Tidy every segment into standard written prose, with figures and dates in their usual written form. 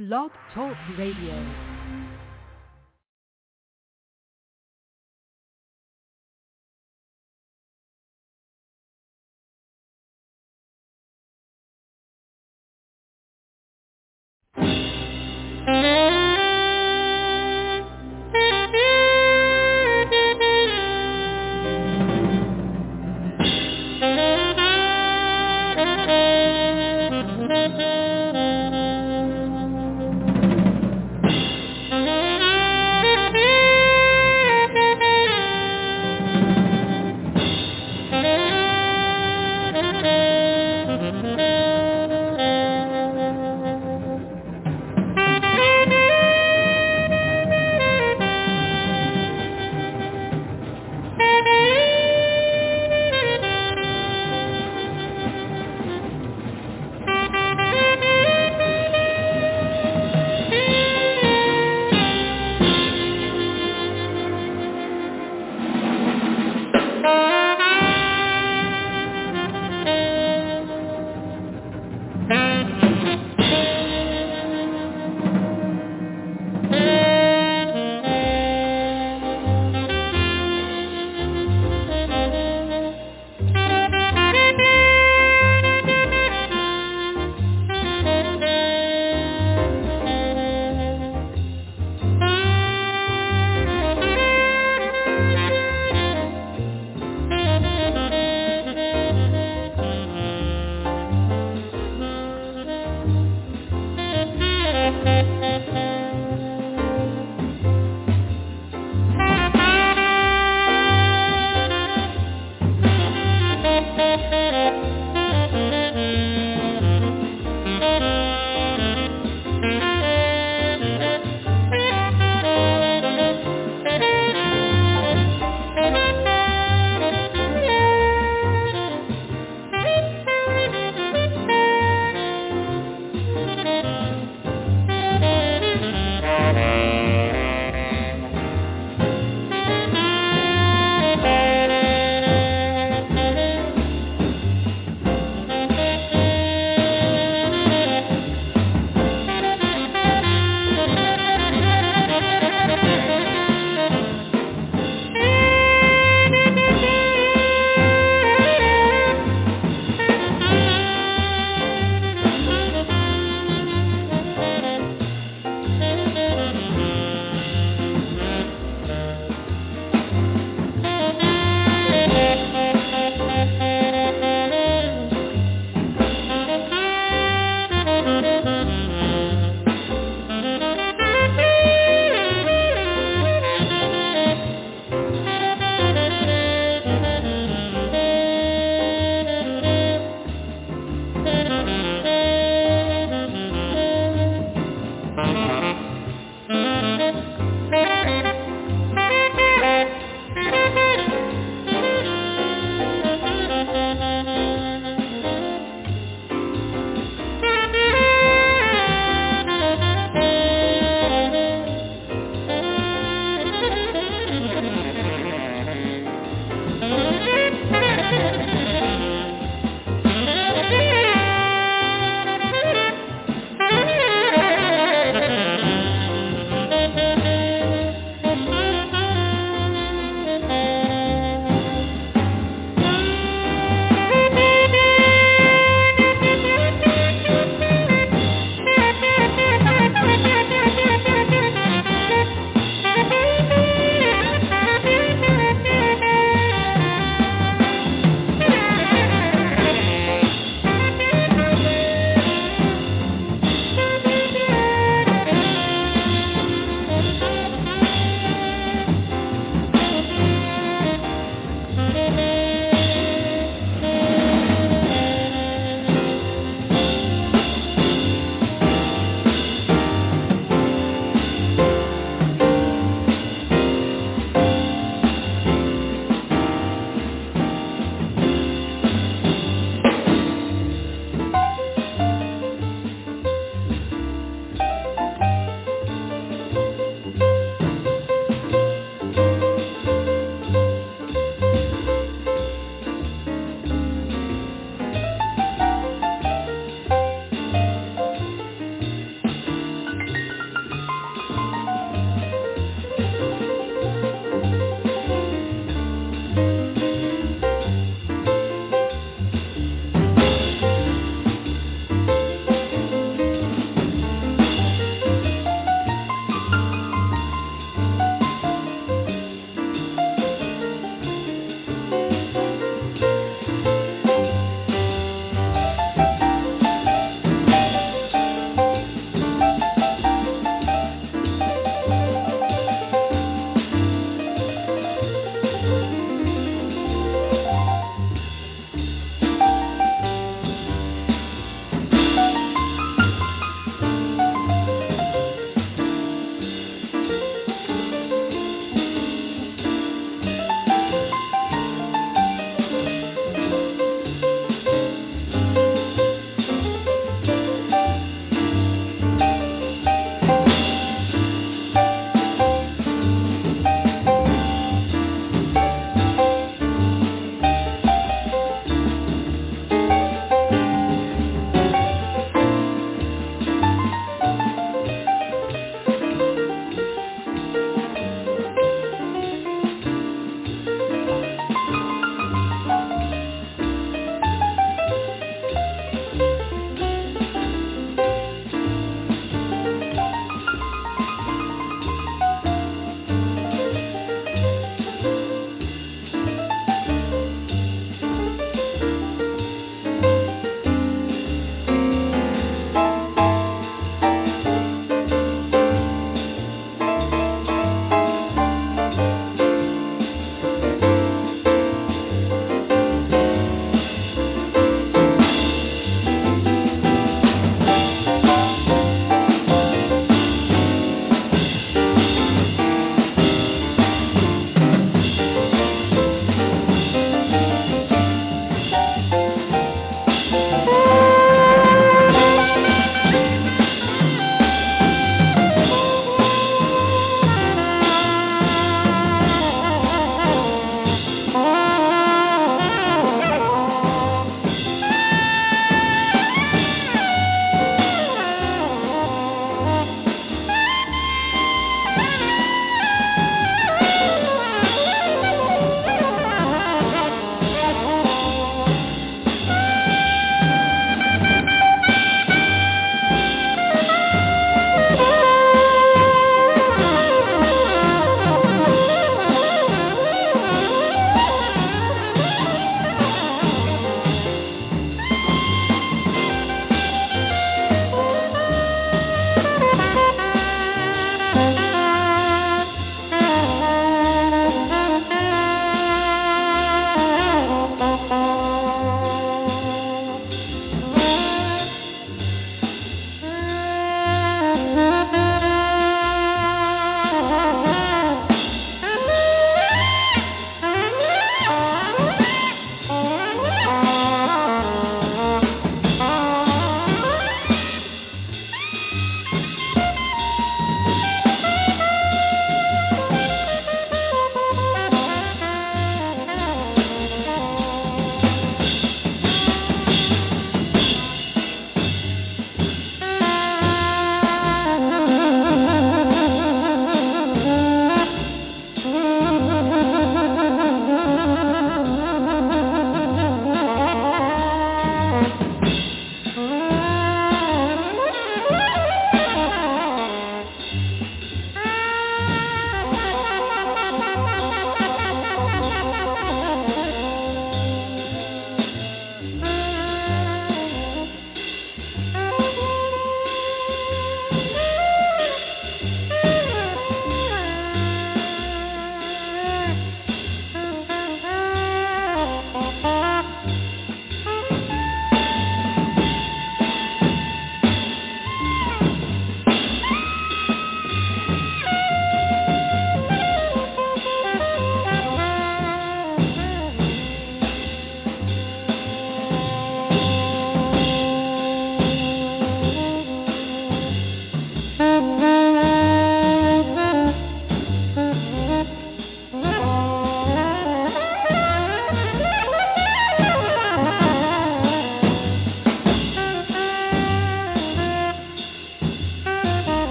Blog Talk Radio.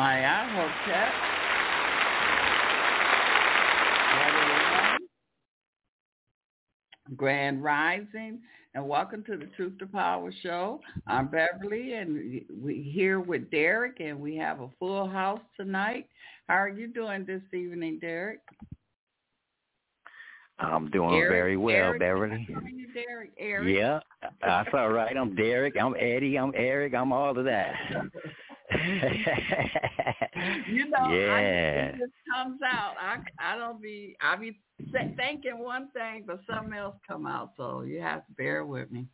Maya Hotep, everyone, Grand Rising, and welcome to the Truth to Power show. I'm Beverly, and we're here with Derek, and we have a full house tonight. How are you doing this evening, Derek? I'm doing very well, Beverly. How are you, Derek? Eric? Yeah, that's all right. I'm Derek. I'm Eddie. I'm Eric. I'm all of that. It just comes out. I be thinking one thing, but something else come out. So you have to bear with me.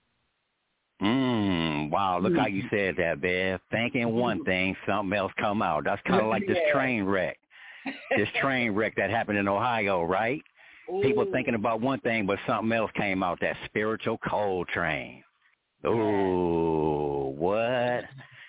Wow, look how you said that, Bev. Thinking one thing, something else come out. That's kind of like this train wreck. This train wreck that happened in Ohio, right? Ooh. People thinking about one thing, but something else came out, that spiritual coal train. Ooh, what?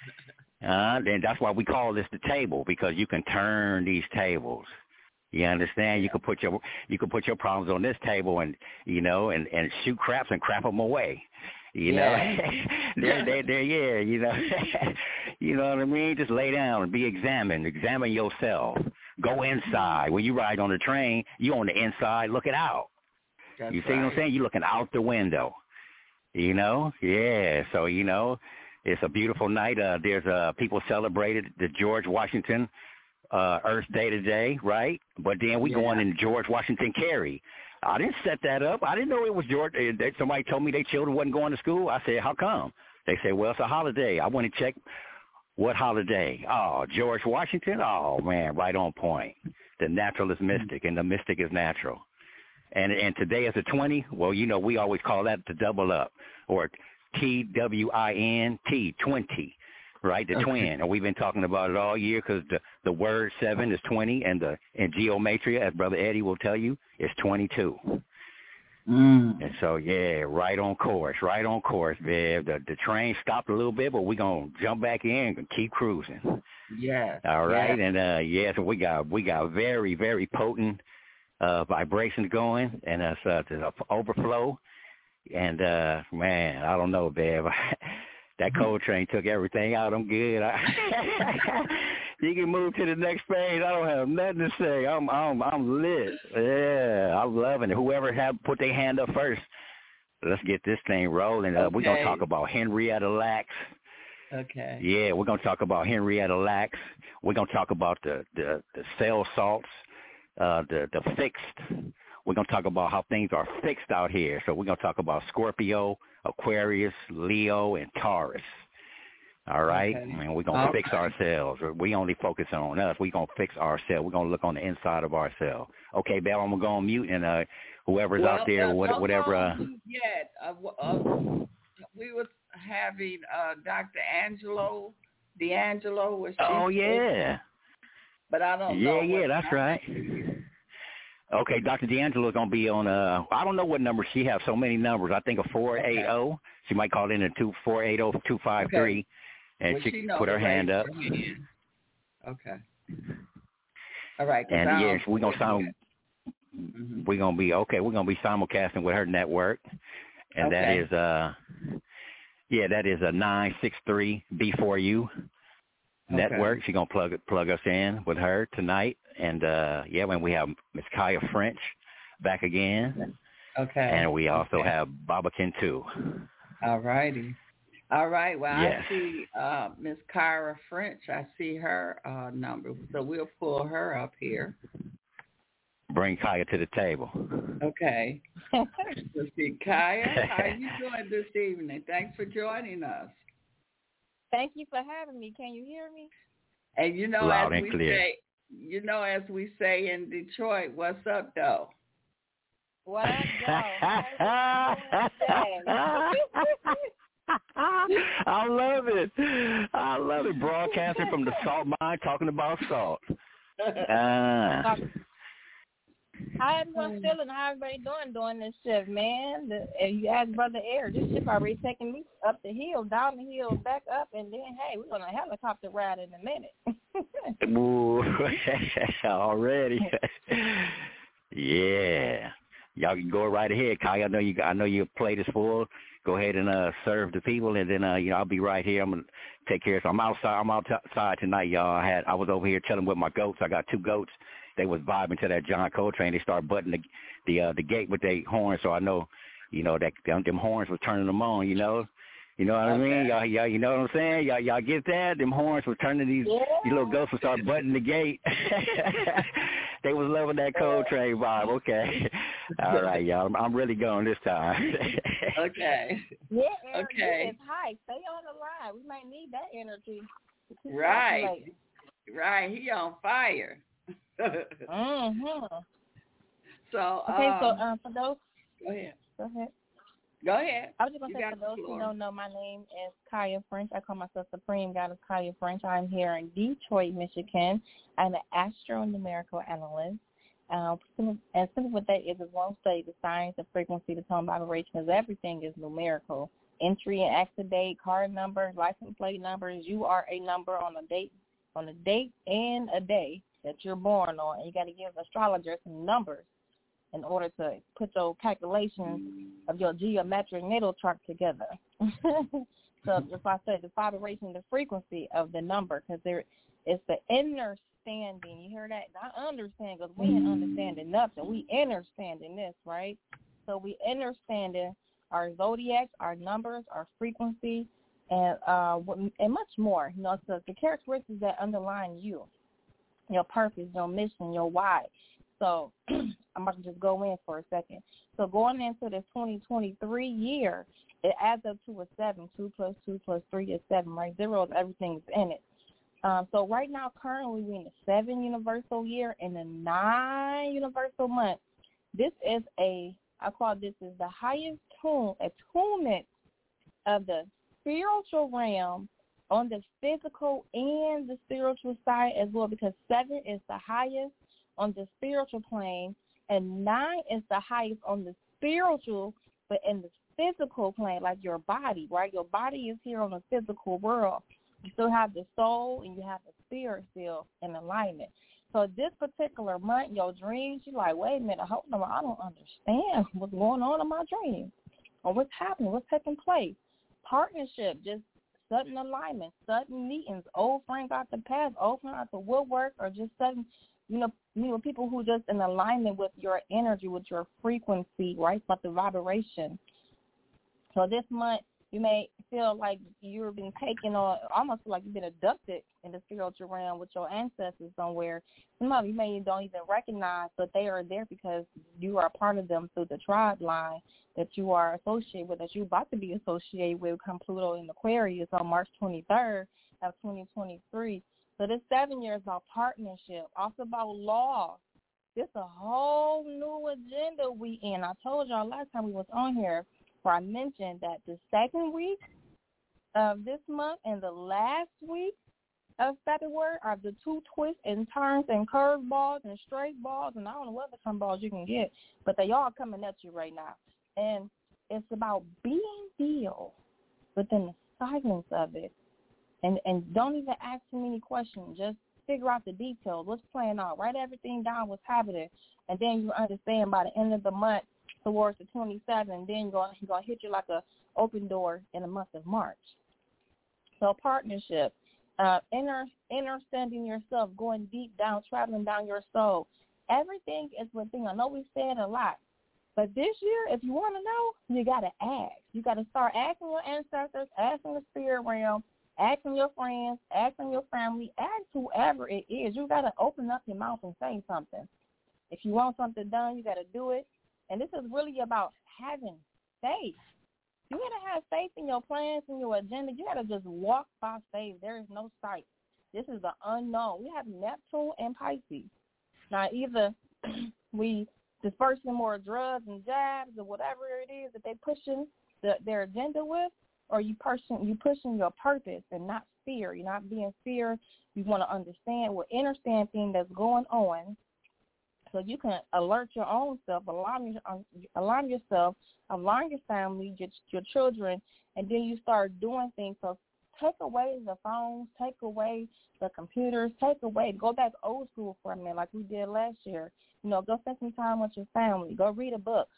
And that's why we call this the table, because you can turn these tables. You understand? You can put your problems on this table, and and shoot craps and crap them away. You know, they're you know, you know what I mean? Just lay down and be examined. Examine yourself. Go inside. When you ride on the train, you on the inside looking out. You see what I'm saying? You're looking out the window. You know? Yeah. So, it's a beautiful night. There's people celebrated the George Washington Earth Day today, right? But then we going in George Washington Carey. I didn't set that up. I didn't know it was George. Somebody told me their children wasn't going to school. I said, how come? They said, well, it's a holiday. I want to check what holiday. Oh, George Washington? Oh, man, right on point. The natural is mystic, and the mystic is natural. And today is the 20. Well, we always call that the double up, or TWINT, 20, right? The twin. And we've been talking about it all year, because the word 7 is 20, and in geometry, as Brother Eddie will tell you, is 22. And so, right on course, Viv. The train stopped a little bit, but we're going to jump back in and keep cruising. Yeah. All right. Yeah. And, so we got very, very potent vibrations going, and it's an overflow. And, man, I don't know, Viv. That coal train took everything out. I'm good. You can move to the next page. I don't have nothing to say. I'm lit. Yeah, I'm loving it. Whoever put their hand up first, let's get this thing rolling. We're going to talk about Henrietta Lacks. Okay. Yeah, we're going to talk about Henrietta Lacks. We're going to talk about the cell salts, the fixed. We're going to talk about how things are fixed out here. So we're going to talk about Scorpio, Aquarius, Leo, and Taurus. All right? Okay. And we're going to fix ourselves. We only focus on us. We're going to fix ourselves. We're going to look on the inside of ourselves. Okay, Belle, I'm going to go on mute, and whoever's out there, whatever. We was having Dr. D'Angelo. Was she? Oh, yeah. But I don't know. Yeah, that's right. Okay, Dr. D'Angelo is going to be on, I don't know what number she has, so many numbers. I think a 480. Okay. She might call in a 480-253, and she put her hand up. Okay. All right. And, yes, we're going to we're going to be, we're going to be simulcasting with her network, and that is, that is a 963 B4U network. She's going to plug us in with her tonight. And, when we have Miss Kaya French back again. Okay. And we also have Babakin, too. All righty. All right. Well, yes. I see Miss Kaya French. I see her number. So we'll pull her up here. Bring Kaya to the table. Okay. Let's see. Kaya, how are you doing this evening? Thanks for joining us. Thank you for having me. Can you hear me? And loud and clear. As we say in Detroit, what's up, though? What up, though? I love it. Broadcasting from the salt mine, talking about salt. How everyone feeling? How everybody doing this shift, man? If you ask Brother Eric, this shift already taking me up the hill, down the hill, back up, and then, hey, we're going to helicopter ride in a minute. Ooh, already. Yeah. Y'all can go right ahead, Kai. I know you play this full. go ahead and serve the people, and then I'll be right here. I'm gonna take care of. So I'm outside tonight, y'all. I was over here chilling with my goats. I got 2 goats. They was vibing to that John Coltrane. They start butting the gate with their horns, so I know, that them horns was turning them on. You know what I mean? Y'all, you know what I'm saying? Y'all get that? Them horns was turning these little goats would start butting the gate. They was loving that Coltrane vibe. Okay. All right, y'all. I'm really going this time. Okay. Yeah, Aaron, okay. It's high. Stay on the line. We might need that energy. Right. Right. He on fire. Mm-hmm. So, for those... Go ahead. Go ahead. I was just going to say, for for those who don't know, my name is Kaya French. I call myself Supreme Goddess Kaya French. I'm here in Detroit, Michigan. I'm an astronumerical analyst. And simply what that is one study, the science, the frequency, the tone, vibration, because everything is numerical. Entry and exit date, card numbers, license plate numbers. You are a number on a date and a day that you're born on. And you got to give astrologers some numbers in order to put your calculations of your geometric natal chart together. So if I said the vibration, the frequency of the number, because it's the understanding. You hear that? Not understand, because we ain't understanding nothing. We understanding this, right? So we understanding our zodiacs, our numbers, our frequency, and much more. So the characteristics that underline you, your purpose, your mission, your why. So I'm about to just go in for a second. So going into this 2023 year, it adds up to a 7. 2 plus 2 plus 3 is 7, right? Zeros, everything is in it. So right now, currently, we're in the 7 universal year and the 9 universal month. This is I call this is the highest attunement of the spiritual realm on the physical and the spiritual side as well, because 7 is the highest on the spiritual plane, and 9 is the highest on the spiritual, but in the physical plane, like your body, right? Your body is here on the physical world. You still have the soul and you have the spirit still in alignment. So this particular month, your dreams, you're like, wait a minute, hold on, I don't understand what's going on in my dreams or what's happening, what's taking place. Partnership, just sudden alignment, sudden meetings, old friends out the past, old friends out the woodwork, or just sudden, people who just in alignment with your energy, with your frequency, right, but the vibration. So this month, you may feel like you've been taken on, almost like you've been abducted in the spiritual realm with your ancestors somewhere. Some of you may don't even recognize, but they are there because you are a part of them through the tribe line that you are associated with, that you're about to be associated with, come Pluto in Aquarius on March 23rd of 2023. So this 7 years about partnership, also about law. This a whole new agenda we in. I told y'all last time we was on here where I mentioned that the second week of this month and the last week of February are the 2 twists and turns and curve balls and straight balls, and I don't know what other kind balls you can get, but they all coming at you right now. And it's about being still within the silence of it. And don't even ask too many questions. Just figure out the details, what's playing out. Write everything down, what's happening. And then you understand by the end of the month towards the 27th, and then you're going to hit you like an open door in the month of March. So partnership, understanding yourself, going deep down, traveling down your soul. Everything is within. I know we said a lot. But this year, if you want to know, you got to ask. You got to start asking your ancestors, asking the spirit realm, asking your friends, asking your family, ask whoever it is. You got to open up your mouth and say something. If you want something done, you got to do it. And this is really about having faith. You got to have faith in your plans and your agenda. You got to just walk by faith. There is no sight. This is the unknown. We have Neptune and Pisces. Now, either we dispersing more drugs and jabs or whatever it is that they pushing their agenda with, or you pushing your purpose and not fear. You're not being fear. You want to understand understand things that's going on, so you can alert your own self, alarm yourself, alarm your family, your children, and then you start doing things. So take away the phones, take away the computers, go back old school for a minute like we did last year. Go spend some time with your family. Go read a book.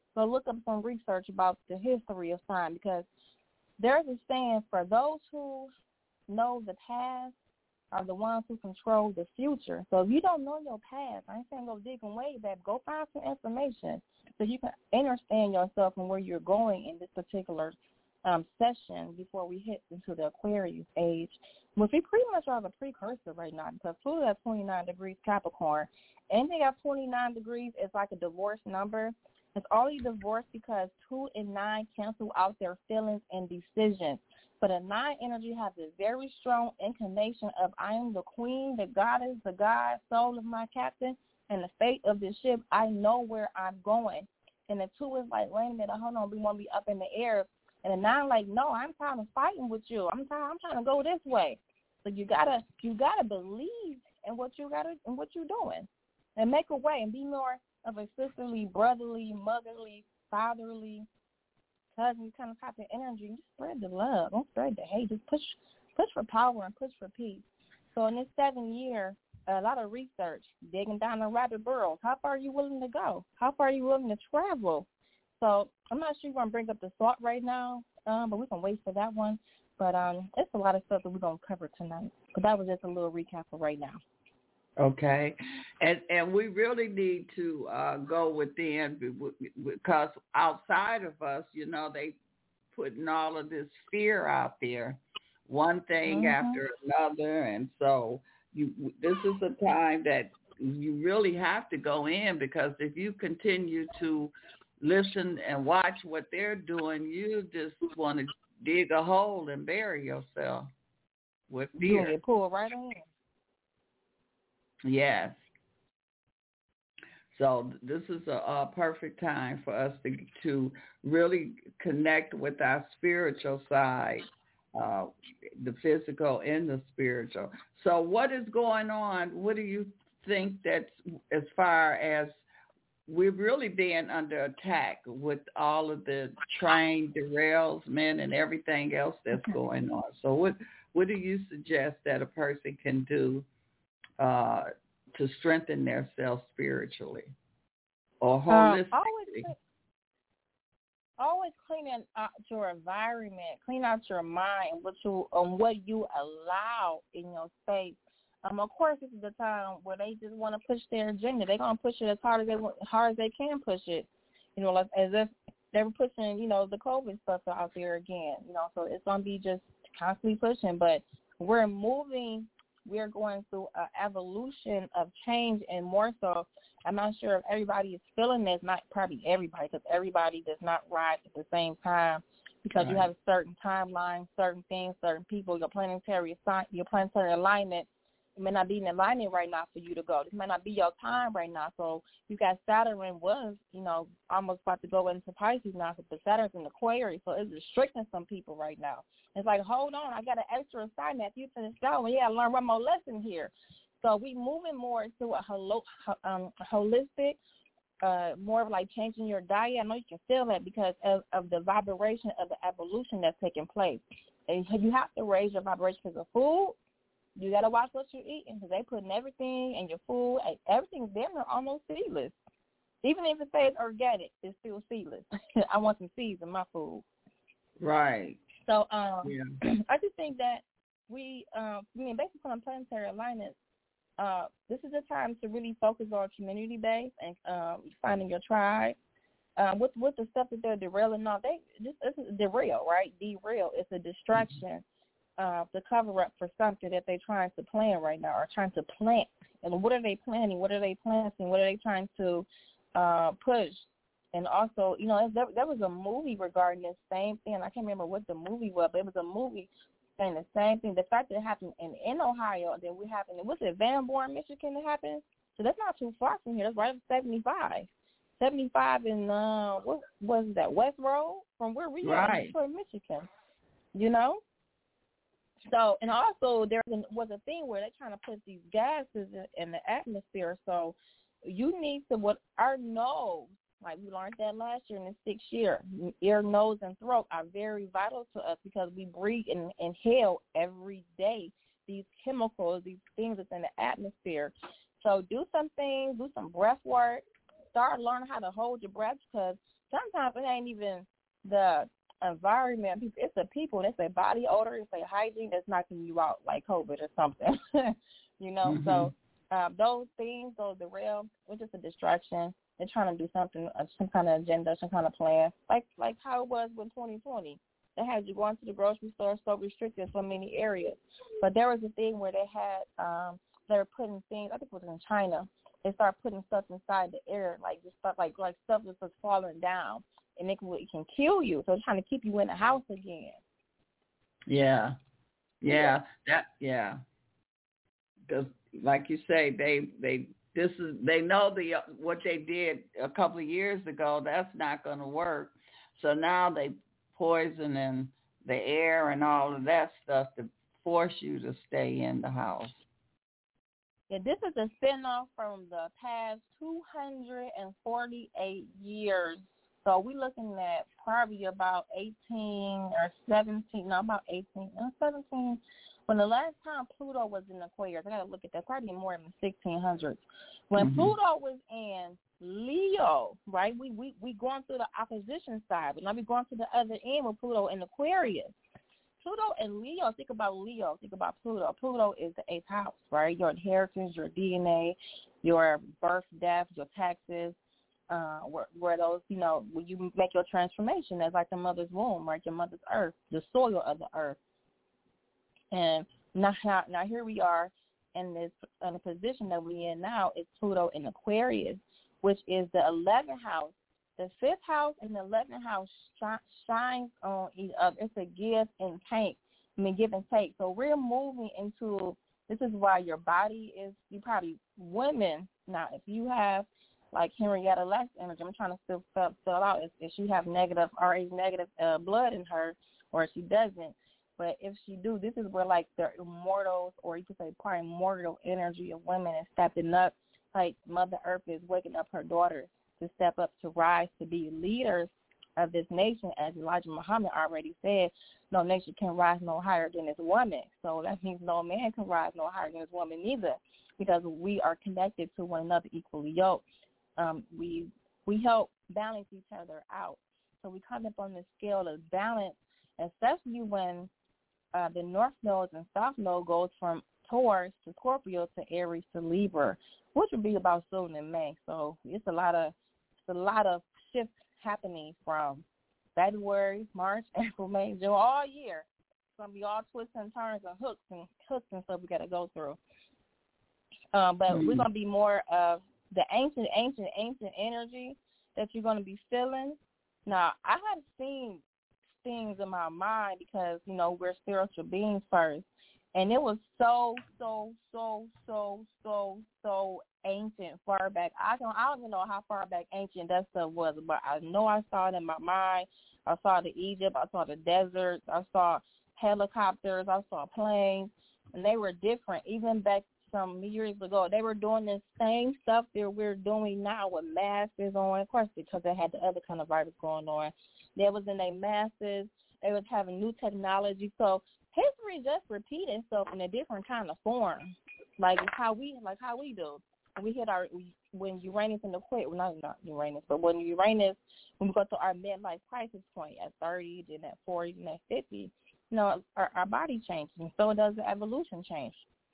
go look up some research about the history of time, because there's a saying, for those who know the past are the ones who control the future. So if you don't know your past, I ain't saying go digging way back, go find some information so you can understand yourself and where you're going in this particular session before we hit into the Aquarius age, which we pretty much are the precursor right now, because Pluto at 29 degrees Capricorn. Anything at 29 degrees is like a divorce number. It's only divorce because 2 and 9 cancel out their feelings and decisions. But a 9 energy has a very strong inclination of, I am the queen, the goddess, the god, soul of my captain, and the fate of this ship. I know where I'm going. And the 2 is like, wait a minute, hold on, we want to be up in the air. And the 9 like, no, I'm tired of fighting with you. I'm trying to go this way. So you gotta believe in what you're doing, and make a way, and be more of a sisterly, brotherly, motherly, fatherly, cousin kind of type of energy. Just spread the love. Don't spread the hate. Just push for power and push for peace. So in this 7 year, a lot of research, digging down the rabbit burrows. How far are you willing to go? How far are you willing to travel? So I'm not sure you're going to bring up the thought right now, but we can wait for that one. But it's a lot of stuff that we're going to cover tonight. But that was just a little recap for right now. Okay. And we really need to go within, because outside of us, they putting all of this fear out there, one thing after another. And so this is a time that you really have to go in, because if you continue to listen and watch what they're doing, you just want to dig a hole and bury yourself with fear. You get pulled right in. Yes. So this is a perfect time for us to really connect with our spiritual side, the physical and the spiritual. So what is going on? What do you think that's, as far as we're really being under attack with all of the train derailment and everything else that's going on? So what do you suggest that a person can do to strengthen themselves spiritually or holistically? Always clean out your environment, clean out your mind, what you allow in your space. Of course, this is the time where they just want to push their agenda. They're going to push it as hard as they can push it, as if they were pushing, the COVID stuff out there again, so it's going to be just constantly pushing. But we're moving. We're going through an evolution of change, and more so, I'm not sure if everybody is feeling this, not probably everybody, because everybody does not rise at the same time, because you have a certain timeline, certain things, certain people, your planetary alignment. It may not be in alignment right now for you to go. This might not be your time right now. So you got Saturn was, almost about to go into Pisces now, but Saturn's in Aquarius, so it's restricting some people right now. It's like, hold on, I got an extra assignment. If you finish going, I learn one more lesson here. So we moving more into a holistic, more of like changing your diet. I know you can feel that because of the vibration of the evolution that's taking place. And you have to raise your vibration because of food. You got to watch what you're eating, because they putting everything in your food. Everything's there, almost seedless. Even if it says organic, it's still seedless. I want some seeds in my food. Right. So I just think that based upon planetary alignment, this is the time to really focus on community base and finding your tribe. With the stuff that they're derailing, this is derail, right? Derail. It's a distraction. To cover up for something that they're trying to plan right now, or trying to plant. And what are they planning? What are they planting? What are they trying to push? And also, there was a movie regarding this same thing. I can't remember what the movie was, but it was a movie saying the same thing. The fact that it happened in Ohio, then we happened. Was it Van Born, Michigan? It happened. So that's not too far from here. That's right at 75. 75 in what was that? West Road, from where we are in Detroit, Michigan. So, and also there was a thing where they're trying to put these gases in the atmosphere. So you need to, what our nose, like we learned that last year in the 6th year, ear, nose, and throat are very vital to us, because we breathe and inhale every day these chemicals, these things that's in the atmosphere. So do some things, do some breath work, start learning how to hold your breath, because sometimes it ain't even the environment. It's the people. It's their body odor. It's their hygiene that's knocking you out like COVID or something. You know, so those things, those derail, it's just a distraction. They're trying to do something, some kind of agenda, some kind of plan, like how it was with 2020. They had you going to the grocery store so restricted in so many areas. But there was a thing where they had, they were putting things, I think it was in China, they started putting stuff inside the air, like just stuff like stuff that's just falling down, and it can kill you. So it's trying to keep you in the house again. Yeah. Because like you say, they know what they did a couple of years ago. That's not going to work. So now they poisoning the air and all of that stuff to force you to stay in the house. Yeah, this is a spinoff from the past 248 years. So we're looking at probably about 18 or 17, no, about 18, 17. When the last time Pluto was in Aquarius, I got to look at that, probably more in the 1600s. When Pluto was in Leo, right, we going through the opposition side, but now we're going to the other end with Pluto in Aquarius. Pluto and Leo, think about Leo, think about Pluto. Pluto is the 8th house, right? Your inheritance, your DNA, your birth, death, your taxes, where those, you know, when you make your transformation, that's like the mother's womb, right? Your mother's earth, the soil of the earth. And now here we are in a position that we're in now. It's Pluto in Aquarius, which is the 11th house. The 5th house and the 11th house shines on each other. It's a give and take. Give and take. So we're moving into, this is why your body is, you probably, women, now if you have like Henrietta Lacks energy, I'm trying to still fill out if she have negative, Rh negative blood in her, or if she doesn't. But if she do, this is where like the immortals, or you could say primordial energy of women is stepping up. Like Mother Earth is waking up her daughters to step up, to rise, to be leaders of this nation. As Elijah Muhammad already said, no nation can rise no higher than this woman. So that means no man can rise no higher than this woman either, because we are connected to one another, equally yoked. We help balance each other out. So we come up on the scale of balance, especially when the North Node and South Node goes from Taurus to Scorpio to Aries to Libra, which would be about soon in May. So it's a lot of shifts happening from February, March, April, May, June, all year. It's gonna be all twists and turns and hooks and stuff we gotta go through. But we're gonna be more of the ancient energy that you're gonna be feeling. Now, I have seen things in my mind because, you know, we're spiritual beings first. And it was so ancient, far back. I don't even know how far back ancient that stuff was, but I know I saw it in my mind. I saw the Egypt, I saw the deserts, I saw helicopters, I saw planes, and they were different. Even back some years ago, they were doing the same stuff that we're doing now with masks on, of course, because they had the other kind of virus going on. They was in their masks. They was having new technology. So history just repeated itself in a different kind of form, like how we do. We hit when Uranus in the Aquarius, well, not Uranus, but when we go to our midlife crisis point at 30, then at 40, then at 50, you know, our body changes, and so does the evolution change.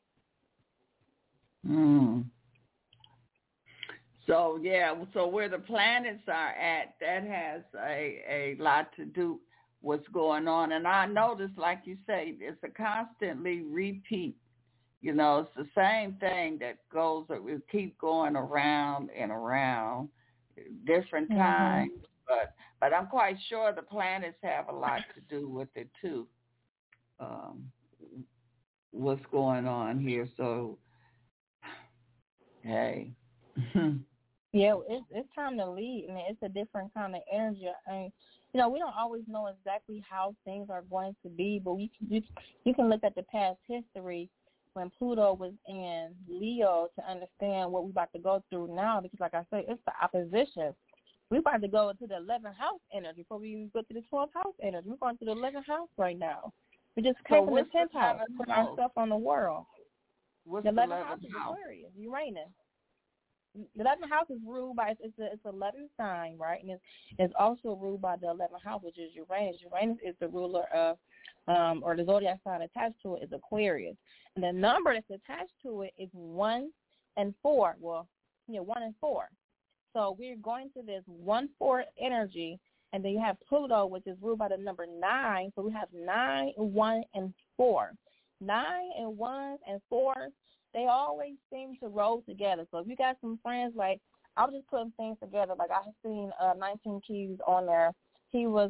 So where the planets are at, that has a lot to do what's going on. And I noticed, like you say, it's a constantly repeat. You know, it's the same thing that will keep going around and around, different times. But I'm quite sure the planets have a lot to do with it too. What's going on here? So, hey. Yeah, it's time to lead. I mean, it's a different kind of energy. I mean, you know, we don't always know exactly how things are going to be, but you can look at the past history when Pluto was in Leo to understand what we're about to go through now, because like I said, it's the opposition. We're about to go into the 11th house energy before we even go to the 12th house energy. We're going to the 11th house right now. We just came from the 10th house, put our stuff on the world. What's the 11th house is Aquarius, Uranus. the 11th house is ruled by it's 11 sign, right? And it's also ruled by the 11th house, which is Uranus. Uranus is the ruler of or the zodiac sign attached to it is Aquarius, and the number that's attached to it is 1 and 4. Well, 1 and 4. So we're going to this 1-4 energy, and then you have Pluto, which is ruled by the number 9. So we have 9, 1, and 4. 9 and 1 and 4. They always seem to roll together. So if you got some friends, like, I was just putting things together. Like, I have seen 19 Keys on there. He was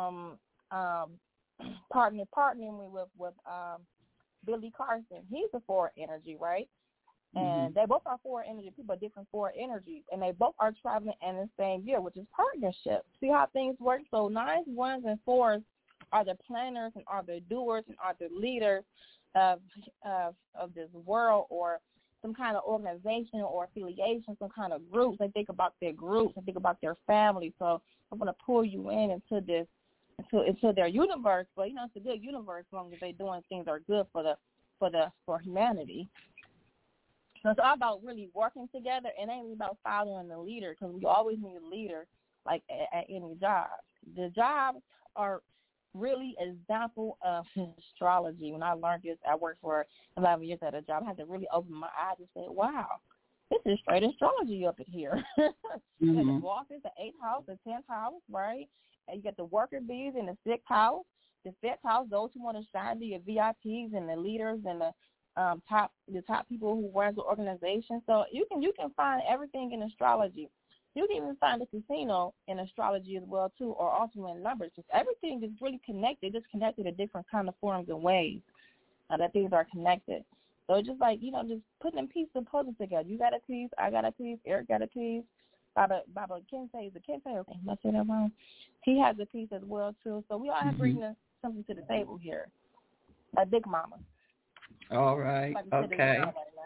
partnering with Billy Carson. He's a 4 energy, right? And they both are 4 energy people, different 4 energies. And they both are traveling in the same year, which is partnership. See how things work? So 9s, 1s, and 4s are the planners and are the doers and are the leaders of this world, or some kind of organization or affiliation, some kind of groups. They think about their groups. They think about their family. So I'm going to pull you into this, into their universe. But it's a good universe as long as they're doing things that are good for humanity. So it's all about really working together. It ain't about following the leader, because we always need a leader, like at any job. The jobs are really an example of astrology. When I learned this, I worked for 11 years at a job. I had to really open my eyes and say, wow, this is straight astrology up in here. You got the bosses, the 8th house, the 10th house, right? And you got the worker bees in the 6th house. The 5th house, those who want to shine, the VIPs and the leaders and the top people who run the organization. So you can find everything in astrology. You can even find a casino in astrology as well, too, or also in numbers. Just everything is really connected, just connected in different kind of forms and ways that things are connected. So it's just like, just putting them pieces and puzzles together. You got a piece, I got a piece, Eric got a piece, Baba Kensei, okay, must say that wrong. He has a piece as well, too. So we all have bringing something to the table here. Like Big Mama. All right. Okay.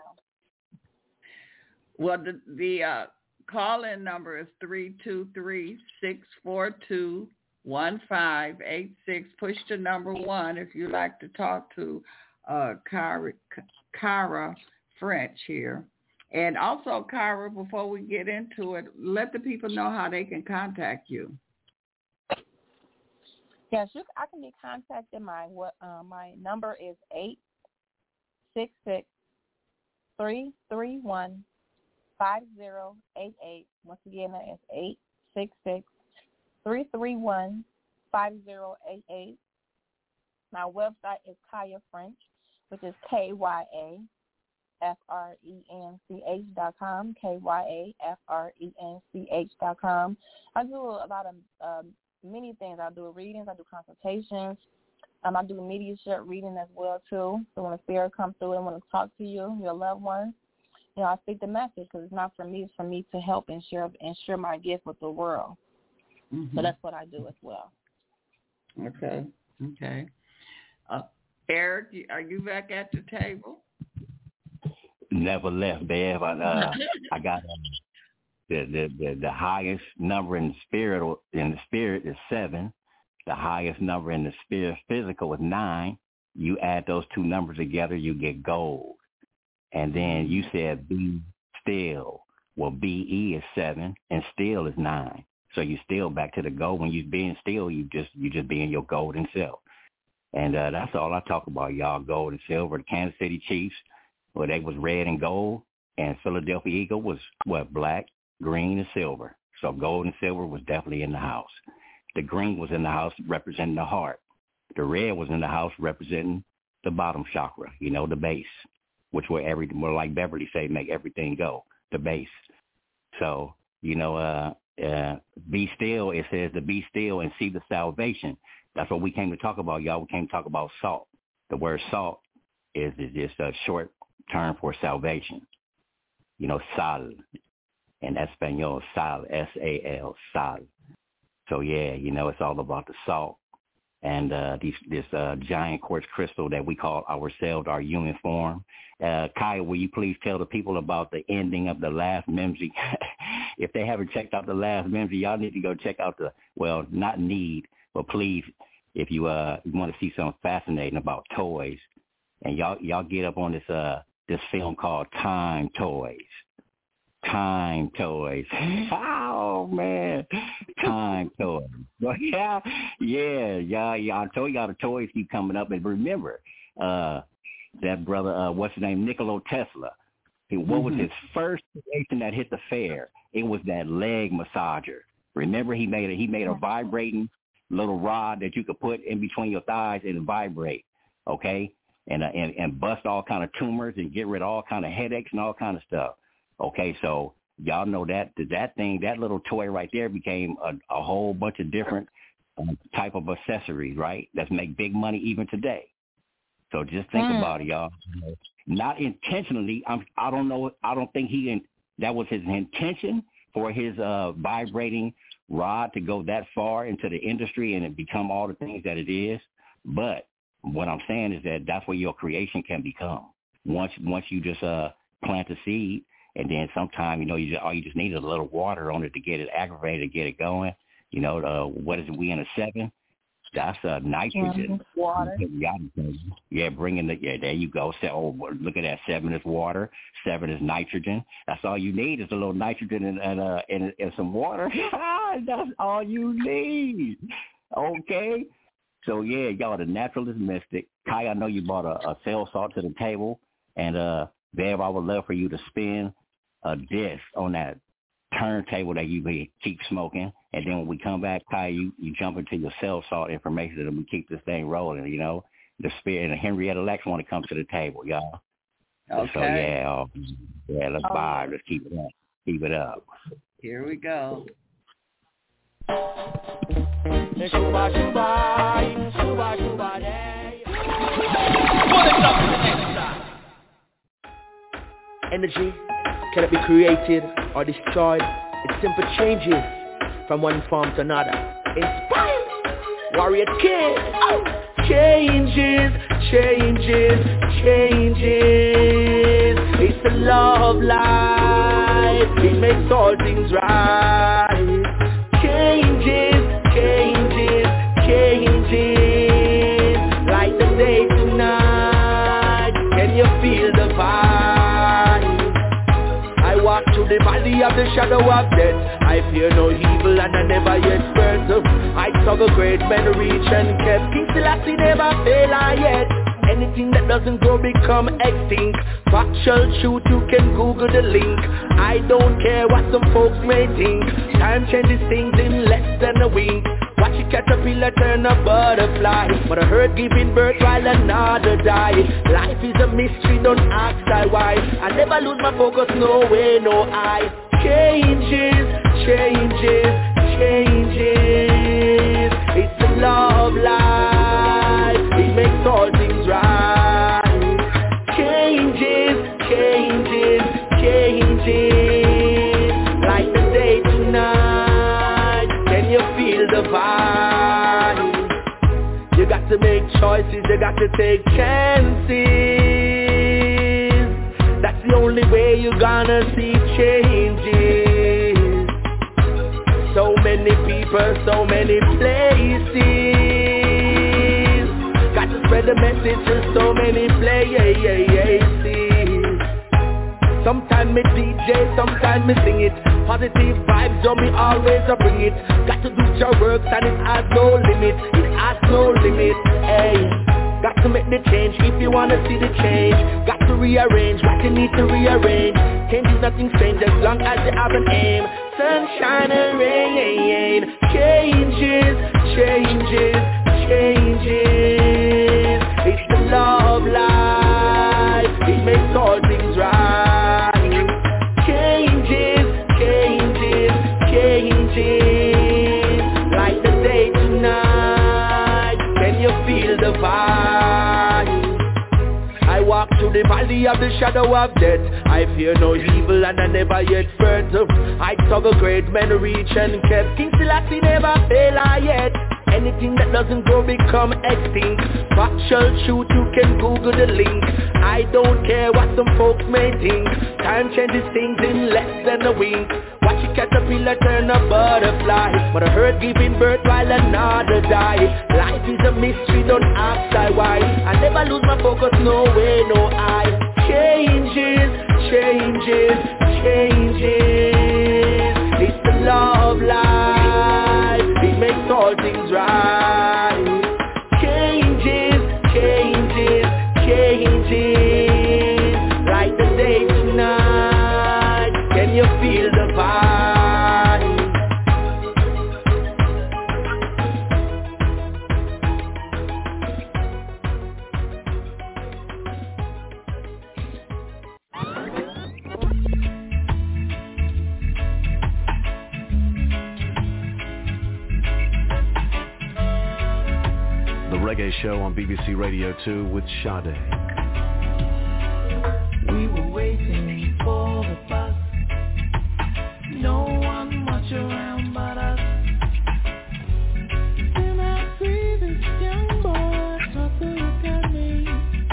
Well, the call-in number is 323-642-1586. Push to number 1 if you'd like to talk to Kyra French here. And also, Kyra, before we get into it, let the people know how they can contact you. Yes, I can be contacted. My number is 866-331-5088. Once again, that is 866-331-5088. My website is Kaya French, which is KYAFRENCH.com, KYAFRENCH.com. I do a lot of many things. I do readings, I do consultations. I do mediumship reading as well, too. So when a spirit comes through and want to talk to you, your loved ones, I speak the message, because it's not for me. It's for me to help and share my gift with the world. So that's what I do as well. Okay. Eric, are you back at the table? Never left, Bev. I got the highest number in the spirit. In the spirit is 7. The highest number in the spirit physical is 9. You add those two numbers together, you get gold. And then you said be still. Well, BE is 7 and still is 9. So you still back to the gold. When you being still, you just being your golden self. And that's all I talk about, y'all. Gold and silver. The Kansas City Chiefs, well, they was red and gold, and Philadelphia Eagle was black, green, and silver. So gold and silver was definitely in the house. The green was in the house representing the heart. The red was in the house representing the bottom chakra, the base, which more like Beverly say, make everything go, the base. So, be still, it says to be still and see the salvation. That's what we came to talk about, y'all. We came to talk about salt. The word salt is just a short term for salvation. Sal. In Espanol, sal, S-A-L, sal. So, yeah, it's all about the salt. And this giant quartz crystal that we call ourselves, our human form. Kaya, will you please tell the people about the ending of the last Memji? If they haven't checked out the last Memji, y'all need to go check out not need, but please, if you want to see something fascinating about toys, and y'all get up on this film called Time Toys. Time toys. Oh man, time toys. Well, yeah. I told y'all the toys keep coming up, and remember, that brother, what's his name, Nikola Tesla. What was his first creation that hit the fair? It was that leg massager. Remember, he made a vibrating little rod that you could put in between your thighs and vibrate. Okay, and bust all kind of tumors and get rid of all kind of headaches and all kind of stuff. Okay, so y'all know that thing, that little toy right there became a whole bunch of different type of accessories, right? That make big money even today. So just think about it, y'all. Not intentionally. I don't know. I don't think that was his intention for his vibrating rod to go that far into the industry and it become all the things that it is. But what I'm saying is that that's where your creation can become. Once you just plant the seed. And then sometime, all you just need is a little water on it to get it aggravated, to get it going. What is it? We in a 7? That's nitrogen. Water. Yeah, there you go. So, look at that. 7 is water. 7 is nitrogen. That's all you need is a little nitrogen and some water. That's all you need. Okay. So, yeah, y'all, the naturalist mystic. Kai, I know you brought a cell salt to the table. And, Bev, I would love for you to spin a disc on that turntable that you keep smoking, and then when we come back, Kai, you jump into your cell salt information, and we keep this thing rolling. The spirit and Henrietta Lex want to come to the table, y'all. Okay. So let's vibe. Let's keep it up. Keep it up. Here we go. Energy cannot be created or destroyed. It simply changes from one form to another. Inspired, warrior kid. Changes. It's the law of life. It makes all things right. Changes. Like the day to night. Can you feel the vibe? I walk through the valley of the shadow of death. I fear no evil and I never yet burnt. I saw the great men reach and kept. King Selassie never fail yet. Anything that doesn't grow become extinct. Factual truth, you can Google the link. I don't care what some folks may think. Time changes things in less than a wink. Watch a caterpillar turn a butterfly, but a herd giving birth while another die. Life is a mystery, don't ask I why. I never lose my focus, no way, no I. Changes. It's the law of life. It makes all things right. Changes. Like the day to night. Can you feel the vibe? You got to make choices, you got to take chances. That's the only way you're gonna see changes. So many people, so many places. Got to spread the message to so many places. Sometimes me DJ, sometimes me sing it. Positive vibes, so me always bring it. Got to do your work and it has no limit. It has no limit, hey. Got to make the change if you wanna see the change. Got to rearrange what you need to rearrange. Change is nothing strange as long as you have an aim. Sunshine and rain. Changes. It's the law of life. It makes all things right. Changes. Like the day to night. Can you feel the vibe? I walk through the valley of the shadow of death. I fear no evil and I never yet feared. I saw the great men reach and kept. King Selassie never fail yet. Anything that doesn't grow become extinct. Factual truth, you can Google the link. I don't care what some folks may think. Time changes things in less than a wink. Watch a caterpillar turn a butterfly, but a herd giving birth while another die. Life is a mystery, don't ask I why. I never lose my focus, no way, no I. Changes. feel the vibe. Reggae Show on BBC Radio 2 with Sade. We were waiting for the bus. No one much around but us. Then I see this young boy start to look at me.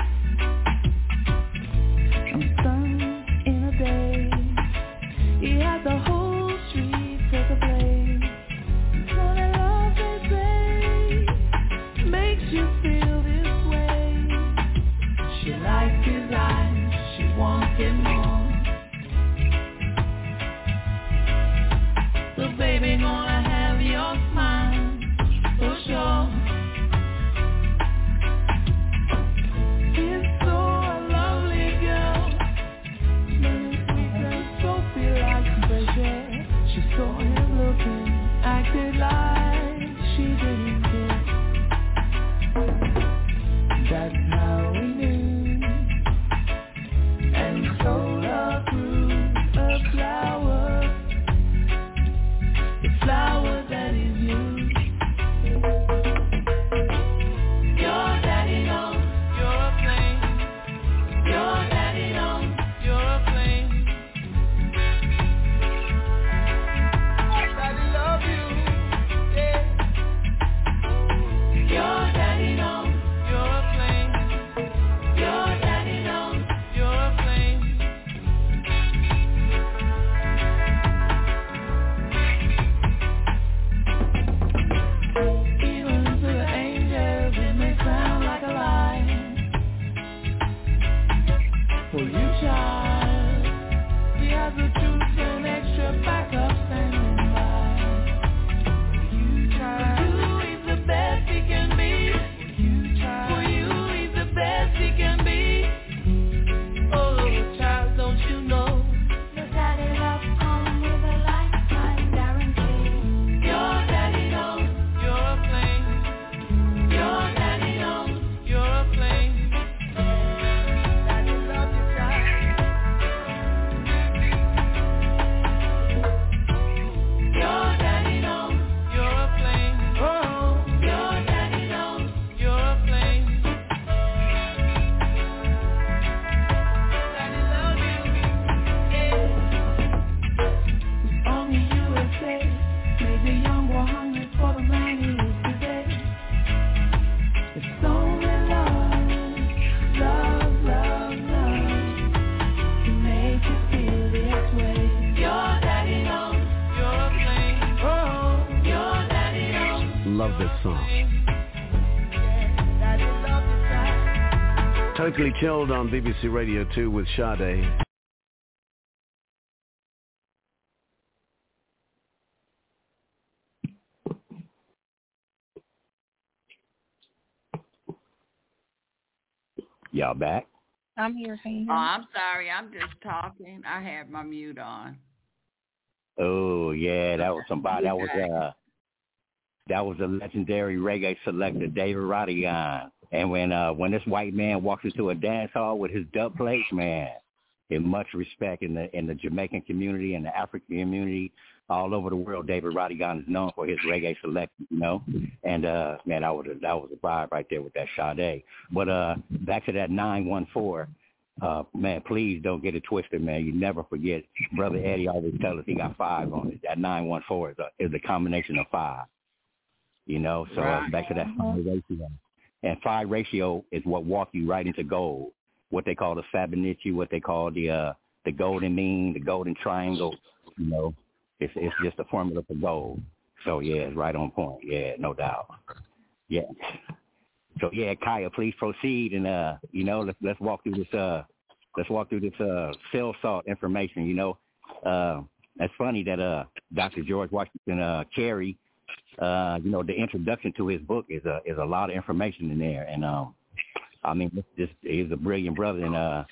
I'm stunned in a daze. He had the whole street take a blaze. Funny love they say makes you feel this way. She liked his eyes, she wanted more. So baby, gonna have your smile for sure. He's so a lovely girl, smelling sweet and soapy like pressure. She saw him looking, acted like she didn't care. That's how we knew, and told her through a flower, the flower that is you. Your daddy knows you're a flame. Your daddy knows you're a flame. Daddy love you, yeah. Your daddy knows you're a flame. Your daddy knows you're a flame. Even to the angels, it may sound like a lie. For you, child, he has the truth and extra backup standing by. You, child, for you, he's the best he can be. You, child, for you, he's the best he can be. Oh, child, don't you know? Your daddy love come with a lifetime guarantee. Your daddy knows you're a flame. Your daddy knows you're a flame. Daddy loves you, child. Your daddy knows you're a flame. Oh, your daddy knows you're a flame. Daddy loves you, yeah. Only USA made the young boy hungry for the man he is today. It's only love, love, love, love to make you feel this way. Your daddy knows you're a flame. Oh, your daddy knows. Love this song. Daddy loves you, child. Totally Chilled on BBC Radio 2 with Sade. Y'all back? I'm here. Can you hear Oh, me? I'm sorry. I'm just talking. I had my mute on. Oh yeah, that was somebody. That was a legendary reggae selector, David Rodigan. And when this white man walks into a dance hall with his dub plate, man, in much respect in the Jamaican community and the African community all over the world, David Rodigan is known for his reggae selection, you know. And man, that was a vibe right there with that Sade. But back to that 914. Man, please don't get it twisted, man. You never forget. Brother Eddie always tells us he got 5 on it. That 914 is a combination of 5. You know, so back to that 5 ratio. And 5 ratio is what walk you right into gold. What they call the Fibonacci, what they call the golden mean, the golden triangle. You know, it's just a formula for gold. So yeah, it's right on point. Yeah, no doubt. Yeah. So yeah, Kaya, please proceed and you know, let's walk through this cell salt information. You know, that's funny that Dr. George Washington Carey, you know, the introduction to his book is a lot of information in there, and I mean, he's a brilliant brother, and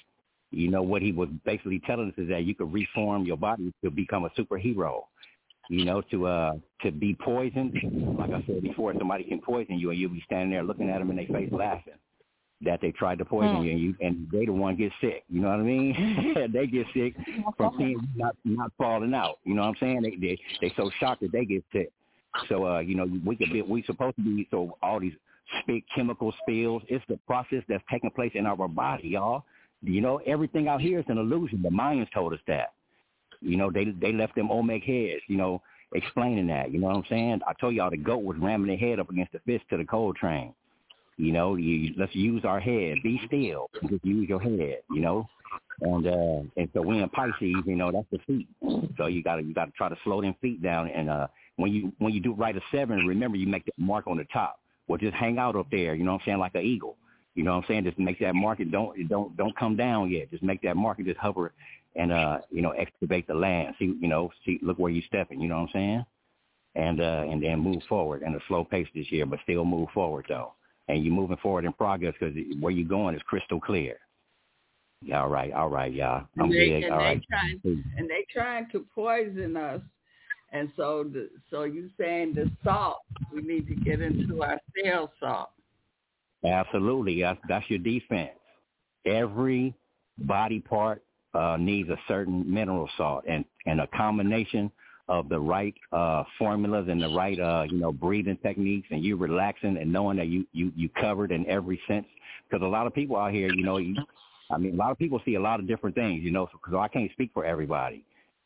You know, what he was basically telling us is that you could reform your body to become a superhero. You know, to be poisoned, like I said before, somebody can poison you and you'll be standing there looking at them in their face laughing that they tried to poison you, and they the one get sick. You know what I mean? They get sick from seeing you not falling out. You know what I'm saying? They so shocked that they get sick. So you know, we supposed to be, so all these chemical spills, it's the process that's taking place in our body, y'all. You know, everything out here is an illusion. The Mayans told us that. You know, they left them Olmec heads, you know, explaining that. You know what I'm saying? I told y'all the goat was ramming their head up against the fist to the coal train. You know, let's use our head. Be still. Just use your head, you know. And so we in Pisces, you know, that's the feet. So you gotta try to slow them feet down. And when you do write a 7, remember you make that mark on the top. Or just hang out up there, you know what I'm saying, like an eagle. You know what I'm saying? Just make that mark and don't come down yet. Just make that mark and just hover and you know, excavate the land. See, look where you're stepping, you know what I'm saying? And then move forward in a slow pace this year, but still move forward though. And you're moving forward in progress because where you're going is crystal clear. Yeah, all right, y'all. I'm big. All right. And they trying to poison us. And so you saying the salt, we need to get into our cell salt. Absolutely. That's your defense. Every body part needs a certain mineral salt, and a combination of the right formulas and the right breathing techniques, and you relaxing and knowing that you covered in every sense. Because a lot of people out here, a lot of people see a lot of different things, because I can't speak for everybody,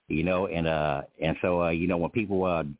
and so when people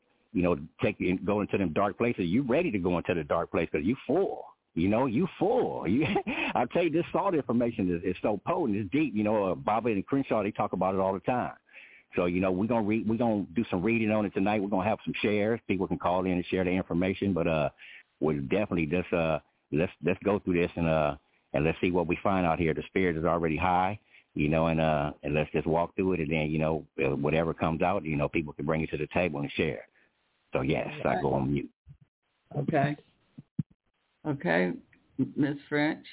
go into them dark places, you ready to go into the dark place because you full. You full. I'll tell you, this salt information is so potent, it's deep. Bobby and Crenshaw, they talk about it all the time. So, we're gonna do some reading on it tonight. We're gonna have some shares. People can call in and share the information, but we'll definitely just let's go through this and let's see what we find out here. The spirit is already high, and let's just walk through it, and then whatever comes out, people can bring it to the table and share. So yes, I go on mute. Okay, Ms. French.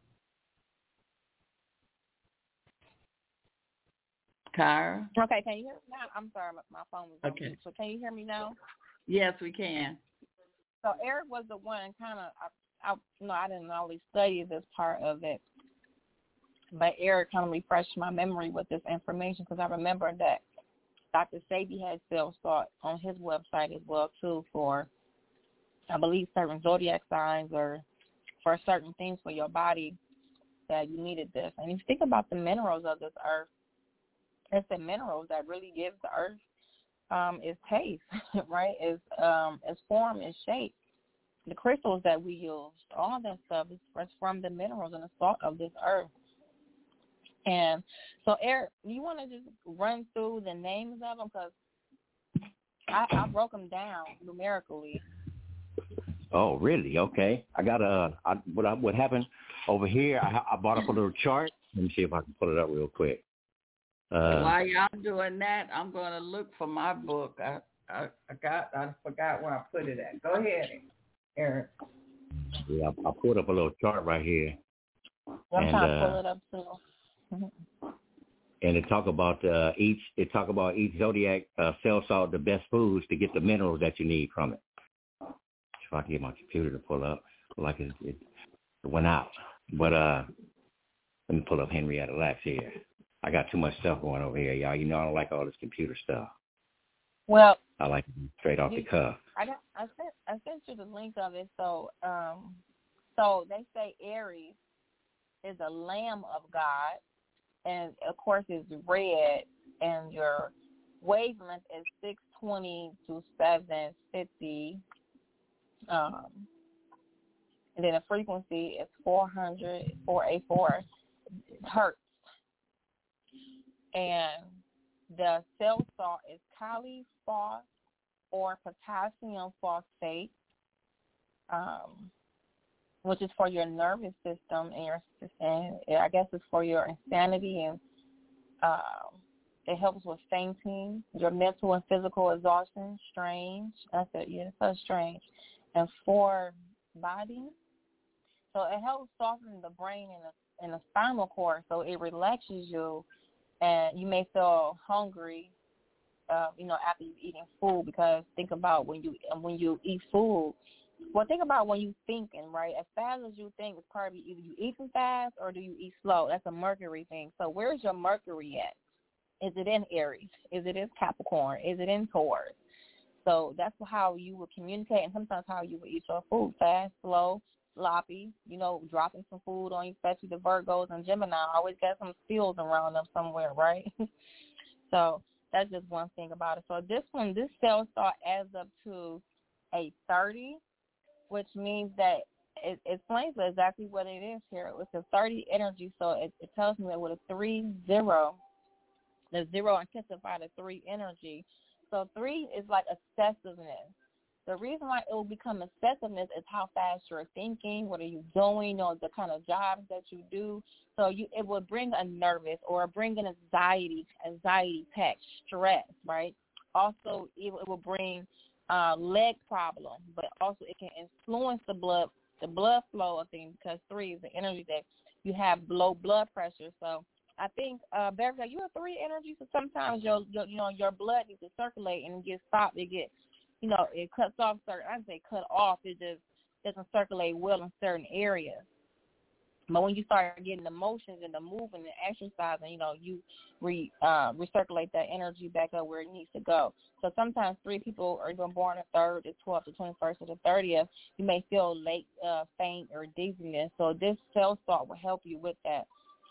Kyra? Okay, can you hear me now? I'm sorry, my phone was on mute. So can you hear me now? Yes, we can. So Eric was the one I didn't always study this part of it, but Eric kind of refreshed my memory with this information because I remember that Dr. Sebi had cell salt on his website as well, too, for, I believe, certain zodiac signs or for certain things for your body that you needed this. And if you think about the minerals of this earth, it's the minerals that really give the earth its taste, right? Its form and shape. The crystals that we use, all that stuff is from the minerals and the salt of this earth. And so, Eric, you want to just run through the names of them? Because I broke them down numerically. Oh, really? Okay. I got what happened over here, I brought up a little chart. Let me see if I can pull it up real quick. While y'all doing that, I'm going to look for my book. I forgot where I put it at. Go ahead, Eric. Yeah, I pulled up a little chart right here. I'm trying to pull it up too. And it talk about each zodiac cell salt, the best foods to get the minerals that you need from it. If I can get my computer to pull up, like it went out. But let me pull up Henrietta Lacks here. I got too much stuff going over here, y'all. I don't like all this computer stuff. Well, I like it straight off the cuff. I sent you the link of it. So they say Aries is a lamb of God, and of course it's red, and your wavelength is 620 to 750, and then the frequency is 484 hertz. And the cell salt is kali phos or potassium phosphate, which is for your nervous system and I guess it's for your insanity, and it helps with fainting, your mental and physical exhaustion, strange. That's it. Yeah, it's so strange. And for body, so it helps soften the brain in the spinal cord, so it relaxes you, and you may feel hungry, after you've eaten food, because think about when you eat food. Well, think about when you thinking, right? As fast as you think, it's probably either you eating fast or do you eat slow. That's a Mercury thing. So where's your Mercury at? Is it in Aries? Is it in Capricorn? Is it in Taurus? So that's how you would communicate, and sometimes how you would eat your food: fast, slow, sloppy. Dropping some food on you, especially the Virgos and Gemini. Always got some spills around them somewhere, right? So that's just one thing about it. So this cell start adds up to a 30, which means that it explains exactly what it is here. It's a 30 energy, so it tells me that with a 3-0, the 0 intensified to 3 energy. So 3 is like obsessiveness. The reason why it will become obsessiveness is how fast you're thinking, what are you doing, the kind of jobs that you do. So it will bring a nervous or bring an anxiety pack, stress, right? Also, it will bring leg problems, but also it can influence the blood flow of things, because 3 is the energy that you have low blood pressure. So I think, Beverly, you have 3 energy, so sometimes your blood needs to circulate and get stopped. It cuts off certain. I say cut off. It just doesn't circulate well in certain areas. But when you start getting the motions and the moving and exercising, you recirculate that energy back up where it needs to go. So sometimes 3 people are even born the 3rd, the 12th, the 21st, or the 30th. You may feel late, faint, or dizziness. So this cell salt will help you with that.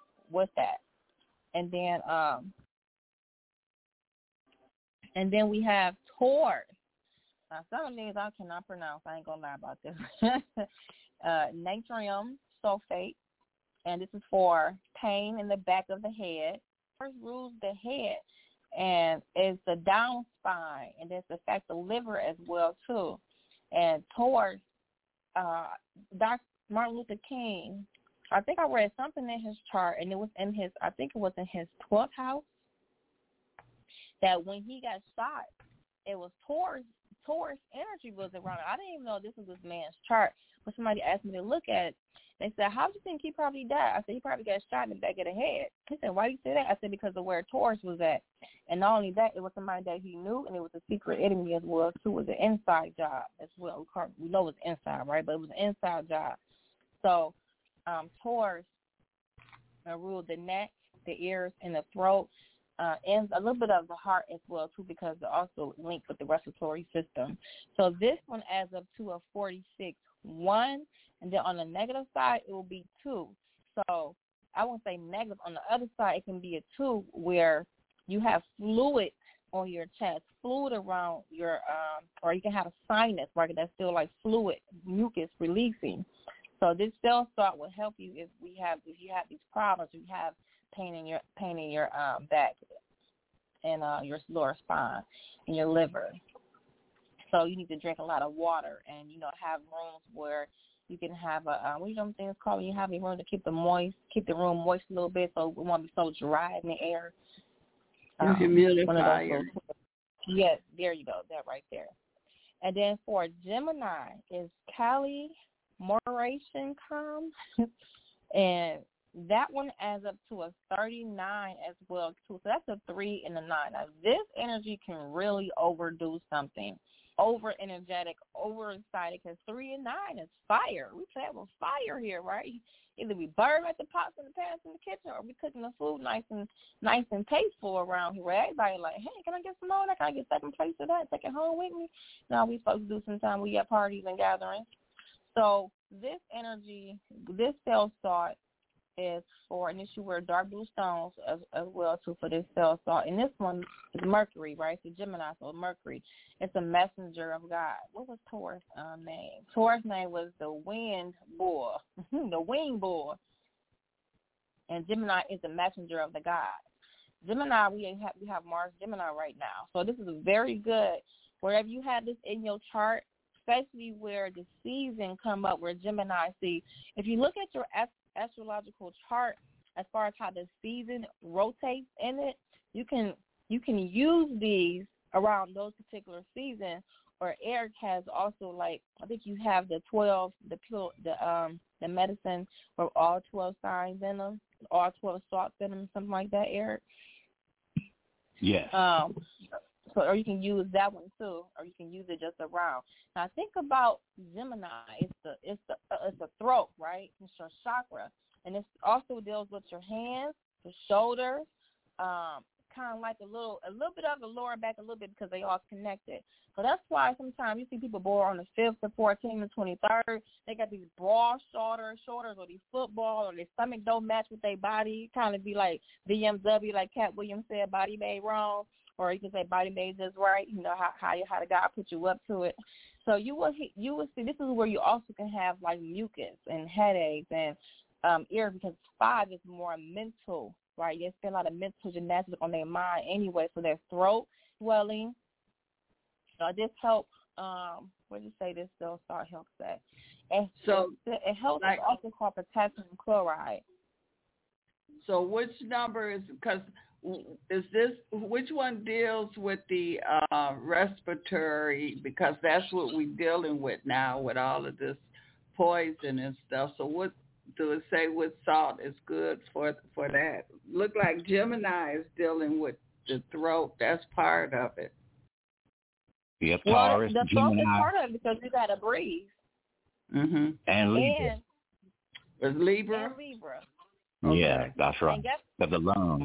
And then we have Taurus. Now, some of these I cannot pronounce. I ain't going to lie about this. Natrium sulfate, and this is for pain in the back of the head. First rules the head, and it's the down spine, and this affects the liver as well, too. And Taurus, Dr. Martin Luther King, I think I read something in his chart, and it was in his 12th house, that when he got shot, it was Taurus energy was around it. I didn't even know this was this man's chart, but somebody asked me to look at it. They said, how do you think he probably died? I said, he probably got shot in the back of the head. He said, why do you say that? I said, because of where Taurus was at. And not only that, it was somebody that he knew, and it was a secret enemy as well, too. It was an inside job as well. We know it was inside, right? But it was an inside job. So Taurus ruled the neck, the ears, and the throat, and a little bit of the heart as well, too, because they're also linked with the respiratory system. So this one adds up to a 46-1, and then on the negative side, it will be 2. So I won't say negative. On the other side, it can be a 2 where you have fluid on your chest, fluid around your, or you can have a sinus, right? That's still like fluid, mucus releasing. So this cell salt will help you if you have these problems, if you have pain in your back and your lower spine and your liver. So you need to drink a lot of water and have rooms where you can have a what do you think it's called when you have a room to keep the room moist a little bit, so it won't be so dry in the air. Humidifier. Yes, there you go, that right there. And then for Gemini is Kali Moderation Calm, and that one adds up to a 39 as well, too. So that's a 3 and a 9. Now, this energy can really overdo something. Over-energetic, over-excited, because 3 and 9 is fire. We play with fire here, right? Either we burn at the pots and the pans in the kitchen, or we cooking the food nice and tasteful around here. Where everybody like, hey, can I get some more? Can I get second place of that? Take it home with me? No, we supposed to do sometimes. We at parties and gatherings. So this energy, this cell salt is for, and this you wear dark blue stones as well too for this cell salt. And this one is Mercury, right? So Gemini, so Mercury. It's a messenger of God. What was Taurus' name? Taurus' name was the wind bull, the wing bull. And Gemini is the messenger of the God. Gemini, we have Mars Gemini right now. So this is very good. Wherever you have this in your chart, especially where the season come up, where Gemini see, if you look at your astrological chart as far as how the season rotates in it, you can use these around those particular seasons. Or Eric has also, like, I think you have the 12, the medicine with all 12 signs in them, all 12 salts in them, something like that, Eric. Yes. So, or you can use that one too, or you can use it just around. Now, think about Gemini. It's a throat, right? It's your chakra, and it also deals with your hands, the shoulders, kind of like a little bit of the lower back, a little bit, because they all connected. So that's why sometimes you see people born on the 5th, the 14th, the 23rd. They got these broad shoulders, or these football, or their stomach don't match with their body. Kind of be like BMW, like Cat Williams said, body made wrong, or you can say body made just right. You know how the God put you up to it. So you will see. This is where you also can have like mucus and headaches and ear, because 5 is more mental. Right, they spend a lot of mental gymnastics on their mind anyway, so their throat swelling. This helps. What did you say? This still start helps that. And so it helps. Like, also called potassium chloride. So which number is? Because is this which one deals with the respiratory? Because that's what we're dealing with now with all of this poison and stuff. So what? Do it say what salt is good for that? Look like Gemini is dealing with the throat. That's part of it. Yep, Taurus, the throat is part of it because you got to breathe. Mm-hmm. And Libra. Is Libra? And Libra. Okay. Yeah, that's right. But the lungs.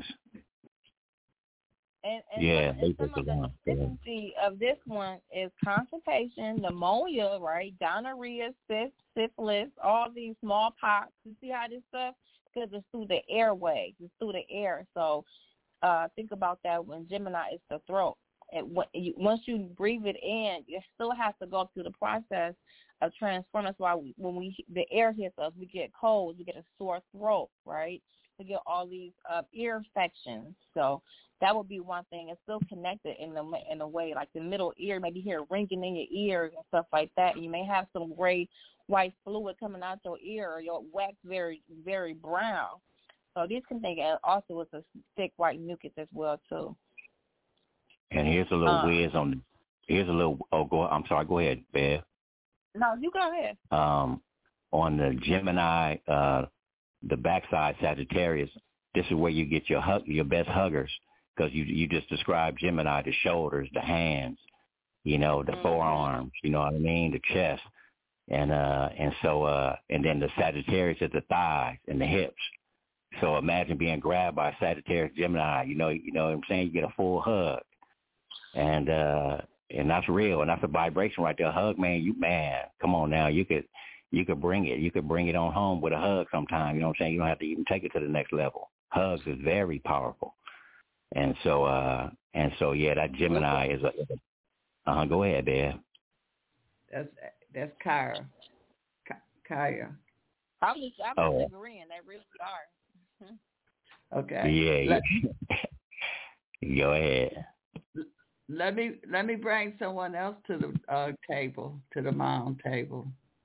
And some of the deficiency of this one is constipation, pneumonia, right? Gonorrhea, syphilis, all these smallpox. You see how this stuff? Because it's through the airway. It's through the air. So think about that when Gemini is the throat. And once you breathe it in, you still have to go through the process of transforming. That's why when the air hits us, we get colds, we get a sore throat, right? We get all these ear infections. So that would be one thing. It's still connected in a way, like the middle ear, maybe hear ringing in your ears and stuff like that. And you may have some gray, white fluid coming out your ear, or your wax very, very brown. So these can think also with a thick white mucus as well too. And here's a little whiz on. Here's a little. I'm sorry. Go ahead, Bev. No, you go ahead. On the Gemini, the backside Sagittarius, this is where you get your best huggers, because you just described Gemini, the shoulders, the hands, the forearms, you know what I mean, the chest, and then the Sagittarius is the thighs and the hips. So imagine being grabbed by a Sagittarius Gemini, you know what I'm saying? You get a full hug, and that's real, and that's a vibration right there. Hug, man, come on now, you could bring it. You could bring it on home with a hug sometime. You know what I'm saying? You don't have to even take it to the next level. Hugs is very powerful. And so yeah, that Gemini is go ahead, Bev. That's Kyra. Kyra. I'm agreeing. They really are. Okay. Yeah. Go ahead. Let me bring someone else to the table, to the mound table.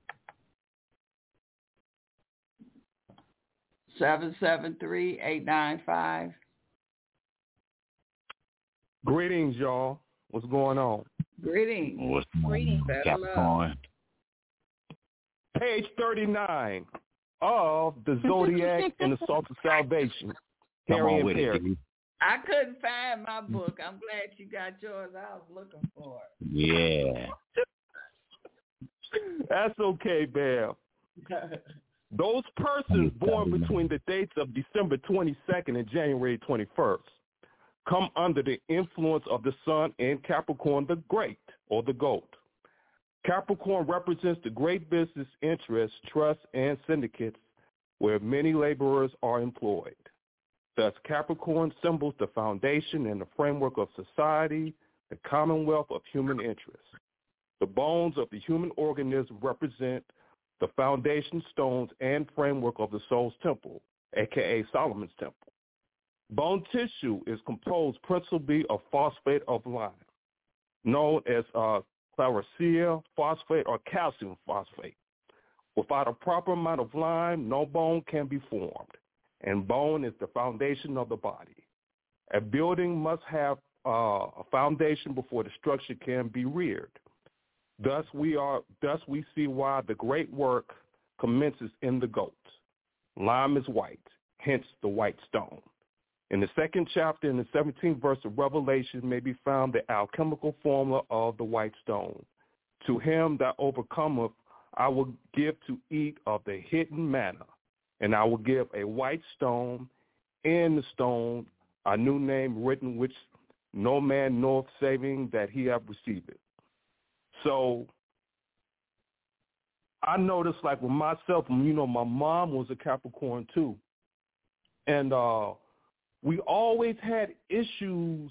773-895. Greetings, y'all. What's going on? Greetings. Capricorn. Page 39 of the Zodiac and the Salt of Salvation. Harry and Perry. I couldn't find my book. I'm glad you got yours. I was looking for it. Yeah. That's okay, Bev. Those persons born between the dates of December 22nd and January 21st come under the influence of the sun in Capricorn the Great, or the GOAT. Capricorn represents the great business interests, trusts, and syndicates where many laborers are employed. Thus, Capricorn symbols the foundation and the framework of society, the commonwealth of human interests. The bones of the human organism represent the foundation stones and framework of the soul's temple, a.k.a. Solomon's temple. Bone tissue is composed principally of phosphate of lime, known as sclerosia phosphate or calcium phosphate. Without a proper amount of lime, no bone can be formed, and bone is the foundation of the body. A building must have a foundation before the structure can be reared. Thus we see why the great work commences in the goat. Lime is white, hence the white stone. In the second chapter, in the 17th verse of Revelation, may be found the alchemical formula of the white stone. To him that overcometh, I will give to eat of the hidden manna, and I will give a white stone, in the stone a new name written, which no man knoweth saving that he have received it. So I noticed, like with myself, my mom was a Capricorn too. And we always had issues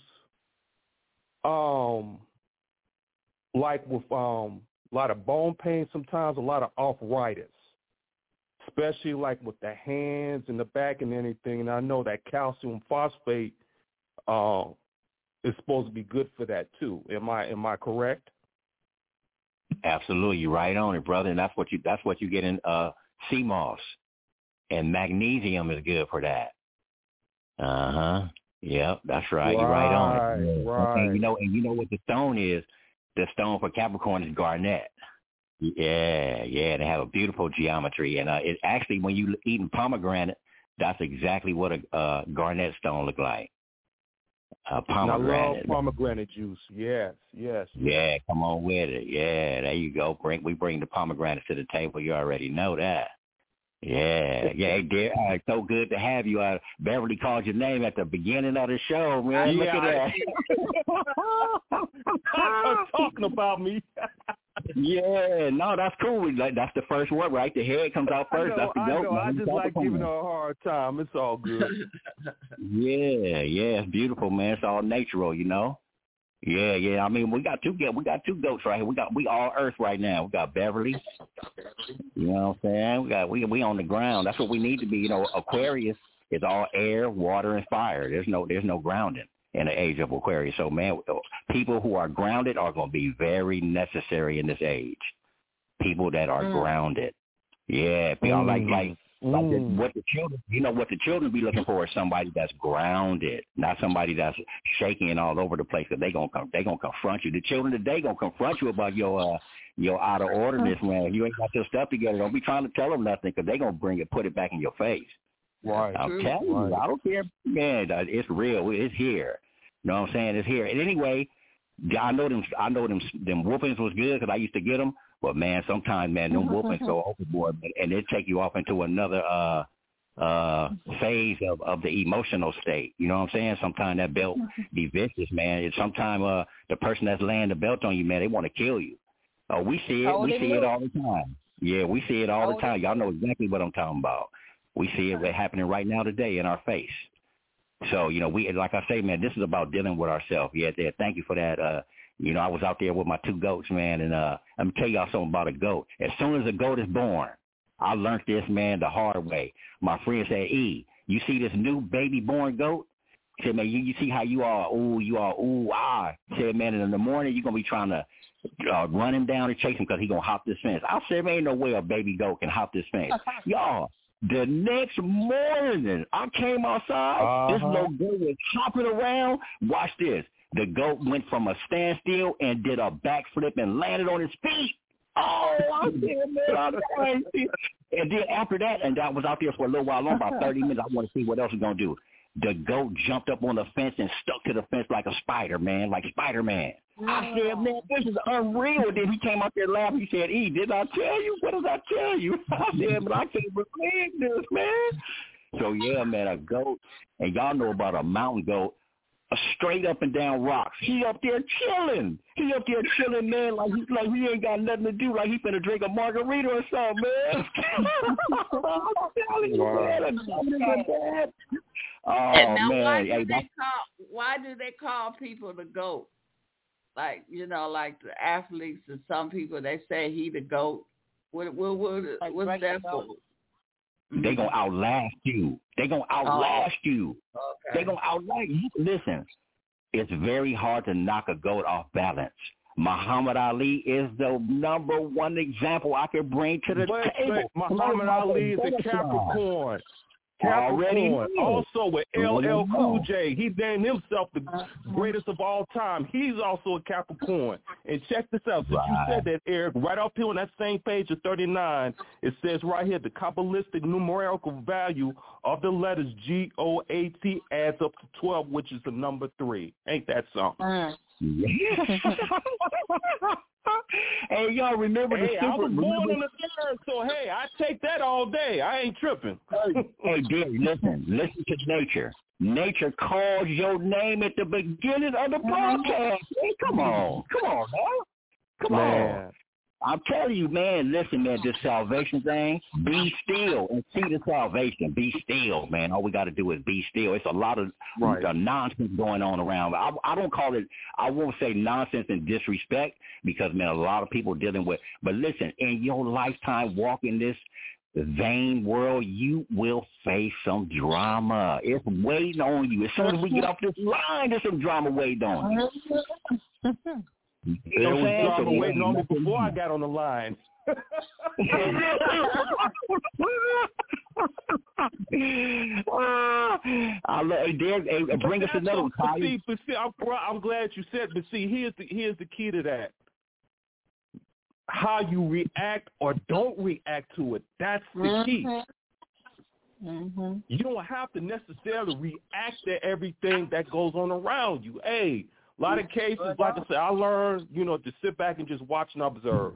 like with a lot of bone pain sometimes, a lot of arthritis, especially like with the hands and the back and anything. And I know that calcium phosphate is supposed to be good for that too. Am I correct? Absolutely, right on it, brother. And that's what you get in sea moss, and magnesium is good for that. Yep, that's right. You're right on it. Right. And you know what the stone is? The stone for Capricorn is garnet. Yeah. They have a beautiful geometry, and it actually, when you eating pomegranate, that's exactly what a garnet stone look like. Pomegranate. I love pomegranate juice. Yes. Yeah, come on with it. Yeah, there you go. We bring the pomegranate to the table. You already know that. Yeah, dear. It's so good to have you. Beverly called your name at the beginning of the show, man. Look at that. Talking about me. Yeah, no, that's cool. That's the first word, right? The head comes out first. That's the goat. I just like giving her a hard time. It's all good. Yeah, it's beautiful, man. It's all natural, Yeah. I mean, we got two goats right here. We all Earth right now. We got Beverly. You know what I'm saying? We on the ground. That's what we need to be. Aquarius is all air, water, and fire. There's no grounding in the age of Aquarius. So, man, people who are grounded are going to be very necessary in this age. People that are grounded. Yeah, people like what the children, what the children be looking for is somebody that's grounded, not somebody that's shaking all over the place. Cause they gonna confront you. The children today gonna confront you about your out of orderness, man. You ain't got your stuff together. Don't be trying to tell them nothing, cause they gonna put it back in your face. Right. I'm telling you, I don't care, man. It's real. It's here. You know what I'm saying? It's here. And anyway, I know them whoopings was good because I used to get them. But, man, sometimes, man, them whoopings go overboard, and it take you off into another phase of the emotional state. You know what I'm saying? Sometimes that belt be vicious, man. Sometimes the person that's laying the belt on you, man, they want to kill you. We see it. We see it all the time. Yeah, we see it all the time. Y'all know exactly what I'm talking about. We see it happening right now today in our face. So, we, like I say, man, this is about dealing with ourselves. Yeah, thank you for that. I was out there with my two goats, man, and let me tell y'all something about a goat. As soon as a goat is born, I learned this, man, the hard way. My friend said, E, you see this new baby born goat? He said, man, you see how you are, He said, man, in the morning you're going to be trying to run him down and chase him because he's going to hop this fence. I said, man, ain't no way a baby goat can hop this fence. Y'all, the next morning I came outside, this little goat was hopping around. Watch this. The goat went from a standstill and did a backflip and landed on his feet. Oh, I said, man, I'm crazy. And then after that, and I was out there for a little while longer, about 30 minutes, I want to see what else he's going to do. The goat jumped up on the fence and stuck to the fence like a spider, man, like Spider-Man. I said, man, this is unreal. Then he came out there laughing. He said, E, did I tell you? What did I tell you? I said, but I can't believe this, man. So, yeah, man, a goat, and y'all know about a mountain goat, straight up and down rocks. He up there chilling. Man, like he ain't got nothing to do. Like he finna drink a margarita or something, man. I'm telling you, man. And now, why do they call people the GOAT? Like, like the athletes and some people, they say he the GOAT. What's that for? They gonna outlast you. Okay. They gonna outlast you. Listen, it's very hard to knock a goat off balance. Muhammad Ali is the number one example I could bring to the table. Muhammad Ali is a Capricorn. Capricorn. Also with LL Cool J. He named himself the greatest of all time. He's also a Capricorn. And check this out. Since you said that, Eric, right up here on that same page of 39, it says right here, the Kabbalistic numerical value of the letters GOAT adds up to 12, which is the number 3. Ain't that something? Hey, y'all remember the I was born on the 3rd, so hey, I take that all day. I ain't tripping. Hey, dear, listen to nature. Nature calls your name at the beginning of the broadcast. Hey, come on, man. Come on. I'm telling you, man, listen, man, this salvation thing, be still and see the salvation. Be still, man. All we got to do is be still. It's a lot of nonsense going on around. I don't call it, I won't say nonsense and disrespect because, man, a lot of people dealing with, but listen, in your lifetime walking this vain world, you will face some drama. It's waiting on you. As soon as we get off this line, there's some drama waiting on you. There was drama waiting on me before I got on the line. Bring us another one. But see, I'm glad you said. But see, here's the key to that. How you react or don't react to it. That's the key. Mm-hmm. You don't have to necessarily react to everything that goes on around you. Hey. A lot of cases, like I said, I learned, to sit back and just watch and observe,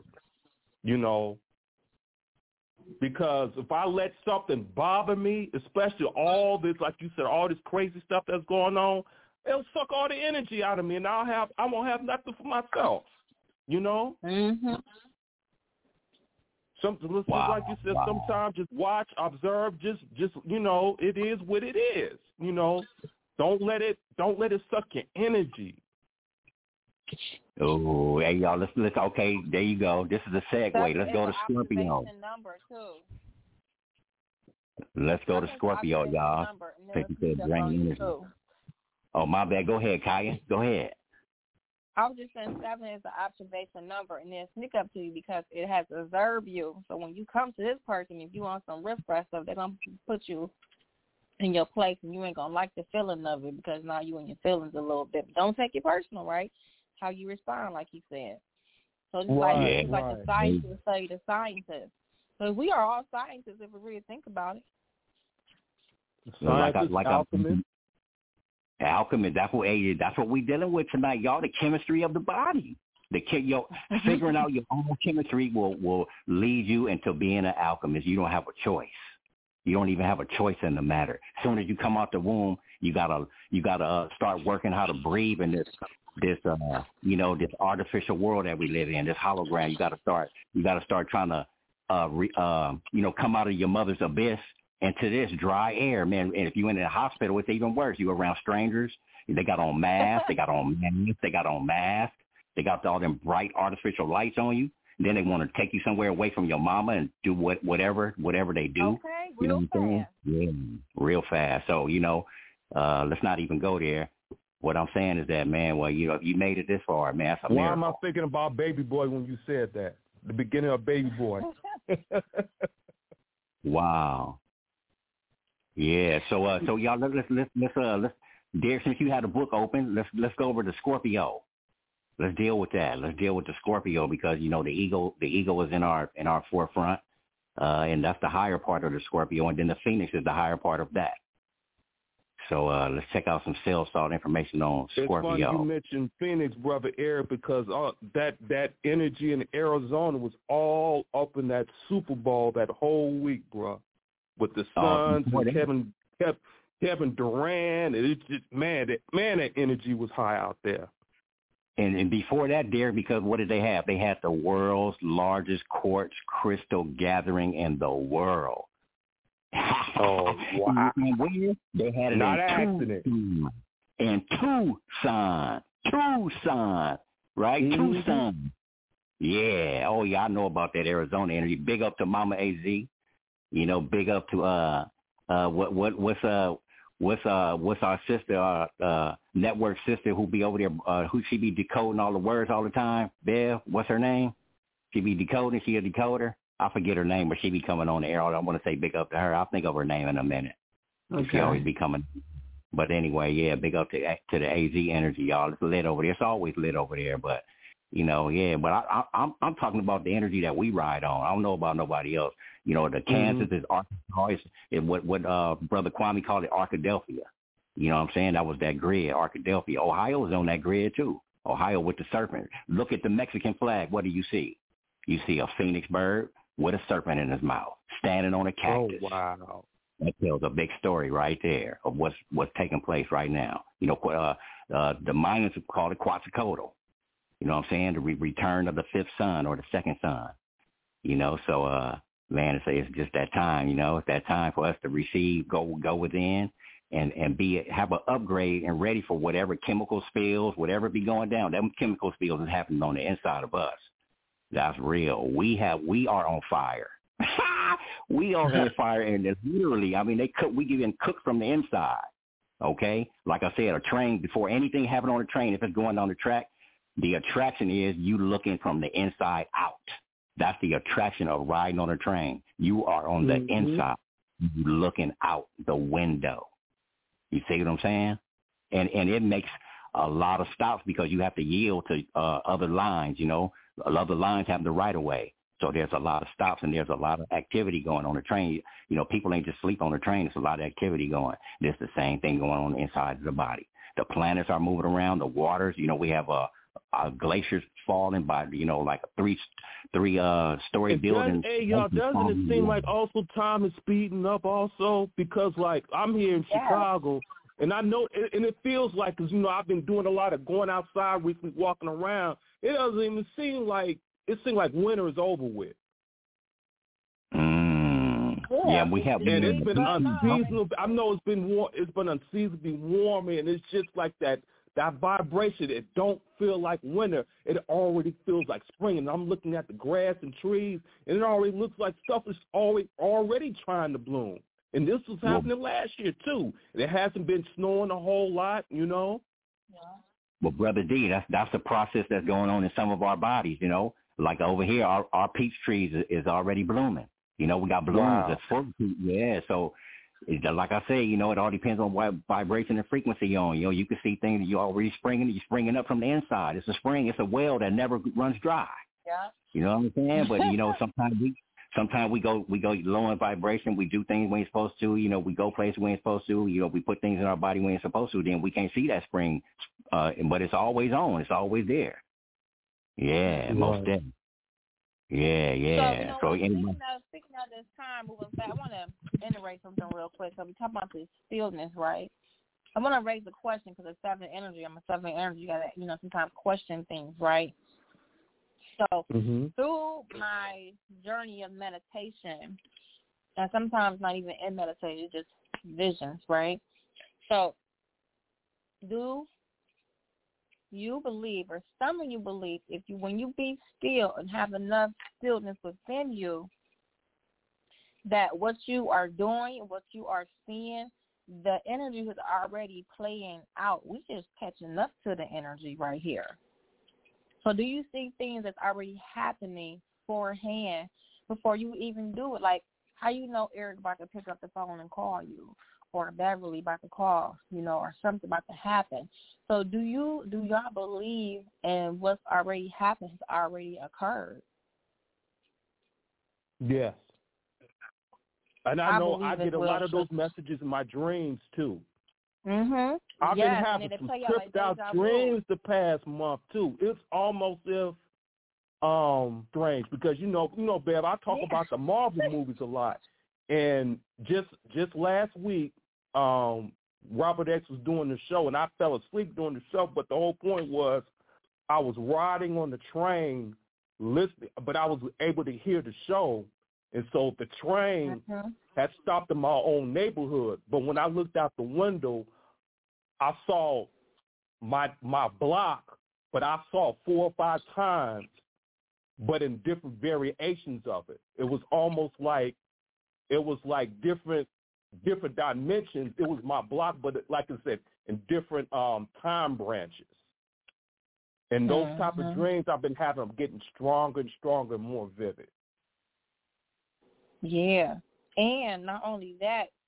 because if I let something bother me, especially all this, like you said, all this crazy stuff that's going on, it'll suck all the energy out of me, and I won't have nothing for myself, Mm-hmm. Something like you said, sometimes just watch, observe, just it is what it is, Don't let it suck your energy. Oh, hey, y'all, let's okay, there you go. This is a segue. Let's go to Scorpio. Let's go to Scorpio, y'all. Oh, my bad. Go ahead, Kaya. Go ahead. I was just saying 7 is an observation number, and then sneak up to you because it has observed you. So when you come to this person, if you want some riff-raff stuff, they're going to put you in your place, and you ain't going to like the feeling of it because now you in your feelings a little bit. But don't take it personal, right? How you respond, like you said. So it's like the scientists say the scientists. So we are all scientists if we really think about it. Alchemist, that's what we're dealing with tonight, y'all. The chemistry of the body. Figuring out your own chemistry will lead you into being an alchemist. You don't have a choice. You don't even have a choice in the matter. As soon as you come out the womb, you gotta start working how to breathe in this artificial world that we live in, this hologram. You gotta start trying to come out of your mother's abyss into this dry air, man. And if you're in a hospital, it's even worse. You're around strangers. They got on masks. They got on masks. They got all them bright artificial lights on you. Then they want to take you somewhere away from your mama and do whatever they do. Okay, real fast. Yeah, real fast. So, let's not even go there. What I'm saying is that, man, well, if you made it this far, man, that's a miracle. Why am I thinking about Baby Boy when you said that? The beginning of Baby Boy. Wow. Yeah. So y'all, let's Derek, since you had a book open, let's go over to Scorpio. Let's deal with that. Let's deal with the Scorpio because the ego is in our forefront, and that's the higher part of the Scorpio, and then the Phoenix is the higher part of that. So let's check out some sales thought information on Scorpio. It's funny you mentioned Phoenix, Brother Eric, because that energy in Arizona was all up in that Super Bowl that whole week, bro, with the Suns and Kevin Durant. It's just that energy was high out there. And before that, Derek, because what did they have? They had the world's largest quartz crystal gathering in the world. Oh, wow. They had it not accident. In Tucson, right? Mm-hmm. Tucson. Yeah. Oh, yeah, I know about that Arizona energy. Big up to Mama AZ. Big up to what's our sister, network sister who be over there, who she be decoding all the words all the time? Bev, what's her name? She be decoding. She a decoder. I forget her name, but she be coming on the air. I want to say big up to her. I'll think of her name in a minute. She always be coming. But anyway, yeah, big up to the AZ Energy, y'all. It's lit over there. It's always lit over there. But, you know, yeah. But I'm talking about the energy that we ride on. I don't know about nobody else. You know, the Kansas is Arkansas. Is what Brother Kwame called it, Arkadelphia. You know what I'm saying? That was that grid, Arkadelphia. Ohio is on that grid, too. Ohio with the serpent. Look at the Mexican flag. What do you see? You see a phoenix bird with a serpent in his mouth, standing on a cactus. Oh, wow. That tells a big story right there of what's taking place right now. You know, the Mayans call it Quetzalcoatl. You know what I'm saying? The return of the fifth son or the second son. You know, so man, it's just that time. You know, it's that time for us to receive, go within, and have an upgrade and ready for whatever chemical spills, whatever be going down. Them chemical spills is happening on the inside of us. That's real. We are on fire. We are on fire, and it's literally, I mean, we get cooked from the inside. Okay, like I said, a train, before anything happened on the train, if it's going down the track, the attraction is you looking from the inside out. That's the attraction of riding on a train. You are on the inside, you looking out the window. You see what I'm saying? And it makes a lot of stops because you have to yield to other lines. You know, other lines have the right of way. So there's a lot of stops and there's a lot of activity going on the train. You know, people ain't just sleep on the train. There's a lot of activity going. There's the same thing going on inside of the body. The planets are moving around. The waters, you know, we have glaciers falling by, you know, like a three-story building. Hey, y'all, doesn't it seem like also time is speeding up also? Because, like, I'm here in Chicago, and I know, and it feels like, because, you know, I've been doing a lot of going outside, recently walking around. It doesn't even seem like, it seems like winter is over with. Yeah, we have. And it's been unseasonable. I know it's been warm. It's been unseasonably warm, and it's just like that vibration. It don't feel like winter. It already feels like spring. And I'm looking at the grass and trees, and it already looks like stuff is already trying to bloom. And this was happening last year too. And it hasn't been snowing a whole lot, you know. Yeah. Well, Brother D, that's the process that's going on in some of our bodies, you know. Like over here, our peach trees is already blooming. You know, we got blooms that's full. Yeah, so like I say, you know, it all depends on what vibration and frequency you're on. You know, you can see things that you're already springing up from the inside. It's a spring. It's a well that never runs dry. Yeah. You know what I'm saying? But, you know, sometimes we go low in vibration. We do things we ain't supposed to. You know, we go places we ain't supposed to. You know, we put things in our body we ain't supposed to. Then we can't see that spring. But it's always on. It's always there. Yeah, most definitely. Yeah. So speaking of this time moving back, I want to iterate something real quick. So we talk about this stillness, right? I want to raise a question because it's 7 energy. I'm a 7 energy. You got to, you know, sometimes question things, right? So through my journey of meditation, and sometimes not even in meditation, just visions, right? So do you believe, or some of you believe, when you be still and have enough stillness within you, that what you are doing, what you are seeing, the energy is already playing out. We just catching up to the energy right here. So do you see things that's already happening beforehand before you even do it? Like, how you know Eric about to pick up the phone and call you, or Beverly about to call, you know, or something about to happen. So do y'all believe in what's already happened has already occurred? Yes. And I know I get a lot of those messages in my dreams too. I've been having some tripped out dreams the past month too. It's almost if strange because you know, Bev, I talk about the Marvel movies a lot. And just last week, Robert X was doing the show, and I fell asleep during the show. But the whole point was, I was riding on the train, listening, but I was able to hear the show, and so the train had stopped in my own neighborhood. But when I looked out the window, I saw my block, but I saw 4 or 5 times, but in different variations of it. It was almost like different dimensions. It was my block, but like I said, in different time branches. And those type of dreams I've been having, I'm getting stronger and stronger and more vivid. Yeah. And not only that,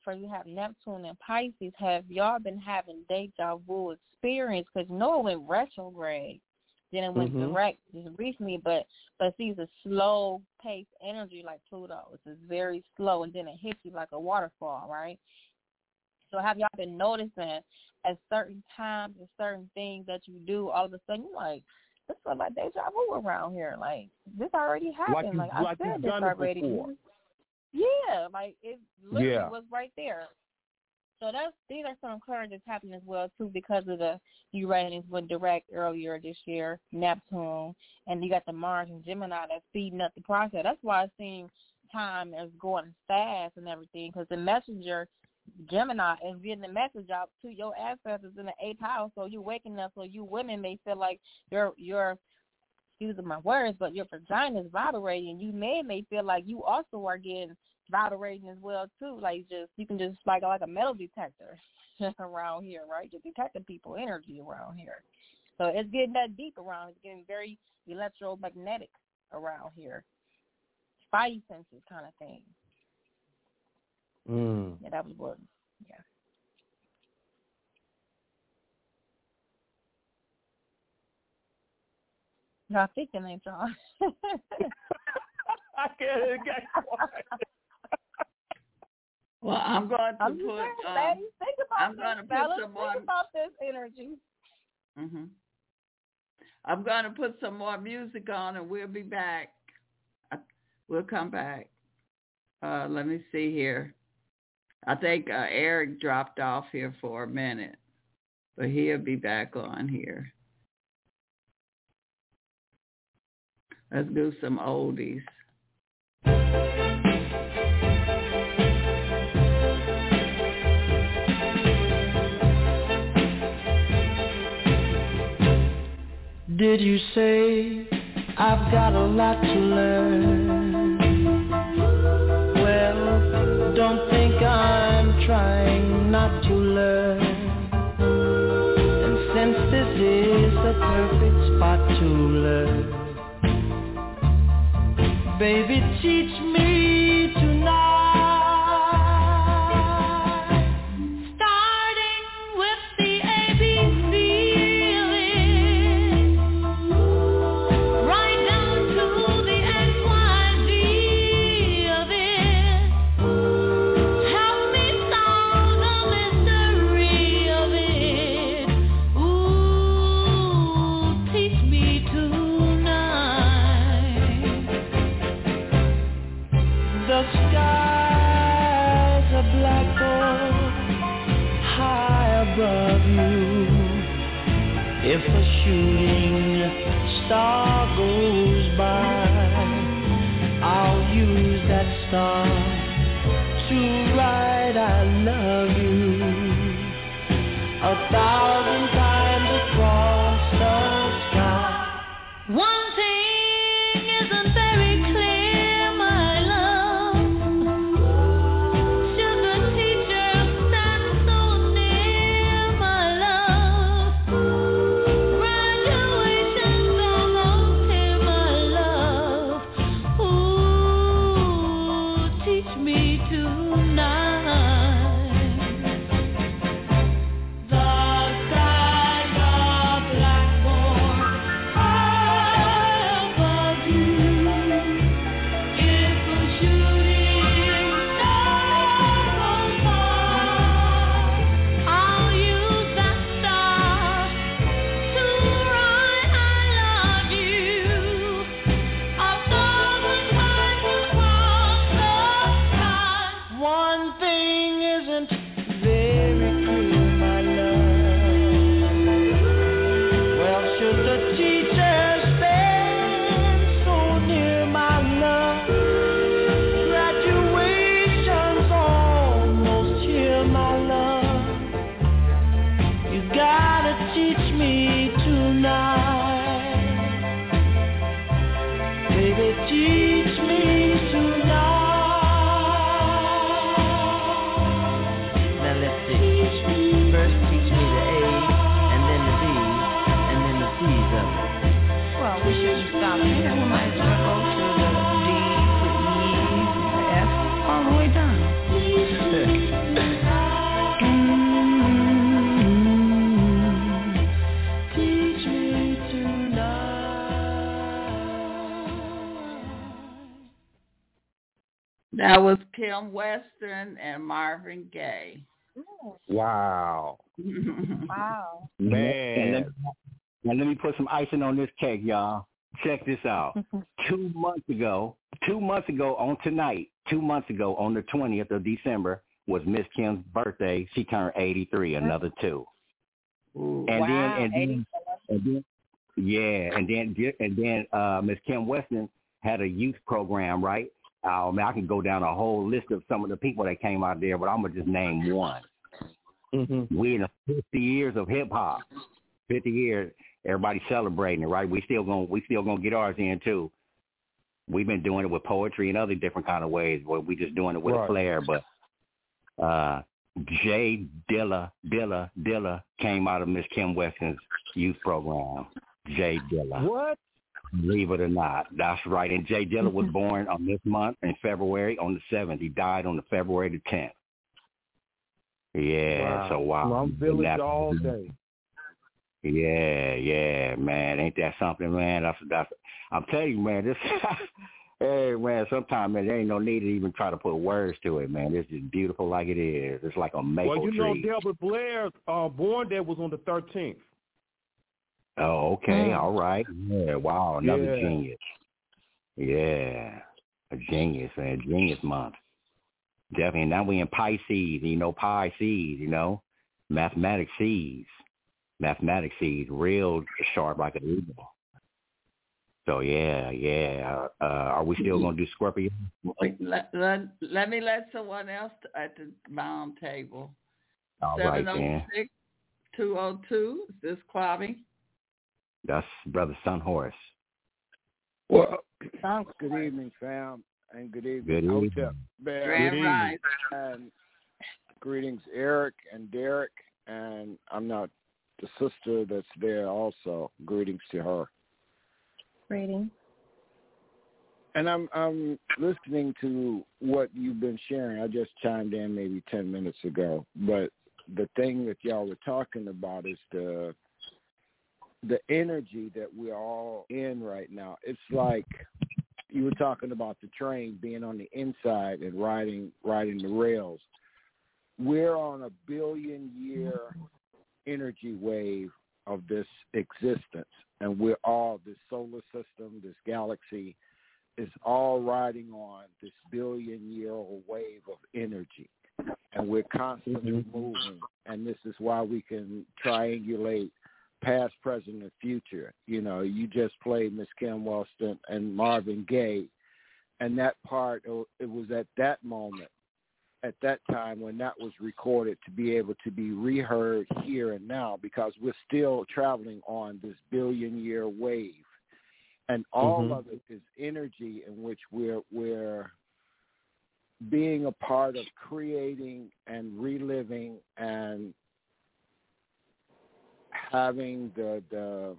21st, we have Neptune and Pisces. Have y'all been having deja vu experience? Because it went retrograde. Then it went direct just recently, but see, it's a slow-paced energy like Pluto. It's just very slow, and then it hits you like a waterfall, right? So have y'all been noticing at certain times and certain things that you do, all of a sudden you're like, this is like deja vu around here. Like, this already happened. Like I said this already. Yeah, like it literally was right there. So these are some occurrences happening as well too because of the Uranus went direct earlier this year, Neptune, and you got the Mars and Gemini that's speeding up the process. That's why it seems time is going fast and everything because the messenger Gemini is getting the message out to your ancestors in the 8th house. So you waking up, so you women may feel like your excuse my words, but your vagina is vibrating. You may feel like you also are getting vibrating as well too. Like you can just like a metal detector around here, right? Just detecting people energy around here. So it's getting that deep around. It's getting very electromagnetic around here. Spidey senses kind of thing. Yeah, that was what. Yeah. Y'all thinking, ain't y'all? I can't get quiet. Well, I'm going to think about this energy. I'm going to put some more music on, and we'll be back. We'll come back. Let me see here. I think Eric dropped off here for a minute, but he'll be back on here. Let's do some oldies. Did you say I've got a lot to learn? Well, don't think I'm trying not to learn. And since this is the perfect spot to learn, baby, teach me tonight. If a shooting star goes by, I'll use that star to write I love you 1,000 times across the sky. One thing isn't very clear, my love. Should the teacher stand so near, my love? Graduation's almost here, my love. Ooh, teach me tonight. That was Kim Weston and Marvin Gaye. Wow. Wow. Man. And let me put some icing on this cake, y'all. Check this out. 2 months ago on tonight, 2 months ago on the 20th of December was Miss Kim's birthday. She turned 83, another 2. Ooh. And Wow. then Miss Kim Weston had a youth program, right? I mean, I can go down a whole list of some of the people that came out there, but I'm gonna just name one. Mm-hmm. We in the 50 years of hip hop. 50 years, everybody celebrating it, right? We still gonna get ours in too. We've been doing it with poetry and other different kind of ways, but we just doing it with a flair. But Jay Dilla came out of Miss Kim Weston's youth program. Jay Dilla. What? Believe it or not, that's right. And Jay Dilla was born on this month in February on the 7th. He died on the February the 10th. Yeah, so wow. Slum Village all day. Yeah, man. Ain't that something, man? That's I'm telling you, man, this hey man, sometimes man, there ain't no need to even try to put words to it, man. It's just beautiful like it is. It's like a maple tree. Well, you know Delbert Blair born day was on the 13th. Oh, okay, all right. Yeah, wow, another genius. Yeah. A genius, man. Genius month. Definitely. And now we in Pisces, Pisces, mathematics seeds, real sharp like an eagle. So yeah. Are we still gonna do Scorpio? Let me let someone else at the round table. All right, man. 706-202. Is this Clobby? That's Brother Sun Horse. Well, good evening, fam, and good evening, Hotep. Grand Rise. And greetings, Eric and Derek, and I'm not the sister that's there also. Greetings to her. Greetings. And I'm listening to what you've been sharing. I just chimed in maybe 10 minutes ago, but the thing that y'all were talking about is the energy that we're all in right now. It's like you were talking about the train being on the inside and riding the rails. We're on a billion-year energy wave of this existence, and we're all, this solar system, this galaxy, is all riding on this billion-year-old wave of energy, and we're constantly moving, and this is why we can triangulate past, present, and future. You just played Miss Kim Weston and Marvin Gaye, and that part, it was at that moment, at that time when that was recorded, to be able to be reheard here and now, because we're still traveling on this billion-year wave, and all of it is energy in which we're being a part of creating and reliving and having the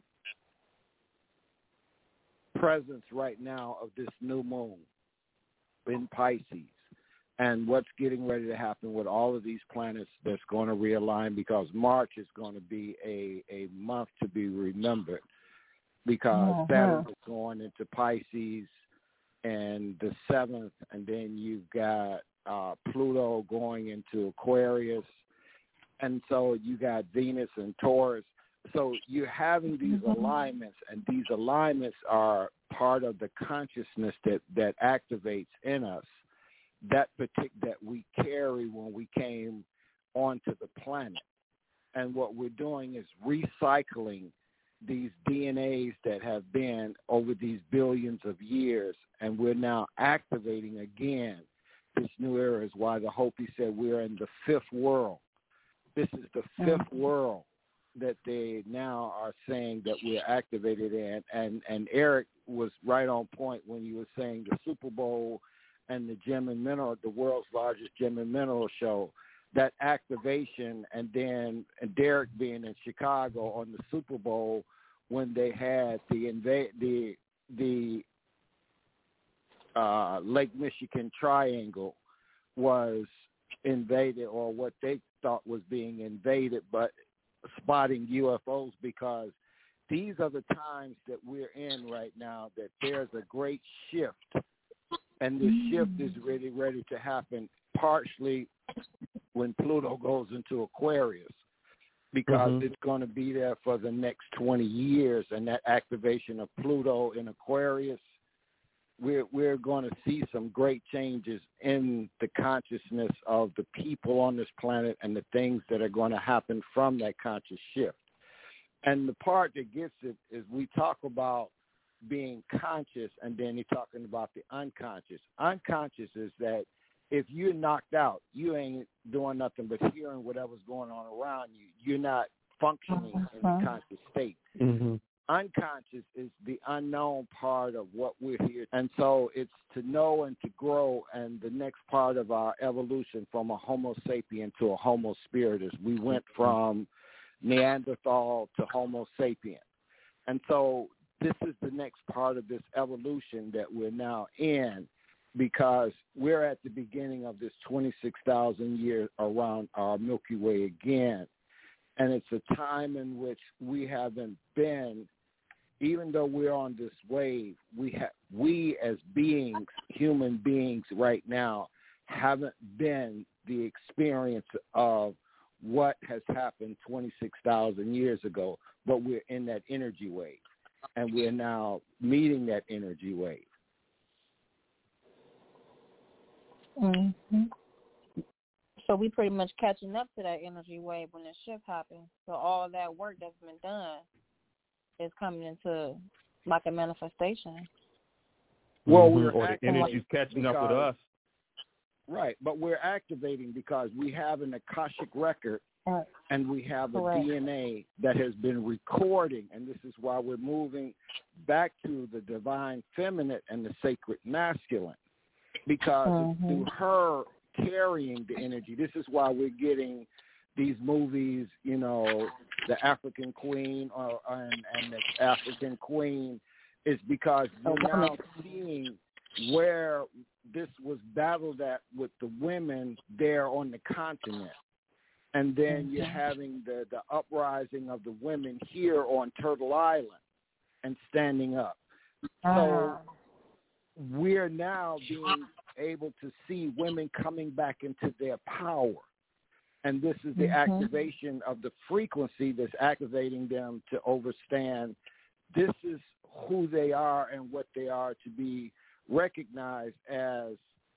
presence right now of this new moon in Pisces, and what's getting ready to happen with all of these planets that's going to realign, because March is going to be a month to be remembered, because Saturn is going into Pisces and the 7th, and then you've got Pluto going into Aquarius, and so you got Venus and Taurus. So you're having these alignments, and these alignments are part of the consciousness that activates in us, that we carry when we came onto the planet. And what we're doing is recycling these DNAs that have been over these billions of years, and we're now activating again. This new era is why the Hopi said we're in the fifth world. This is the fifth world that they now are saying that we're activated in. And Eric was right on point when you were saying the Super Bowl and the Gem and Mineral, the world's largest gem and mineral show, that activation, and then Derek being in Chicago on the Super Bowl when they had the Lake Michigan Triangle was invaded, or what they thought was being invaded, but spotting UFOs, because these are the times that we're in right now, that there's a great shift And this shift is really ready to happen partially when Pluto goes into Aquarius, because it's going to be there for the next 20 years. And that activation of Pluto in Aquarius, we're going to see some great changes in the consciousness of the people on this planet and the things that are going to happen from that conscious shift. And the part that gets it is we talk about being conscious, and then you're talking about the unconscious. Unconscious is that if you're knocked out, you ain't doing nothing but hearing whatever's going on around you. You're not functioning in the conscious state. Unconscious is the unknown part of what we're here. And so it's to know and to grow, and the next part of our evolution from a Homo sapien to a Homo spiritus. We went from Neanderthal to Homo sapien. And so this is the next part of this evolution that we're now in, because we're at the beginning of this 26,000 years around our Milky Way again. And it's a time in which we haven't been, even though we're on this wave, we as beings, human beings right now, haven't been the experience of what has happened 26,000 years ago, but we're in that energy wave, and we're now meeting that energy wave. So we pretty much catching up to that energy wave when the shift happens. So all that work that's been done is coming into like a manifestation. Well, or the energy's catching up with us. Right, but we're activating because we have an Akashic record, and we have a DNA that has been recording, and this is why we're moving back to the divine feminine and the sacred masculine, because it's through her carrying the energy. This is why we're getting these movies, you know, the African Queen and the African Queen, is because we're now seeing where this was battled at with the women there on the continent. And then you're having the uprising of the women here on Turtle Island and standing up. So we're now being able to see women coming back into their power. And this is the activation of the frequency that's activating them to understand this is who they are and what they are, to be recognized as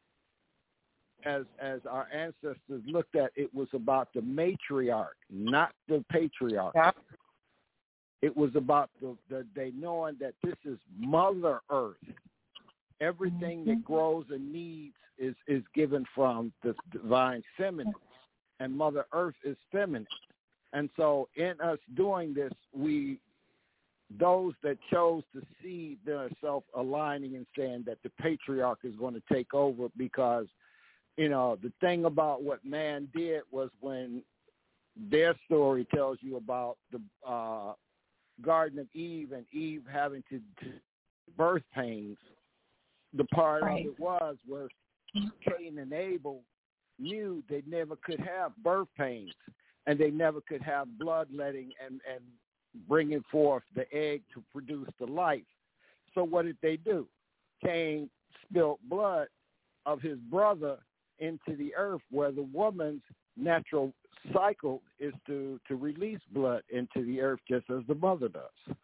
our ancestors looked at. It was about the matriarch, not the patriarch. Yeah. It was about they knowing that this is Mother Earth. Everything that grows and needs is given from the divine feminine, and Mother Earth is feminine. And so in us doing this, those that chose to see themselves aligning and saying that the patriarch is going to take over, because, you know, the thing about what man did was, when their story tells you about the Garden of Eve and Eve having to birth pains, the part of it was Cain and Abel knew they never could have birth pains, and they never could have bloodletting and bringing forth the egg to produce the life. So what did they do? Cain spilled blood of his brother into the earth, where the woman's natural cycle is to release blood into the earth, just as the mother does.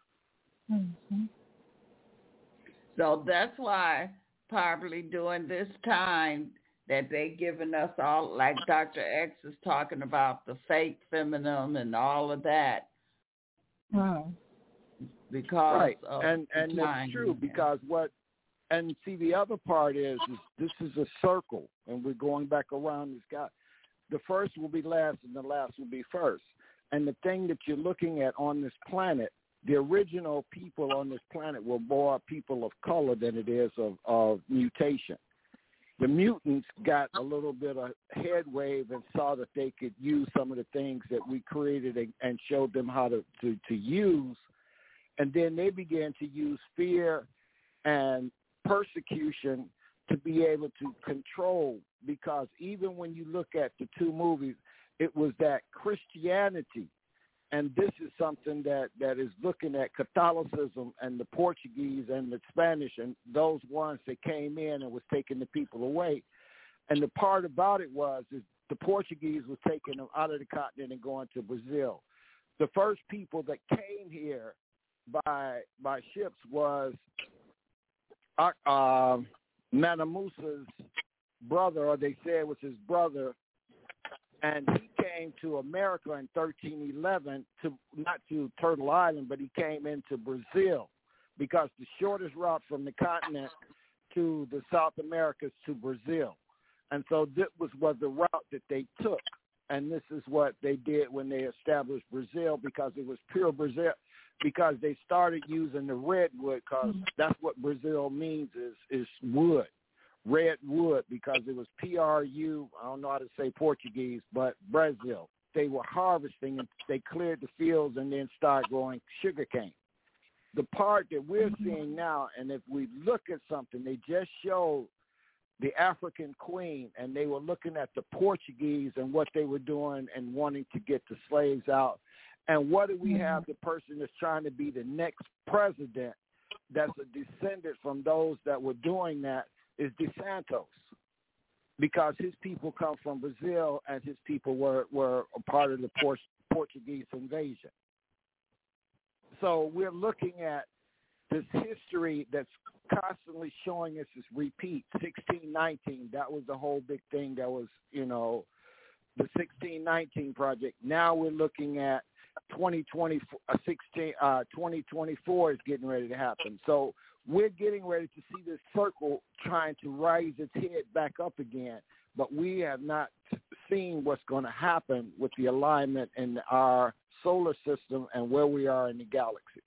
So that's why probably during this time that they giving us all, like Dr. X is talking about, the fake feminine and all of that. Because and that's true, because and see, the other part is this is a circle, and we're going back around this guy. The first will be last, and the last will be first. And the thing that you're looking at on this planet, the original people on this planet were more people of color than it is of mutation. The mutants got a little bit of head wave and saw that they could use some of the things that we created and showed them how to use. And then they began to use fear and persecution to be able to control, because even when you look at the two movies, it was that Christianity and this is something that is looking at Catholicism and the Portuguese and the Spanish and those ones that came in and was taking the people away. And the part about it is the Portuguese was taking them out of the continent and going to Brazil. The first people that came here by ships was Mansa Musa's brother, or they said it was his brother, and he came to America in 1311 not to Turtle Island, but he came into Brazil, because the shortest route from the continent to the South Americas to Brazil. And so this was the route that they took. And this is what they did when they established Brazil, because it was pure Brazil, because they started using the redwood, because that's what Brazil means is wood, red wood, because it was PRU, I don't know how to say Portuguese, but Brazil. They were harvesting and they cleared the fields and then started growing sugarcane. The part that we're seeing now, and if we look at something, they just showed the African queen, and they were looking at the Portuguese and what they were doing and wanting to get the slaves out. And what do we have? The person that's trying to be the next president that's a descendant from those that were doing that is De Santos, because his people come from Brazil and his people were a part of the Portuguese invasion. So we're looking at this history that's constantly showing us this repeat. 1619, that was the whole big thing that was, the 1619 project. Now we're looking at 2024 is getting ready to happen. So we're getting ready to see this circle trying to raise its head back up again, but we have not seen what's going to happen with the alignment in our solar system and where we are in the galaxy.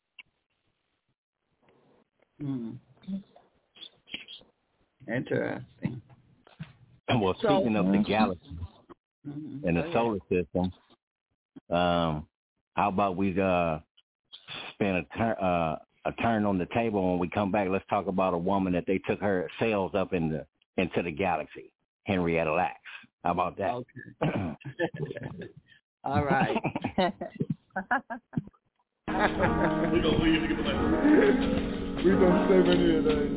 Interesting. Well, speaking of the galaxy and the solar system, how about we spend a turn on the table when we come back? Let's talk about a woman that they took her sails up into the galaxy, Henrietta Lacks. How about that? Okay. All right. We're going to leave to get the letter. We're going to save any of that.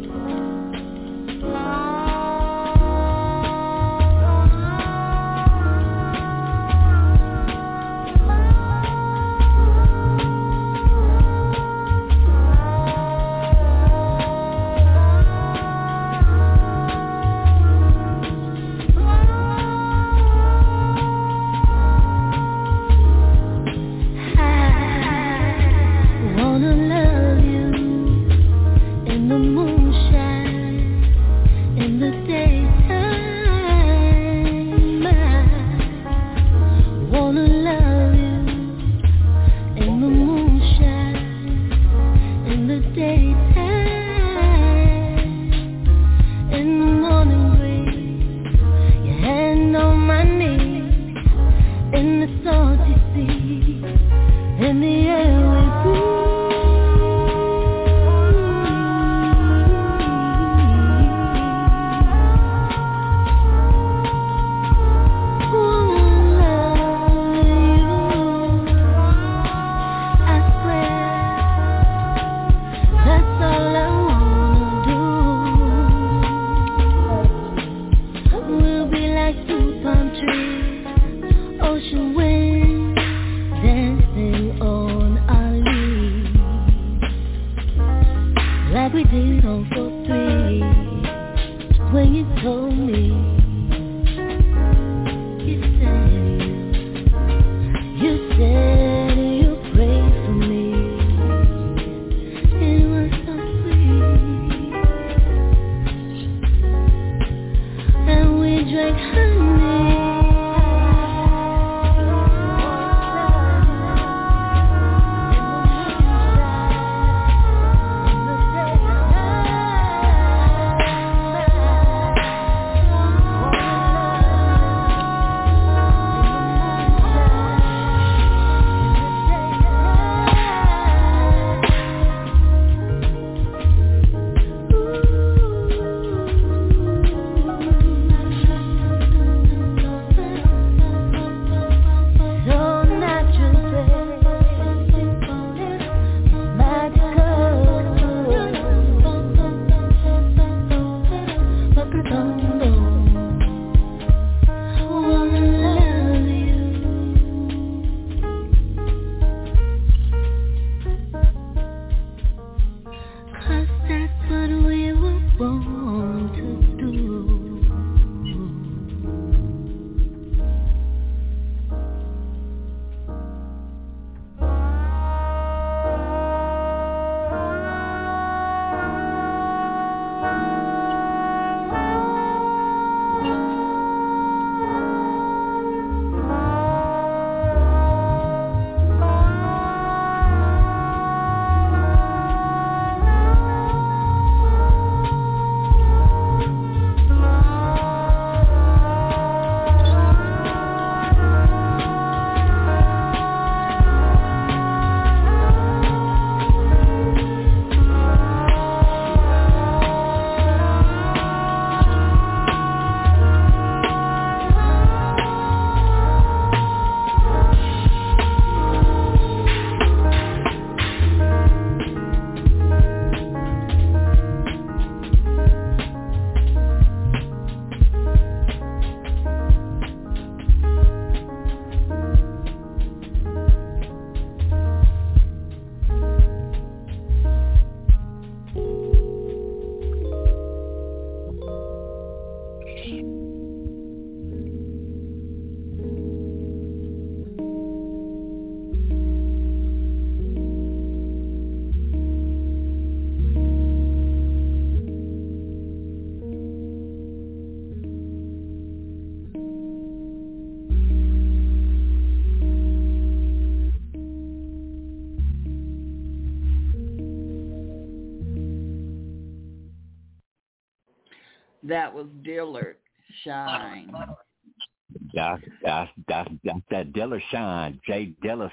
That was Dillard Shine. That's that Dillard Shine. J. Dillard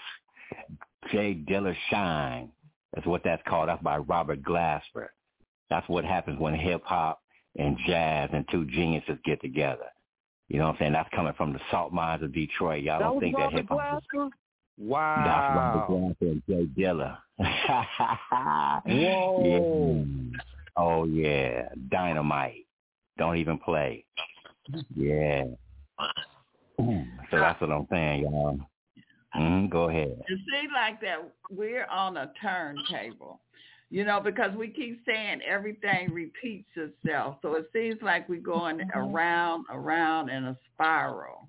Shine. That's what that's called. That's by Robert Glasper. That's what happens when hip hop and jazz and two geniuses get together. You know what I'm saying? That's coming from the salt mines of Detroit. Y'all don't think that hip hop. Wow. That's Robert Glasper and Jay Dilla. Whoa. Yeah. Oh yeah, dynamite. Don't even play. Yeah. So that's what I'm saying, y'all. Go ahead. It seems like that we're on a turntable, you know, because we keep saying everything repeats itself. So it seems like we're going around in a spiral.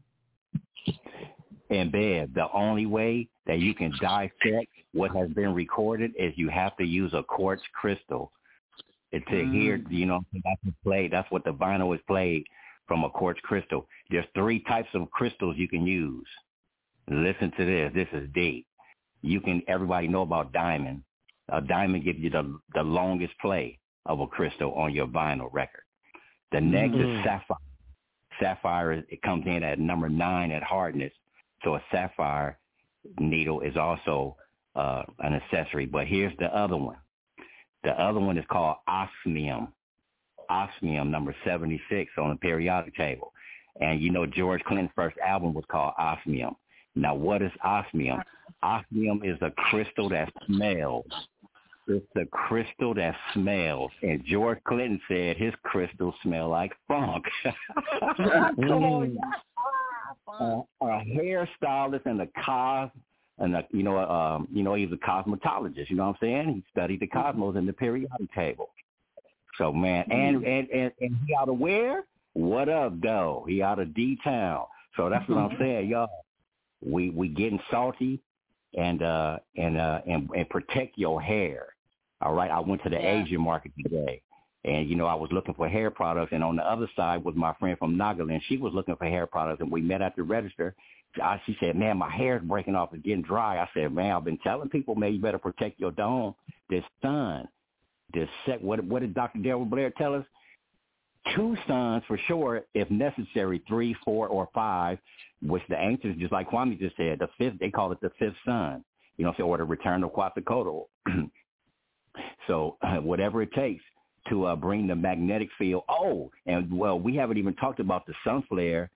And Bev, the only way that you can dissect what has been recorded is you have to use a quartz crystal to hear, you know, that's what the vinyl is played from, a quartz crystal. There's 3 types of crystals you can use. Listen to this. This is deep. Everybody know about diamond. A diamond gives you the longest play of a crystal on your vinyl record. The next is sapphire. Sapphire, it comes in at number 9 at hardness. So a sapphire needle is also an accessory. But here's the other one. The other one is called osmium. Osmium, number 76 on the periodic table. And you know George Clinton's first album was called Osmium. Now, what is osmium? Osmium is a crystal that smells. It's a crystal that smells. And George Clinton said his crystals smell like funk. Come on. A hairstylist and he's a cosmetologist. You know what I'm saying? He studied the cosmos in the periodic table. So man, and he out of where? What up, though? He out of D-Town. So that's what I'm saying, y'all. We getting salty and protect your hair. All right. I went to the Asian market today. And, you know, I was looking for hair products, and on the other side was my friend from Nagaland. She was looking for hair products, and we met at the register. She said, man, my hair is breaking off and getting dry. I said, man, I've been telling people, man, you better protect your dome. This sun, what did Dr. Darrell Blair tell us? 2 suns for sure, if necessary, 3, 4, or 5, which the ancients, just like Kwame just said, the 5th, they call it the 5th sun, you know, or the return of Quetzalcoatl. So whatever it takes to bring the magnetic field. Oh, and well, we haven't even talked about the sun flare,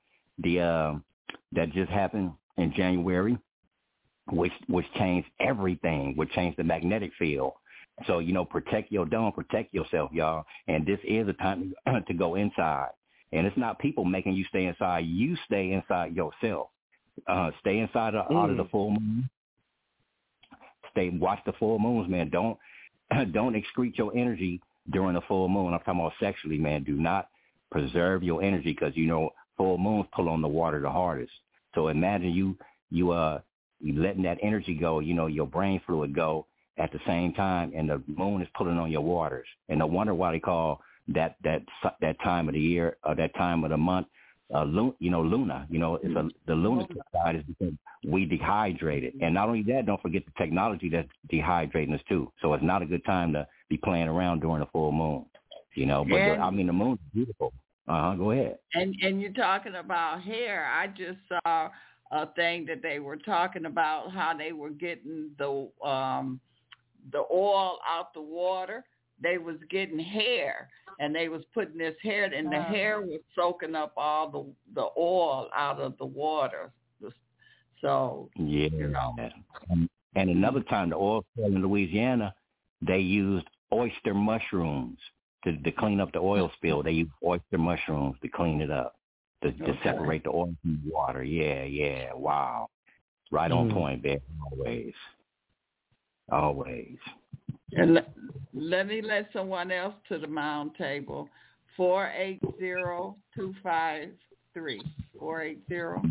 that just happened in January, which changed everything, which changed the magnetic field. So, you know, protect your dome, protect yourself, y'all. And this is a time to go inside. And it's not people making you stay inside. You stay inside yourself. Stay inside out of the full moon. Watch the full moons, man. Don't excrete your energy during the full moon. I'm talking about sexually, man. Do not preserve your energy because, you know, full moons pull on the water the hardest. So imagine you letting that energy go, you know, your brain fluid go at the same time, and the moon is pulling on your waters. And no wonder why they call that time of the year or that time of the month, Luna. You know, it's the lunar side is because we dehydrated. And not only that, don't forget the technology that's dehydrating us too. So it's not a good time to be playing around during a full moon. You know, but the moon is beautiful. Go ahead. And you're talking about hair. I just saw a thing that they were talking about how they were getting the oil out the water. They was getting hair, and they was putting this hair, and the hair was soaking up all the oil out of the water. So yeah, you know. And another time, the oil spill in Louisiana, they used oyster mushrooms to clean up the oil spill. They used oyster mushrooms to clean it up, to separate the oil from the water. Yeah. Wow. Right on point, babe. Always. And let me let someone else to the mound table. 480-253. 480.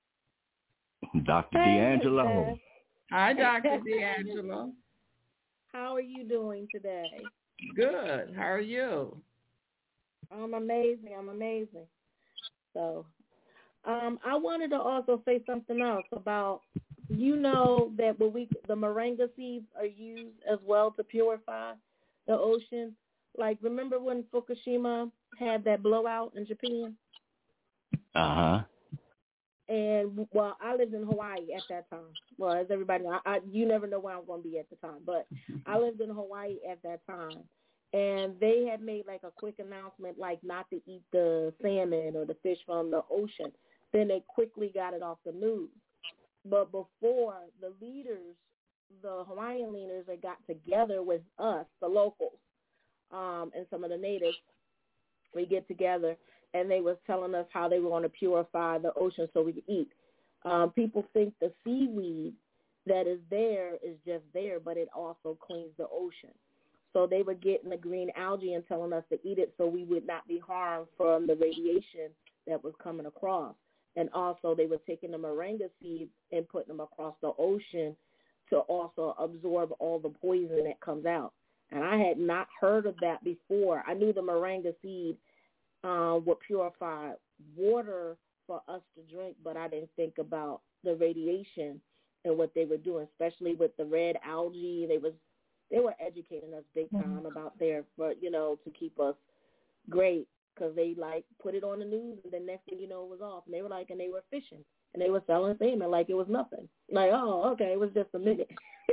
Dr. D'Angelo. Hi, Dr. D'Angelo. How are you doing today? Good. How are you? I'm amazing. So, I wanted to also say something else about, you know, that the moringa seeds are used as well to purify the ocean. Like, remember when Fukushima had that blowout in Japan? Uh-huh. And, well, I lived in Hawaii at that time. Well, as everybody knows, you never know where I'm going to be at the time. But I lived in Hawaii at that time. And they had made, like, a quick announcement, like, not to eat the salmon or the fish from the ocean. Then they quickly got it off the news. But before, the leaders, the Hawaiian leaders, they got together with us, the locals, and some of the natives. We get together, and they was telling us how they were going to purify the ocean so we could eat. People think the seaweed that is there is just there, but it also cleans the ocean. So they were getting the green algae and telling us to eat it so we would not be harmed from the radiation that was coming across. And also they were taking the moringa seeds and putting them across the ocean to also absorb all the poison that comes out. And I had not heard of that before. I knew the moringa seed would purify water for us to drink, but I didn't think about the radiation and what they were doing, especially with the red algae. They were educating us big time about there, but, to keep us great, because they, like, put it on the news, and the next thing you know, it was off. And they were like, and they were fishing, and they were selling salmon like it was nothing. Like, oh, okay, it was just a minute.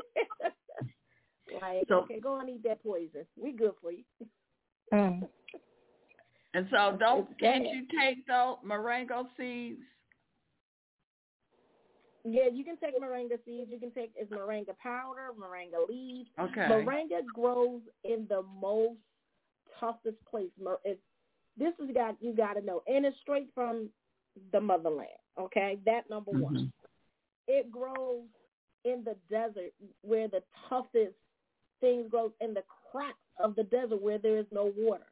Like, okay, go and eat that poison. We good for you. And so can't you take those moringa seeds? Yeah, you can take moringa seeds. You can take moringa powder, moringa leaves. Okay. Moringa grows in the most toughest place. This is you got to know, and it's straight from the motherland. Okay, that number one. It grows in the desert where the toughest things grow, in the cracks of the desert where there is no water.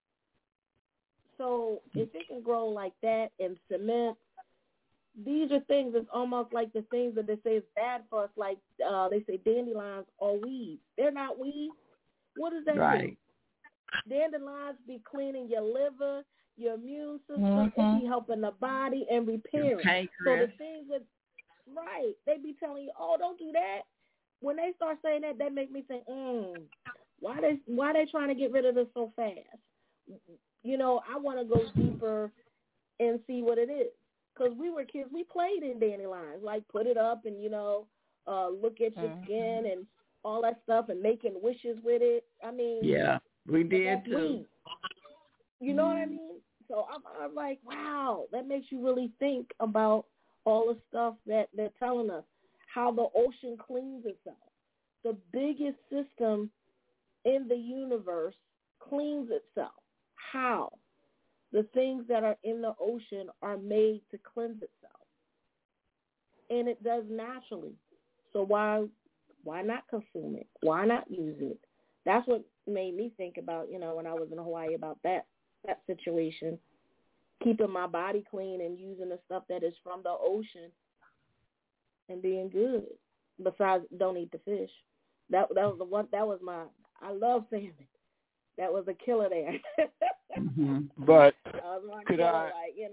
So if it can grow like that in cement, these are things that's almost like the things that they say is bad for us, like they say dandelions are weeds. They're not weeds. What does that do? Dandelions be cleaning your liver, your immune system, it be helping the body and repairing. So the things that, they be telling you, oh, don't do that. When they start saying that, that make me think, why they trying to get rid of this so fast? I want to go deeper and see what it is. Because we were kids, we played in dandelions, like put it up and, look at your skin and all that stuff and making wishes with it. I mean, yeah, we did too. Sweet. You know what I mean? So I'm like, wow, that makes you really think about all the stuff that they're telling us, how the ocean cleans itself. The biggest system in the universe cleans itself. How? The things that are in the ocean are made to cleanse itself. And it does naturally. So why not consume it? Why not use it? That's what made me think about, when I was in Hawaii, about that situation, keeping my body clean and using the stuff that is from the ocean and being good. Besides, don't eat the fish. That was the one. That was I love salmon. That was a killer there. But could I?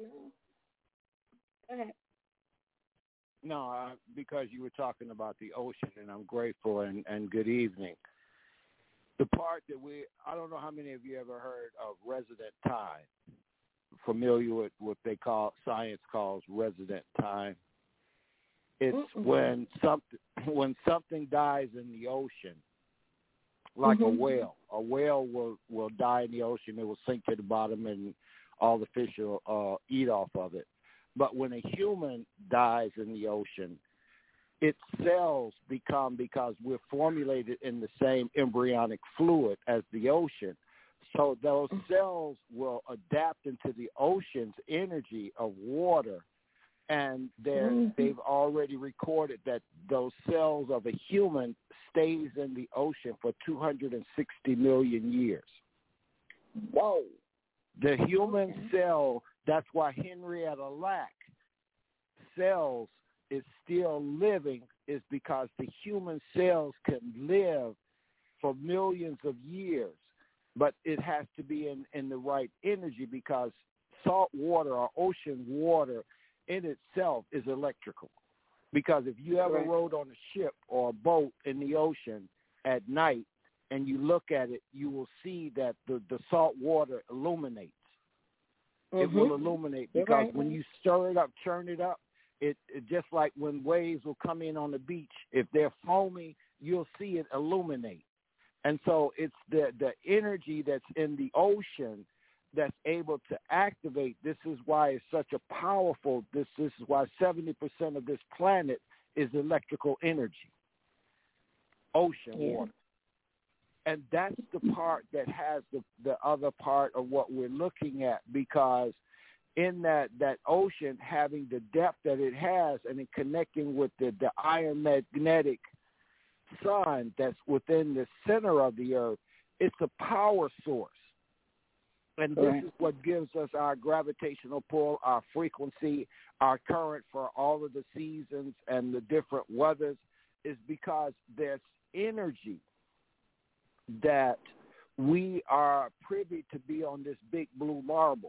Go ahead. No, because you were talking about the ocean, and I'm grateful, and good evening. The part that I don't know how many of you ever heard of resident time. Familiar with what science calls resident time. It's when something dies in the ocean, like a whale. A whale will die in the ocean. It will sink to the bottom, and all the fish will eat off of it. But when a human dies in the ocean, its cells become, because we're formulated in the same embryonic fluid as the ocean, so those cells will adapt into the ocean's energy of water, and they've already recorded that those cells of a human stays in the ocean for 260 million years. Whoa. The human cell, that's why Henrietta Lack cells is still living, is because the human cells can live for millions of years, but it has to be in the right energy, because salt water or ocean water in itself is electrical. Because if you ever rode on a ship or a boat in the ocean at night and you look at it, you will see that the salt water illuminates. It will illuminate because when you stir it up, churn it up, it just like when waves will come in on the beach, if they're foamy, you'll see it illuminate. And so it's the energy that's in the ocean that's able to activate. This is why it's such a powerful, this is why 70% of this planet is electrical energy, ocean water. And that's the part that has the other part of what we're looking at, because in that ocean having the depth that it has and in connecting with the iron magnetic sun that's within the center of the earth, it's a power source. And this is what gives us our gravitational pull, our frequency, our current for all of the seasons and the different weathers, is because there's energy that we are privy to be on this big blue marble.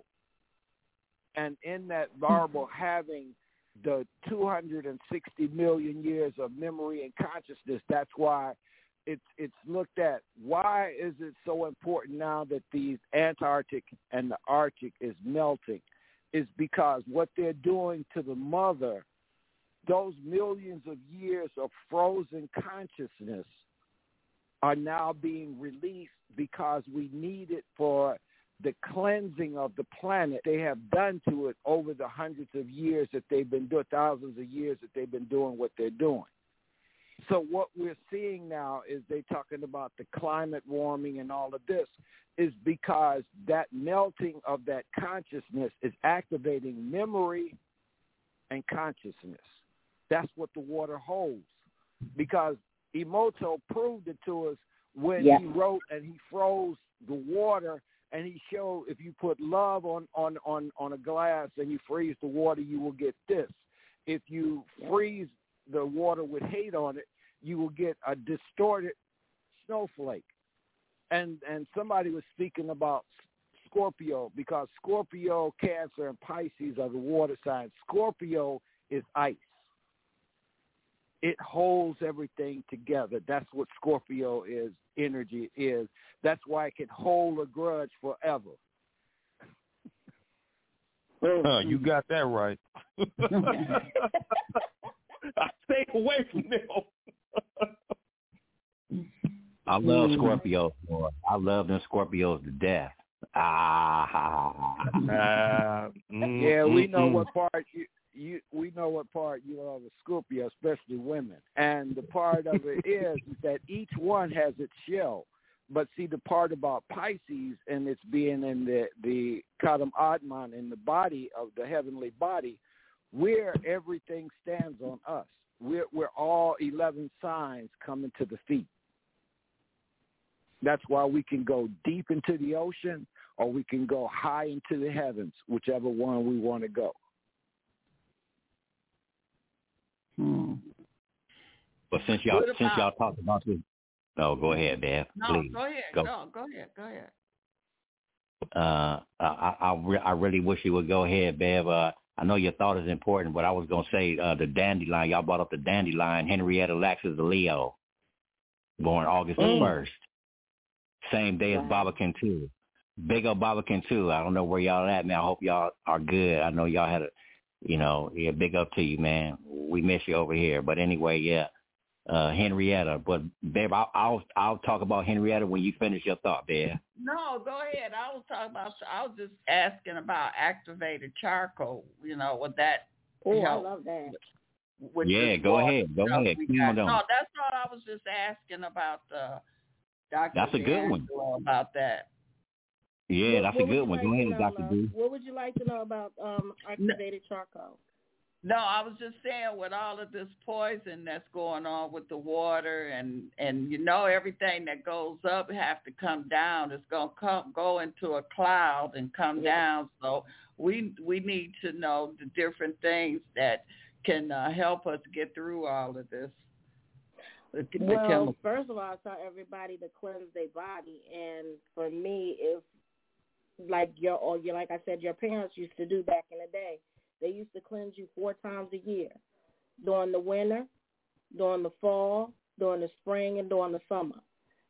And in that marble having the 260 million years of memory and consciousness, that's why it's looked at. Why is it so important now that the Antarctic and the Arctic is melting? Is because what they're doing to the mother, those millions of years of frozen consciousness are now being released because we need it for the cleansing of the planet. They have done to it over the hundreds of years that they've been doing, thousands of years that they've been doing what they're doing. So what we're seeing now is they talking about the climate warming and all of this is because that melting of that consciousness is activating memory and consciousness. That's what the water holds, because Emoto proved it to us when he wrote and he froze the water, and he showed if you put love on a glass and you freeze the water, you will get this. If you freeze the water with hate on it, you will get a distorted snowflake. And somebody was speaking about Scorpio, because Scorpio, Cancer, and Pisces are the water signs. Scorpio is ice. It holds everything together. That's what Scorpio is, energy is. That's why it can hold a grudge forever. You got that right. I stay away from them. I love Scorpios, boy. I love them Scorpios to death. Yeah, we know what part we know what part you love of Scorpio, especially women. And the part of it is that each one has its shell. But see, the part about Pisces and it's being in the Kadam Atman, in the body of the heavenly body, where everything stands on us. We're all 11 signs coming to the feet. That's why we can go deep into the ocean or we can go high into the heavens, whichever one we want to go. But since y'all talked about this, go ahead, Bev. No, please. go ahead. Go ahead. I really wish you would go ahead, Bev. I know your thought is important, but I was gonna say the dandelion. Y'all brought up the dandelion. Henrietta Lacks is a Leo, born August the 1st, same day as Babakin too. Big up Babakin too. I don't know where y'all at, man. I hope y'all are good. I know y'all had big up to you, man. We miss you over here. But anyway, Henrietta. But babe, I'll talk about Henrietta when you finish your thought, babe. No, go ahead. I was just asking about activated charcoal. With that. Oh, I love that. Yeah, go ahead. Go ahead. No, that's all I was just asking about. Dr. That's a good one. About that. Yeah, that's a good one. Go ahead, Dr. D. What would you like to know about activated charcoal? No, I was just saying with all of this poison that's going on with the water and everything that goes up have to come down. It's going to go into a cloud and come down. So we need to know the different things that can help us get through all of this. Well, first of all, I tell everybody to cleanse their body. And for me, if like I said, your parents used to do back in the day, they used to cleanse you 4 times a year, during the winter, during the fall, during the spring, and during the summer.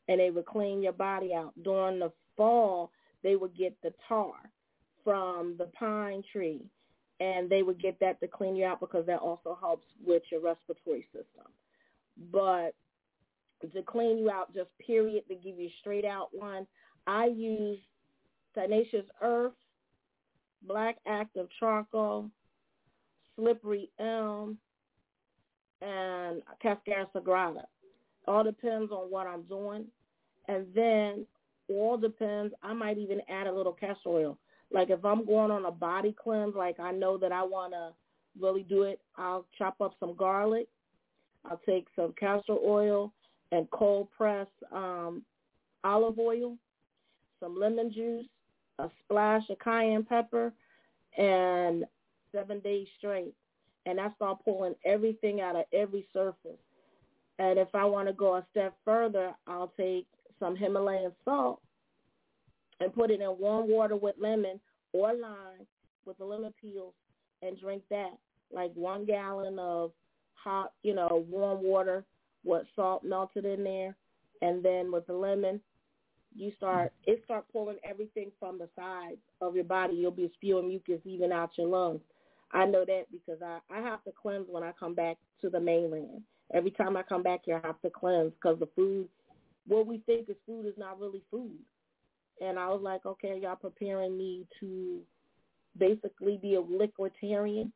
and they would clean your body out. During the fall, they would get the tar from the pine tree, and they would get that to clean you out because that also helps with your respiratory system. But to clean you out, just period, to give you straight out one, I use Tenacious Earth, Black Active Charcoal, Slippery Elm, and Cascara Sagrada. All depends on what I'm doing. And then all depends, I might even add a little castor oil. Like if I'm going on a body cleanse, like I know that I want to really do it, I'll chop up some garlic. I'll take some castor oil and cold press olive oil, some lemon juice, a splash of cayenne pepper, and 7 days straight. And I start pulling everything out of every surface. And if I want to go a step further, I'll take some Himalayan salt and put it in warm water with lemon or lime with the lemon peels and drink that. Like 1 gallon of hot, warm water with salt melted in there. And then with the lemon, it start pulling everything from the sides of your body. You'll be spewing mucus even out your lungs. I know that because I have to cleanse when I come back to the mainland. Every time I come back here, I have to cleanse because the food, what we think is food is not really food. And I was like, okay, y'all preparing me to basically be a liquiditarian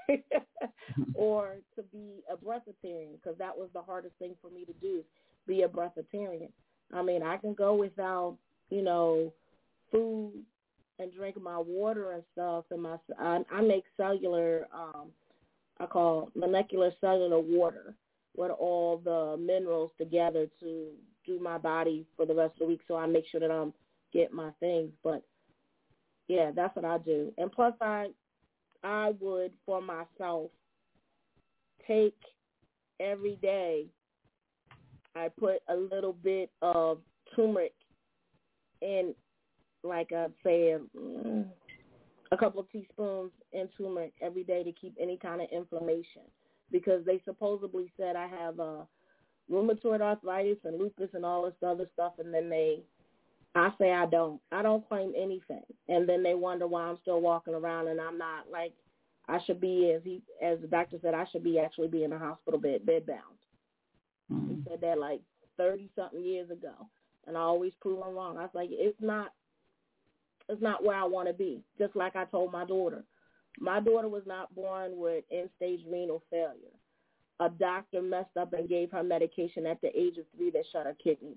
or to be a breatharian, because that was the hardest thing for me to do, be a breatharian. I mean, I can go without, food and drink my water and stuff. And I make cellular, I call molecular cellular water with all the minerals together to do my body for the rest of the week. So I make sure that I'm getting my things. But, yeah, that's what I do. And plus I would, for myself, take every day, I put a little bit of turmeric in, like I'd say a couple of teaspoons in turmeric every day to keep any kind of inflammation, because they supposedly said I have rheumatoid arthritis and lupus and all this other stuff, and then I say I don't claim anything, and then they wonder why I'm still walking around and I'm not, like I should be, as the doctor said, I should be actually be in a hospital bed bound. Mm-hmm. He said that like 30-something years ago, and I always prove him wrong. I was like, it's not where I want to be. Just like I told my daughter. My daughter was not born with end-stage renal failure. A doctor messed up and gave her medication at the age of 3 that shut her kidney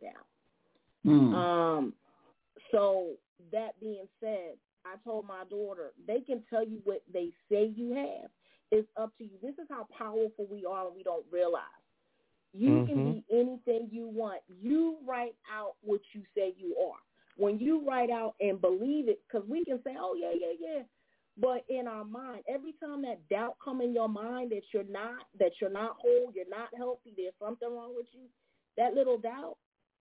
down. So that being said, I told my daughter, they can tell you what they say you have. It's up to you. This is how powerful we are and we don't realize. You can be anything you want. You write out what you say you are. When you write out and believe it, because we can say, oh, yeah. But in our mind, every time that doubt come in your mind that you're not whole, you're not healthy, there's something wrong with you, that little doubt,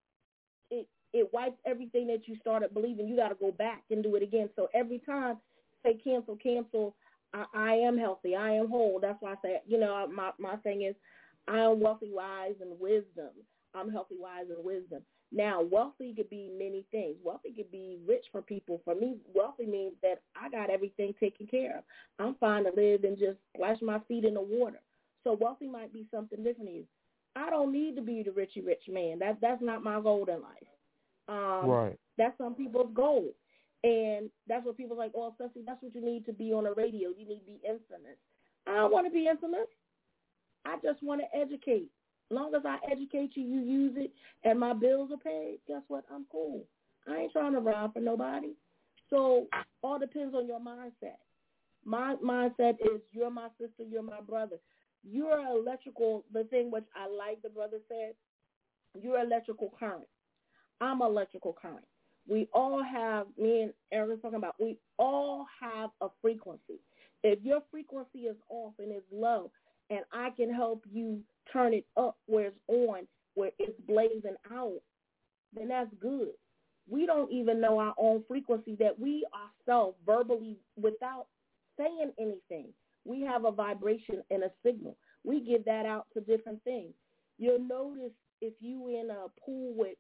it wipes everything that you started believing. You got to go back and do it again. So every time, say cancel, I am healthy, I am whole. That's why I say, my thing is, I am wealthy, wise, and wisdom. I'm healthy, wise, and wisdom. Now, wealthy could be many things. Wealthy could be rich for people. For me, wealthy means that I got everything taken care of. I'm fine to live and just splash my feet in the water. So wealthy might be something different to you. I don't need to be the richy rich man. That's not my goal in life. Right. That's some people's goal. And that's what people are like, oh, Ceci, that's what you need to be on the radio. You need to be infamous. I don't want to be infamous. I just want to educate. As long as I educate you, you use it, and my bills are paid, guess what? I'm cool. I ain't trying to rob for nobody. So all depends on your mindset. My mindset is you're my sister, you're my brother. You're electrical, the thing which I like the brother said, you're electrical current. I'm electrical current. We all have, me and Aaron was talking about, we all have a frequency. If your frequency is off and it's low, and I can help you turn it up where it's on, where it's blazing out, then that's good. We don't even know our own frequency that we ourselves verbally, without saying anything, we have a vibration and a signal. We give that out to different things. You'll notice if you in a pool with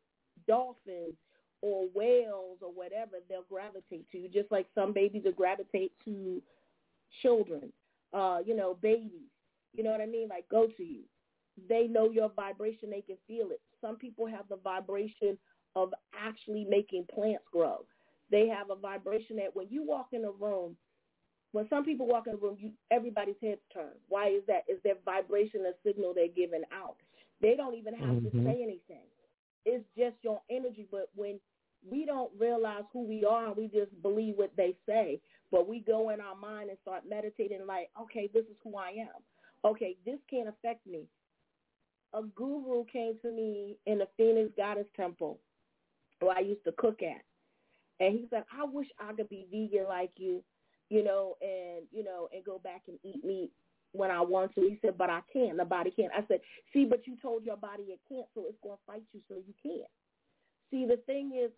dolphins or whales or whatever, they'll gravitate to you, just like some babies will gravitate to children, babies. You know what I mean? Like, go to you. They know your vibration. They can feel it. Some people have the vibration of actually making plants grow. They have a vibration that when you walk in a room, when some people walk in a room, everybody's heads turn. Why is that? Is their vibration a signal they're giving out? They don't even have to say anything. It's just your energy. But when we don't realize who we are and we just believe what they say, but we go in our mind and start meditating like, okay, this is who I am. Okay, this can't affect me. A guru came to me in the Phoenix Goddess Temple where I used to cook at. And he said, I wish I could be vegan like you, and go back and eat meat when I want to. He said, but I can't. The body can't. I said, see, but you told your body it can't, so it's going to fight you so you can't. See, the thing is,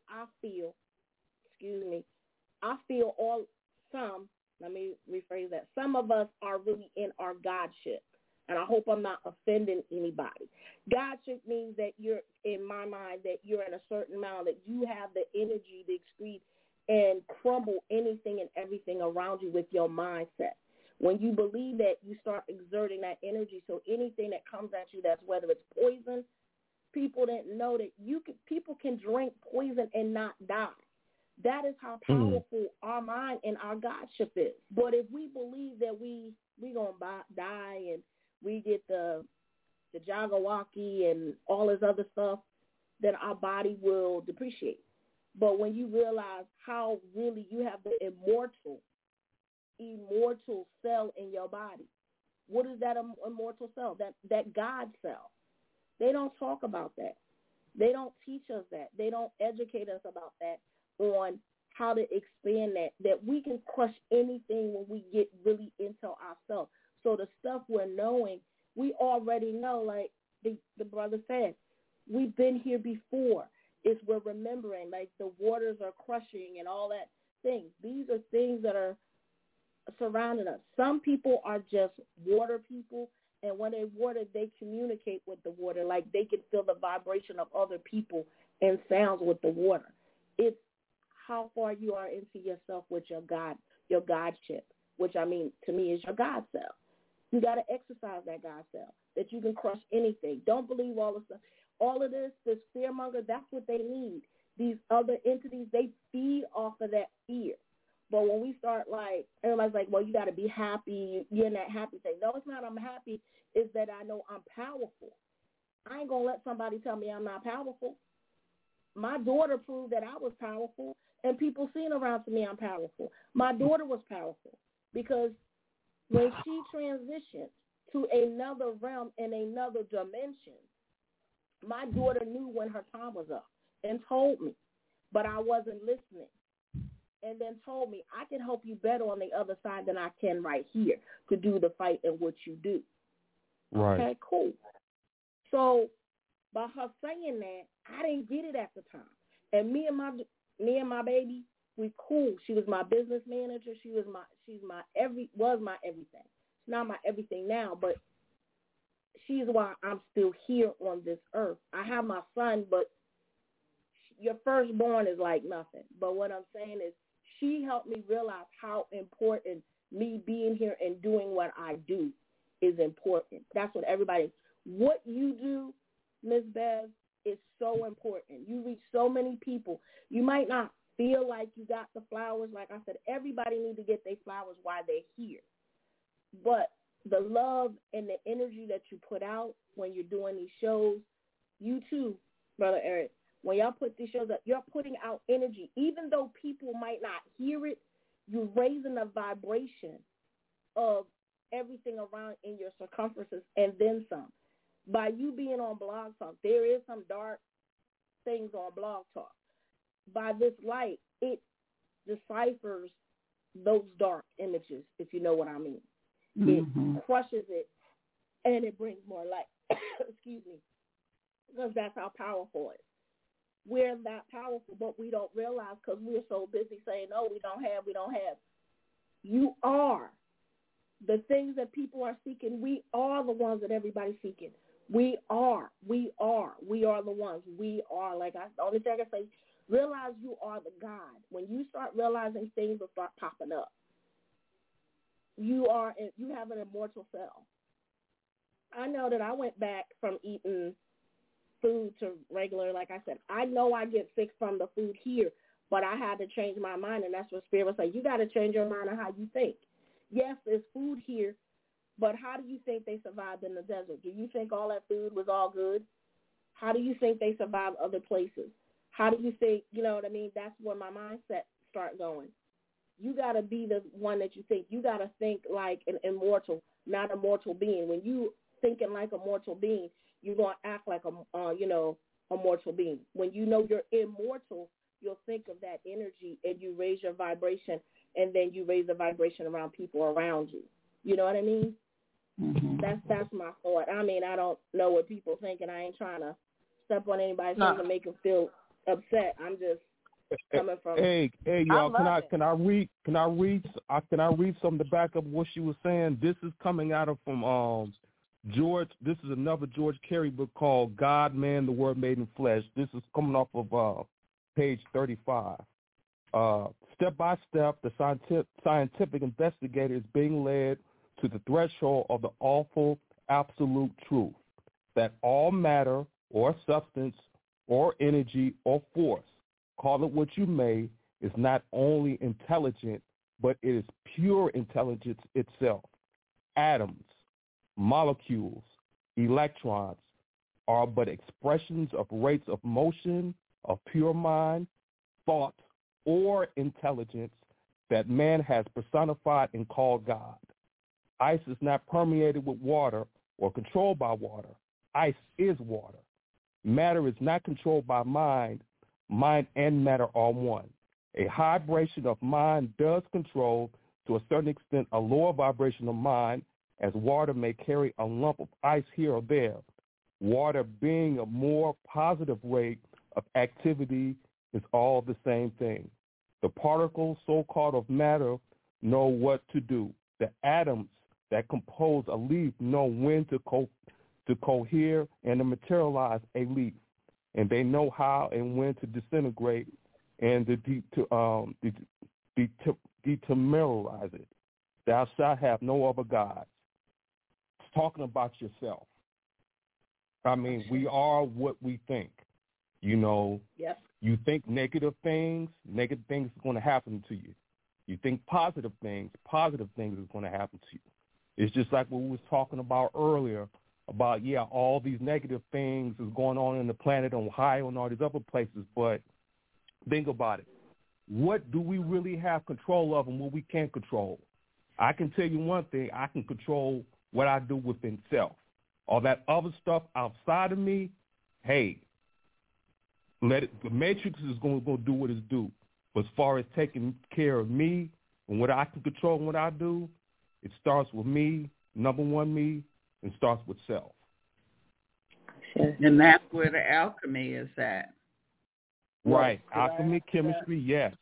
let me rephrase that. Some of us are really in our Godship. And I hope I'm not offending anybody. Godship means that you're, in my mind, that you're in a certain amount, that you have the energy to excrete and crumble anything and everything around you with your mindset. When you believe that, you start exerting that energy. So anything that comes at you, that's whether it's poison, people didn't know that people can drink poison and not die. That is how powerful our mind and our Godship is. But if we believe that we going to die and we get the Jagawaki and all this other stuff, then our body will depreciate. But when you realize how really you have the immortal cell in your body, what is that immortal cell? That God cell. They don't talk about that. They don't teach us that. They don't educate us about that, on how to expand that we can crush anything when we get really into ourselves. So the stuff we're knowing, we already know, like the brother said, we've been here before. We're remembering, like the waters are crushing and all that thing. These are things that are surrounding us. Some people are just water people, and when they water, they communicate with the water. Like they can feel the vibration of other people and sounds with the water. It's how far you are into yourself with your Godship, which I mean to me is your God cell. You got to exercise that God cell, that you can crush anything. Don't believe all the stuff. All of this fearmonger, that's what they need. These other entities, they feed off of that fear. But when we start like, everybody's like, well, you got to be happy. You're in that happy thing. No, it's not I'm happy. It's that I know I'm powerful. I ain't going to let somebody tell me I'm not powerful. My daughter proved that I was powerful, and people seen around to me I'm powerful. My daughter was powerful because when she transitioned to another realm and another dimension, my daughter knew when her time was up and told me, but I wasn't listening. And then told me, I can help you better on the other side than I can right here to do the fight and what you do. Right. Okay, cool. So by her saying that, I didn't get it at the time. And me and my baby, we cool. She was my business manager. Was my everything. She's not my everything now, but she's why I'm still here on this earth. I have my son, but your firstborn is like nothing. But what I'm saying is, she helped me realize how important me being here and doing what I do is important. That's what what you do, Ms. Bev, is so important. You reach so many people. You might not feel like you got the flowers. Like I said, everybody needs to get their flowers while they're here. But the love and the energy that you put out when you're doing these shows, you too, Brother Eric, when y'all put these shows up, you're putting out energy. Even though people might not hear it, you're raising the vibration of everything around in your circumferences and then some. By you being on Blog Talk, there is some dark things on Blog Talk. By this light, it deciphers those dark images, if you know what I mean. It crushes it, and it brings more light. Excuse me. Because that's how powerful it is. We're that powerful, but we don't realize because we're so busy saying, oh, we don't have. You are. The things that people are seeking, we are the ones that everybody's seeking. We are the ones. We are, the only thing I can say, realize you are the God. When you start realizing, things will start popping up. You have an immortal self. I know that I went back from eating food to regular, like I said. I know I get sick from the food here, but I had to change my mind, and that's what Spirit was saying. You got to change your mind on how you think. Yes, there's food here, but how do you think they survived in the desert? Do you think all that food was all good? How do you think they survived other places? How do you think, you know what I mean? That's where my mindset start going. You got to be the one that you think. You got to think like an immortal, not a mortal being. When you thinking like a mortal being, you're going to act like a mortal being. When you know you're immortal, you'll think of that energy and you raise your vibration, and then you raise the vibration around people around you. You know what I mean? Mm-hmm. That's my thought. I mean, I don't know what people think, and I ain't trying to step on anybody's toes and make them feel upset. I'm just coming from. Hey, y'all! Can I read some of the back of what she was saying? This is coming out of from George. This is another George Carey book called God, Man, the Word Made in Flesh. This is coming off of page 35. Step by step, the scientific investigator is being led to the threshold of the awful absolute truth that all matter or substance or energy or force, call it what you may, is not only intelligent, but it is pure intelligence itself. Atoms, molecules, electrons are but expressions of rates of motion, of pure mind, thought, or intelligence that man has personified and called God. Ice is not permeated with water or controlled by water. Ice is water. Matter is not controlled by mind. Mind and matter are one. A high vibration of mind does control, to a certain extent, a lower vibration of mind, as water may carry a lump of ice here or there. Water being a more positive rate of activity is all the same thing. The particles, so-called, of matter know what to do. The atoms that compose a leaf know when to cohere and to materialize a leaf, and they know how and when to disintegrate and to demineralize it. Thou shalt have no other gods. It's talking about yourself. I mean, we are what we think. You know, yep. You think negative things are going to happen to you. You think positive things are going to happen to you. It's just like what we was talking about earlier about, all these negative things is going on in the planet, on Ohio and all these other places, but think about it. What do we really have control of and what we can't control? I can tell you one thing. I can control what I do within self. All that other stuff outside of me, hey, let it. The matrix is going to do what it's do. But as far as taking care of me and what I can control and what I do, it starts with me, number one me, and starts with self. And that's where the alchemy is at. Right. Alchemy, chemistry, yes.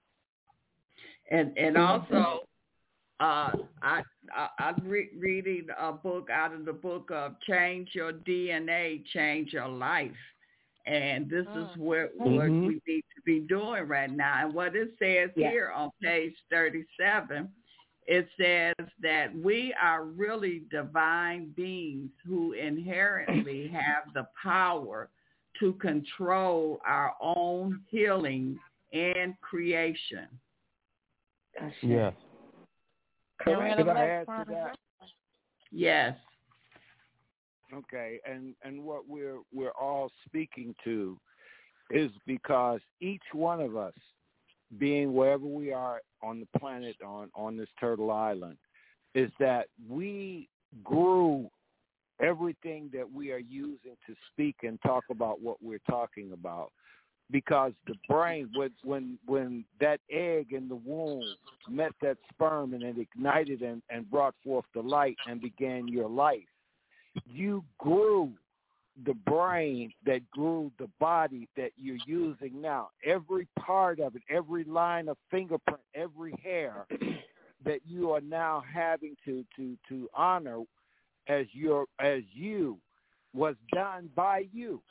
And also, I'm reading a book out of the book of Change Your DNA, Change Your Life. And this is what we need to be doing right now. And what it says here on page 37, it says that we are really divine beings who inherently have the power to control our own healing and creation. Yes. Correct. Could I add to that? Yes. Okay, and what we're all speaking to is because each one of us, being wherever we are on the planet, on this Turtle Island, is that we grew everything that we are using to speak and talk about what we're talking about. Because the brain, when that egg in the womb met that sperm and it ignited and brought forth the light and began your life, you grew the brain that grew the body that you're using now. Every part of it, every line of fingerprint, every hair that you are now having to honor as you was done by you.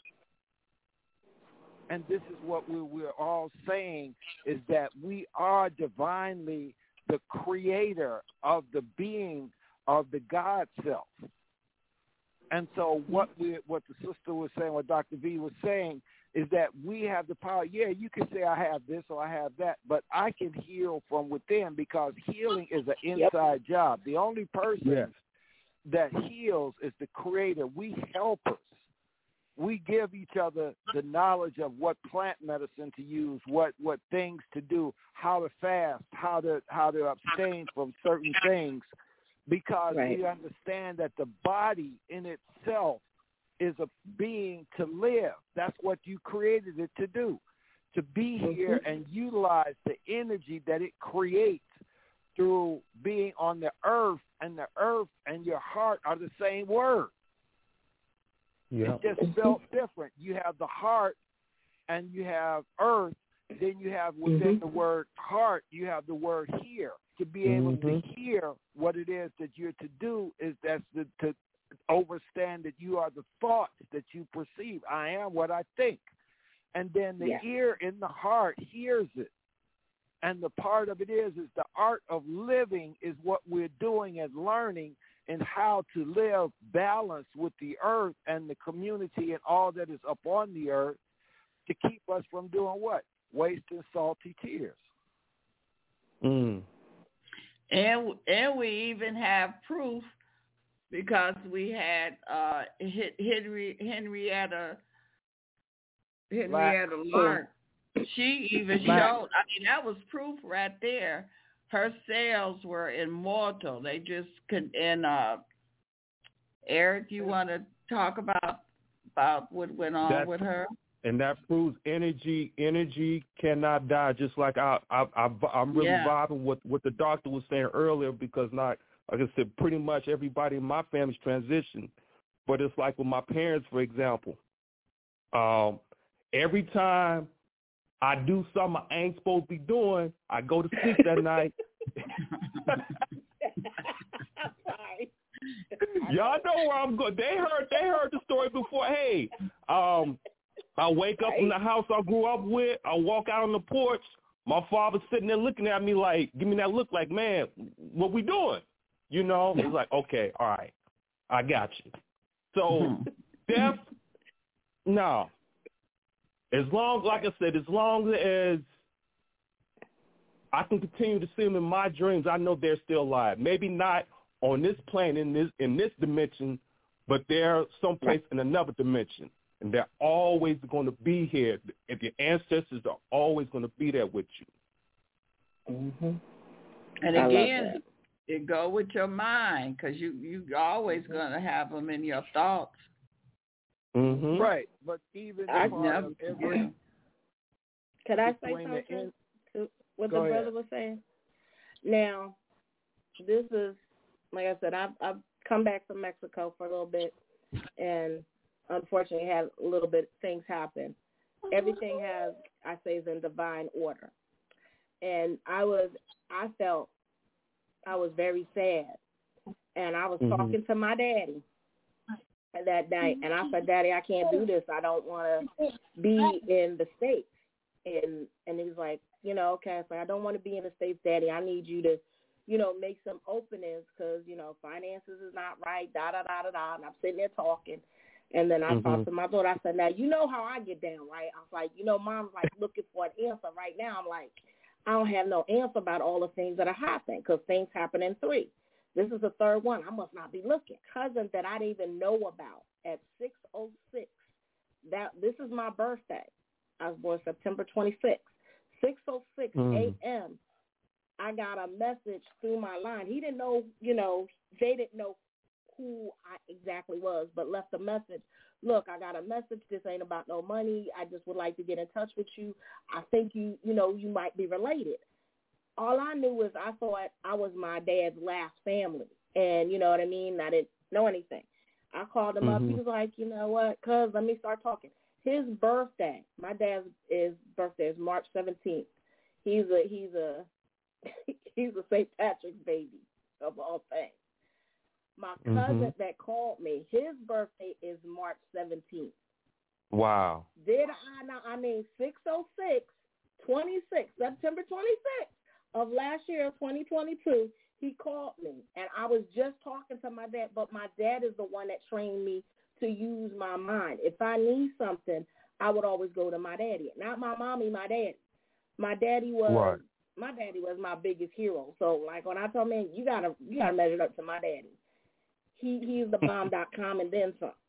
And this is what we're all saying, is that we are divinely the creator of the being of the God self. And so what the sister was saying, what Dr. V was saying, is that we have the power. Yeah, you can say I have this or I have that, but I can heal from within, because healing is an inside job. The only person that heals is the creator. We helpers. We give each other the knowledge of what plant medicine to use, what things to do, how to fast, how to abstain from certain things, because we understand that the body in itself is a being to live. That's what you created it to do, to be here and utilize the energy that it creates through being on the earth, and the earth and your heart are the same word. It's just spelled different. You have the heart and you have earth. Then you have within the word heart, you have the word hear. To be able to hear what it is that you're to do, is to overstand that you are the thoughts that you perceive. I am what I think. And then the ear in the heart hears it. And the part of it is the art of living is what we're doing and learning, and how to live balanced with the earth and the community and all that is upon the earth, to keep us from doing what? Wasting salty tears. And we even have proof, because we had Henrietta Lark. She even showed, I mean, that was proof right there. Her cells were immortal. They just could. And Eric, you want to talk about what went on with her? And that proves energy cannot die. Just like I'm really vibing with what the doctor was saying earlier, because like I said, pretty much everybody in my family's transitioned. But it's like with my parents, for example. Every time I do something I ain't supposed to be doing, I go to sleep that night. Y'all know where I'm going. They heard the story before. Hey, I wake up from the house I grew up with. I walk out on the porch. My father's sitting there looking at me like, give me that look like, man, what we doing? You know? It's like, okay, all right, I got you. So death, no. As long, like I said, as long as I can continue to see them in my dreams, I know they're still alive. Maybe not on this plane, in this dimension, but they're someplace in another dimension, and they're always going to be here. If your ancestors are always going to be there with you. And again, it go with your mind, because you always going to have them in your thoughts. Right, but even Can I say something to what the brother was saying? Now, this is, like I said, I've come back from Mexico for a little bit, and unfortunately had a little bit things happen. Everything has, I say, is in divine order, and I felt I was very sad, and I was talking to my daddy that night, and I said, Daddy, I can't do this. I don't want to be in the States. And he was like, okay. So I don't want to be in the States, Daddy. I need you to, make some openings, because, finances is not right, da-da-da-da-da. And I'm sitting there talking. And then I talked to my daughter. I said, now, you know how I get down, right? I was like, Mom's like looking for an answer right now. I'm like, I don't have no answer about all the things that are happening, because things happen in 3. This is the third one. I must not be looking. Cousin that I didn't even know about at 6:06. This is my birthday. I was born September 26th. 6:06 a.m. I got a message through my line. He didn't know, they didn't know who I exactly was, but left a message. Look, I got a message. This ain't about no money. I just would like to get in touch with you. I think you might be related. All I knew was I thought I was my dad's last family. And you know what I mean? I didn't know anything. I called him up. He was like, you know what, cuz, let me start talking. His birthday, my dad's birthday is March 17th. He's a St. Patrick's baby of all things. My cousin that called me, his birthday is March 17th. Wow. Did I now? I mean, 6/06/26, September 26th of last year, 2022, he called me. And I was just talking to my dad, but my dad is the one that trained me to use my mind. If I need something, I would always go to my daddy. Not my mommy, my daddy. My daddy was my biggest hero. So, like, when I told him, you gotta measure up to my daddy. He's the bomb.com and then some.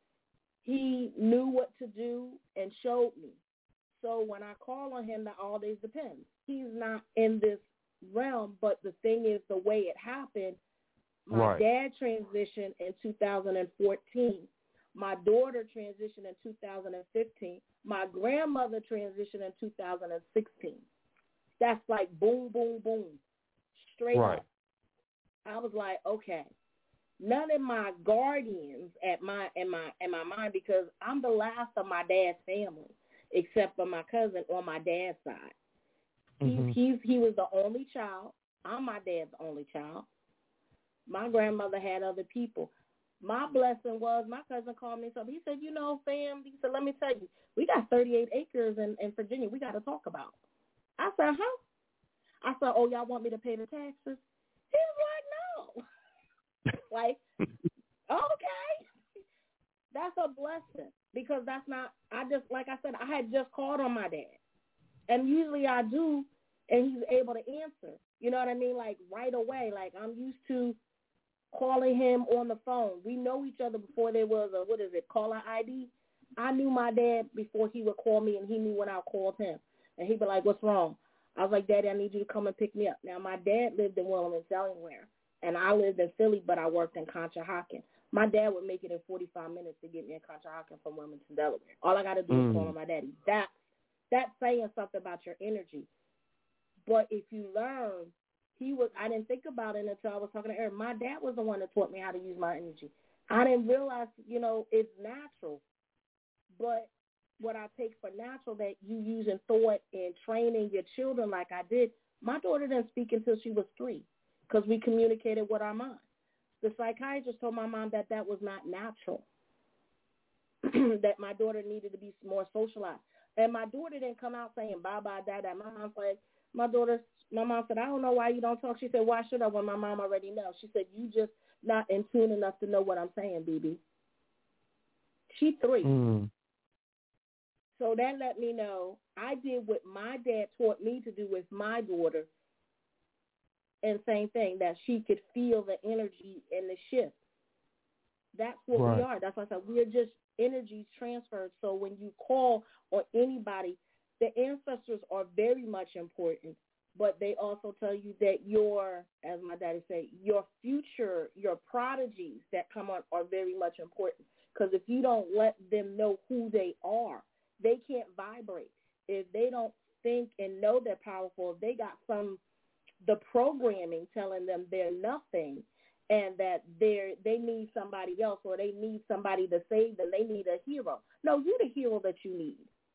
He knew what to do and showed me. So when I call on him, that always depends. He's not in this realm, but the thing is, the way it happened, my dad transitioned in 2014. My daughter transitioned in 2015. My grandmother transitioned in 2016. That's like boom, boom, boom, straight up. I was like, okay. None of my guardians in my mind, because I'm the last of my dad's family, except for my cousin on my dad's side. He was the only child. I'm my dad's only child. My grandmother had other people. My blessing was my cousin called me. So he said, fam, he said, let me tell you, we got 38 acres in Virginia. We got to talk about. I said, huh? I said, oh, y'all want me to pay the taxes? He was like, no. Like, okay, that's a blessing, because that's not, like I said, I had just called on my dad, and usually I do, and he's able to answer, you know what I mean, like right away. Like, I'm used to calling him on the phone. We know each other before there was a caller ID. I knew my dad before he would call me, and he knew when I called him, and he'd be like, what's wrong? I was like, Daddy, I need you to come and pick me up. Now, my dad lived in Wilmington, Delaware, and I lived in Philly, but I worked in Conshohocken. My dad would make it in 45 minutes to get me in Conshohocken from Wilmington, Delaware. All I got to do is call on my daddy. That's saying something about your energy. But if you learn, I didn't think about it until I was talking to Eric. My dad was the one that taught me how to use my energy. I didn't realize, it's natural. But what I take for natural, that you use in thought and training your children like I did, my daughter didn't speak until she was 3. Because we communicated with our mind. The psychiatrist told my mom that was not natural, that my daughter needed to be more socialized. And my daughter didn't come out saying, bye-bye, dad. My mom said, my mom said, I don't know why you don't talk. She said, why should I when my mom already knows? She said, you just not in tune enough to know what I'm saying, BB. She's 3. So that let me know I did what my dad taught me to do with my daughter. And same thing, that she could feel the energy and the shift. That's what we are. That's why I said we're just energies transferred. So when you call on anybody, the ancestors are very much important, but they also tell you that your, as my daddy say, your future, your prodigies that come on are very much important. Because if you don't let them know who they are, they can't vibrate. If they don't think and know they're powerful, if they got the programming telling them they're nothing and that they need somebody else, or they need somebody to save them, they need a hero. No, you're the hero that you need.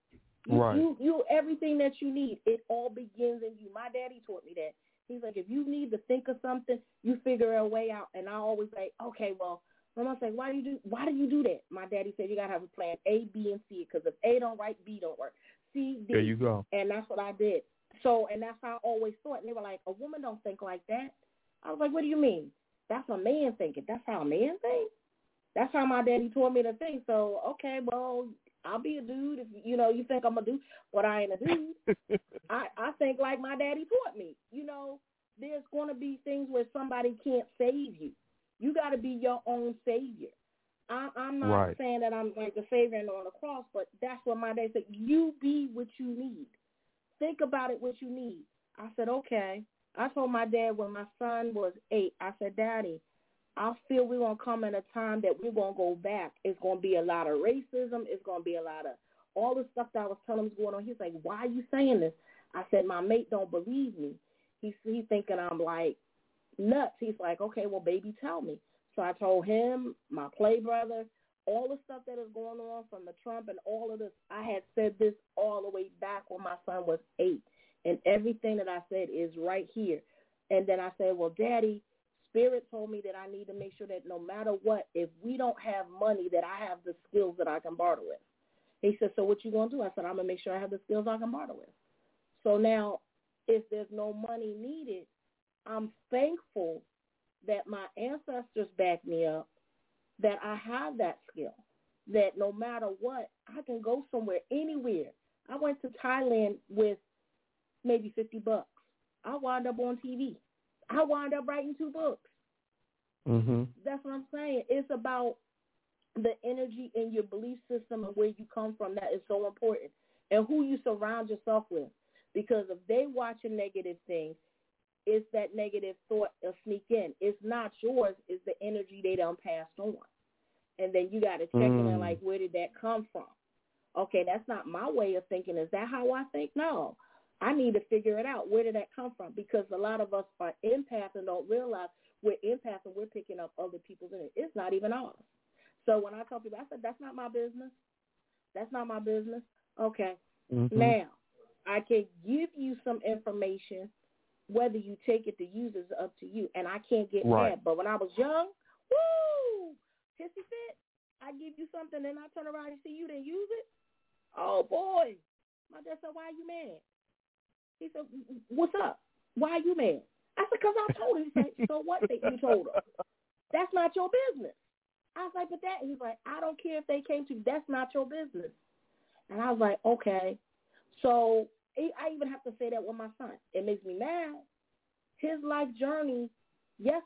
You everything that you need, it all begins in you. My daddy taught me that. He's like, if you need to think of something, you figure a way out. And I always say, okay, well, Mama say, why do you do that? My daddy said you got to have a plan A, B, and C, because if A don't work, B don't work. C, D. There you go. And that's what I did. So, and that's how I always thought. And they were like, a woman don't think like that. I was like, what do you mean? That's a man thinking. That's how a man thinks? That's how my daddy taught me to think. So, okay, well, I'll be a dude if, you think I'm a dude, but I ain't a dude. I think like my daddy taught me. There's going to be things where somebody can't save you. You got to be your own savior. I'm not saying that I'm like the savior and on the cross, but that's what my daddy said. You be what you need. Think about it, what you need. I said, okay. I told my dad when my son was 8, I said, Daddy, I feel we're going to come in a time that we're going to go back. It's going to be a lot of racism. It's going to be a lot of all the stuff that I was telling him was going on. He's like, why are you saying this? I said, my mate don't believe me. He's thinking I'm like nuts. He's like, okay, well, baby, tell me. So I told him, my play brother, all the stuff that is going on from the Trump and all of this. I had said this all the way back when my son was 8. And everything that I said is right here. And then I said, well, Daddy, Spirit told me that I need to make sure that no matter what, if we don't have money, that I have the skills that I can barter with. He said, so what you going to do? I said, I'm going to make sure I have the skills I can barter with. So now, if there's no money needed, I'm thankful that my ancestors backed me up, that I have that skill, that no matter what, I can go somewhere, anywhere. I went to Thailand with maybe $50. I wound up on TV. I wound up writing 2 books. Mm-hmm. That's what I'm saying. It's about the energy in your belief system and where you come from. That is so important. And who you surround yourself with. Because if they watching negative things, it's that negative thought will sneak in. It's not yours. It's the energy they done passed on. And then you got to check in, like, where did that come from? Okay, that's not my way of thinking. Is that how I think? No. I need to figure it out. Where did that come from? Because a lot of us are empaths and don't realize we're empaths and we're picking up other people's energy. It's not even ours. So when I tell people, I said, that's not my business. That's not my business. Okay. Mm-hmm. Now, I can give you some information. Whether you take it to use is up to you. And I can't get mad. But when I was young, woo, pissy fit, I give you something and I turn around and see you didn't use it. Oh, boy. My dad said, why are you mad? He said, what's up? Why are you mad? I said, because I told him. He said, so what that you told her? That's not your business. I was like, but that, he's like, I don't care if they came to you. That's not your business. And I was like, okay. So I even have to say that with my son. It makes me mad. His life journey, yes,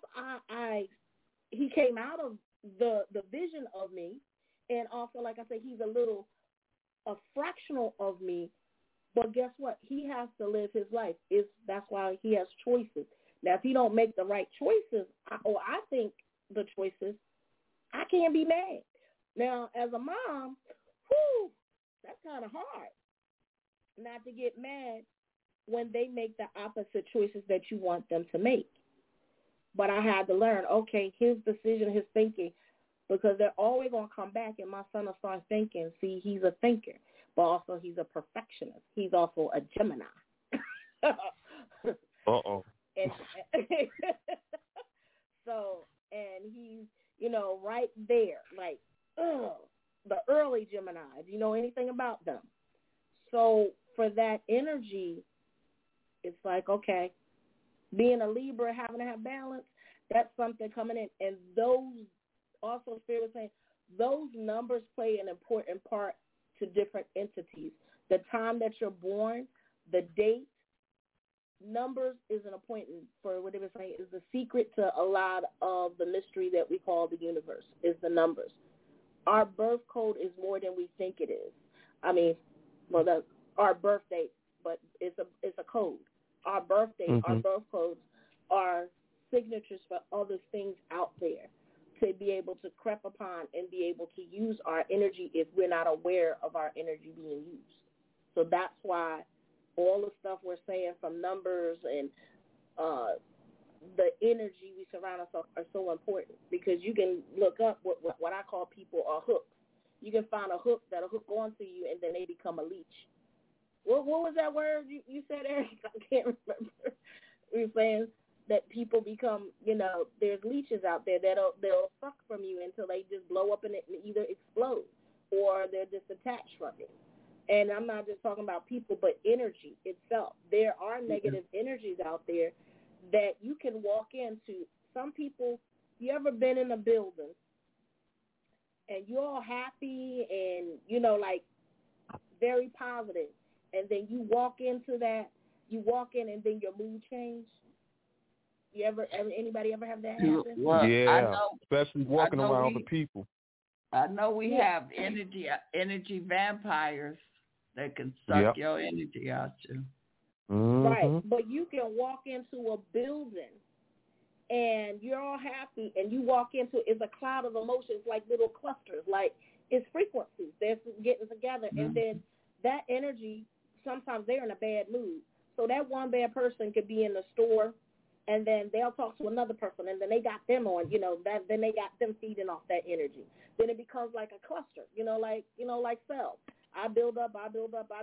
he came out of the vision of me. And also, like I said, he's a fractional of me. But guess what? He has to live his life. That's why he has choices. Now, if he don't make the right choices, I think the choices, I can't be mad. Now, as a mom, that's kind of hard not to get mad when they make the opposite choices that you want them to make. But I had to learn, okay, his decision, his thinking, because they're always going to come back, and my son will start thinking. See, he's a thinker. But also he's a perfectionist. He's also a Gemini. Uh-oh. And so, and he's, right there, like, the early Gemini. Do you know anything about them? So for that energy, it's like, okay, being a Libra, having to have balance, that's something coming in. And those, also Spirit was saying, those numbers play an important part to different entities. The time that you're born, the date, numbers is an appointment for what they were saying is the secret to a lot of the mystery that we call the universe, is the numbers. Our birth code is more than we think it is. I mean, well, that's our birth date, but it's a code. Our birth date, our birth codes are signatures for other things out there to be able to creep upon and be able to use our energy if we're not aware of our energy being used. So that's why all the stuff we're saying from numbers and the energy we surround ourselves are so important, because you can look up what I call people are hooks. You can find a hook that'll hook onto you and then they become a leech. What was that word you said, Eric? I can't remember. You were saying that people become, there's leeches out there they'll suck from you until they just blow up and either explode or they're just attached from it. And I'm not just talking about people, but energy itself. There are negative energies out there that you can walk into. Some people, you ever been in a building and you're all happy and, like very positive, and then you walk into that, you walk in and then your mood change? Anybody ever have that happen? Well, yeah, especially walking around the people. I know we have energy vampires that can suck your energy out you. Mm-hmm. Right, but you can walk into a building and you're all happy, and you walk into it's a cloud of emotions, like little clusters, like it's frequencies. They're getting together, and then that energy, sometimes they're in a bad mood. So that one bad person could be in the store, and then they'll talk to another person, and then they got them on, then they got them feeding off that energy. Then it becomes like a cluster, like cells. I build up, and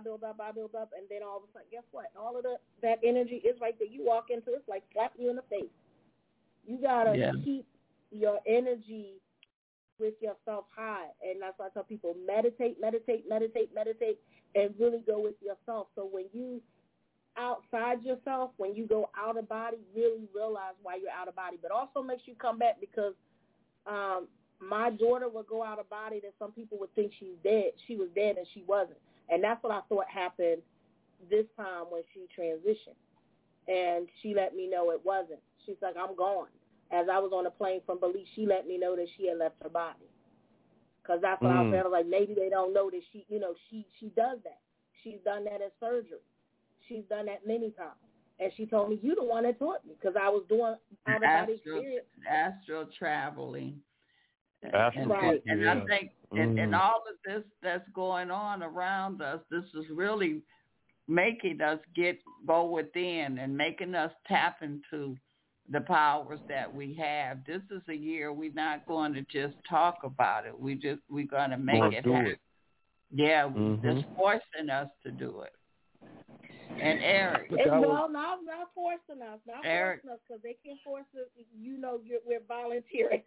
then all of a sudden, guess what? All of that energy is right there. You walk into it, it's like slapping you in the face. You gotta keep your energy with yourself high, and that's why I tell people meditate, and really go with yourself. So when you outside yourself, when you go out of body, really realize why you're out of body. But also makes you come back, because my daughter would go out of body that some people would think she's dead. She was dead and she wasn't. And that's what I thought happened this time when she transitioned. And she let me know it wasn't. She's like, I'm gone. As I was on a plane from Belize, she let me know that she had left her body. Because that's what I was saying. I was like, maybe they don't know that she does that. She's done that in surgery. She's done that many times. And she told me, you the one that taught me, because I was doing out-of-body experience. Astral traveling. Right. And I think and all of this that's going on around us, this is really making us go within and making us tap into the powers that we have. This is a year we're not going to just talk about it. We're going to make it happen. Yeah, just forcing us to do it. And Eric, not forcing us, because they can force us. We're volunteering.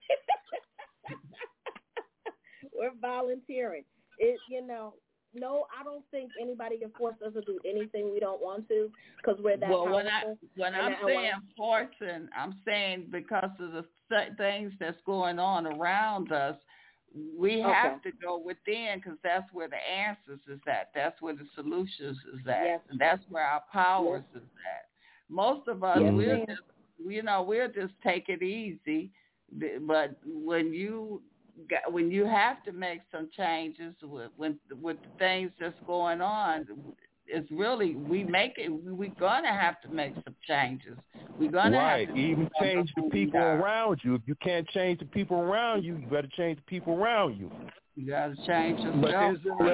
We're volunteering. No, I don't think anybody can force us to do anything we don't want to, because we're that powerful. When I'm saying forcing, I'm saying because of the things that's going on around us, we have to go within, because that's where the answers is at. That's where the solutions is at. Yes. And that's where our powers is at. Most of us, we'll just take it easy, but when you have to make some changes with the things that's going on, it's really we're gonna have to make some changes. We're gonna have to even change the people around you. If you can't change the people around you, you better change the people around you. You gotta change yourself.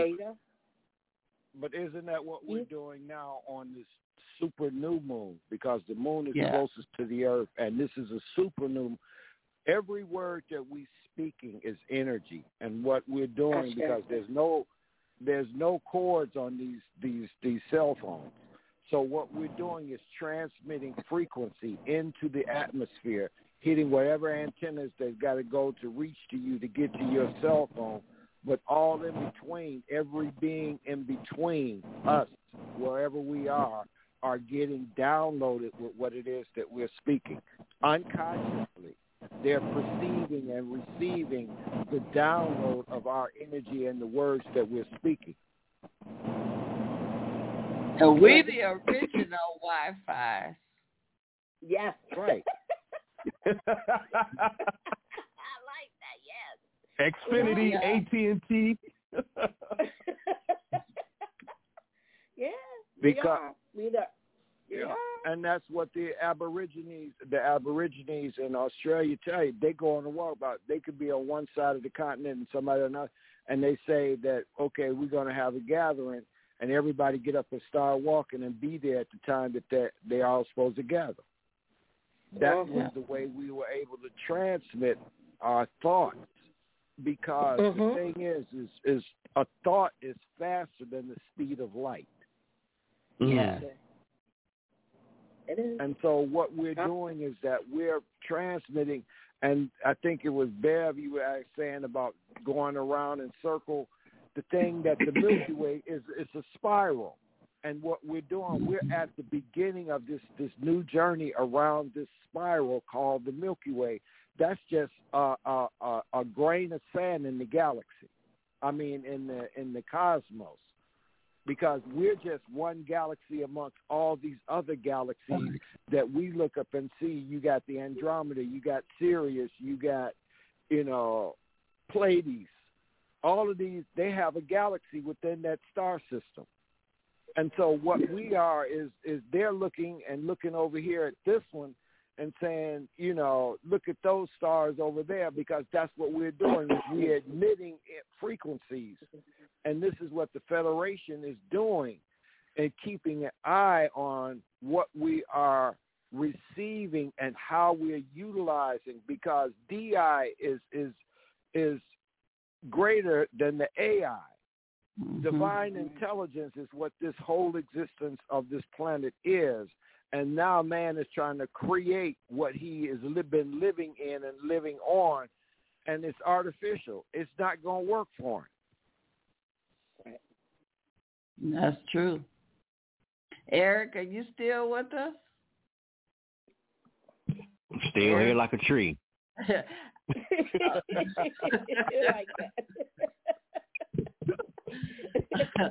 But isn't that what we're doing now on this super new moon? Because the moon is closest to the earth, and this is a super new moon. Every word that we speaking is energy, and what we're doing, because there's no cords on these cell phones. So what we're doing is transmitting frequency into the atmosphere, hitting whatever antennas they've got to go to reach to you to get to your cell phone. But all in between, every being in between us, wherever we are getting downloaded with what it is that we're speaking unconsciously. They're perceiving and receiving the download of our energy and the words that we're speaking. So we're the original Wi-Fi. Yes. Right. I like that, yes. Xfinity, AT&T. Yeah. Because we are. And that's what the Aborigines in Australia tell you. They go on a walk about. They could be on one side of the continent and somebody on another, and they say that, okay, we're going to have a gathering, and everybody get up and start walking and be there at the time that they're all supposed to gather. That was the way we were able to transmit our thoughts, because the thing is a thought is faster than the speed of light. Yeah. It is. And so what we're doing is that we're transmitting, and I think it was Bev you were saying about going around in circle. The thing that the Milky Way is, it's a spiral. And what we're doing, we're at the beginning of this new journey around this spiral called the Milky Way. That's just a grain of sand in the galaxy. I mean, in the cosmos. Because we're just one galaxy amongst all these other galaxies that we look up and see. You got the Andromeda, you got Sirius, you got, Pleiades. All of these, they have a galaxy within that star system. And so what we are is they're looking over here at this one and saying, look at those stars over there, because that's what we're doing. We're emitting frequencies. And this is what the Federation is doing, and keeping an eye on what we are receiving and how we're utilizing, because DI is greater than the AI. Divine intelligence is what this whole existence of this planet is, And now man is trying to create what he has been living in and living on, and it's artificial. It's not going to work for him. That's true. Eric, are you still with us? I'm still here like a tree. like that.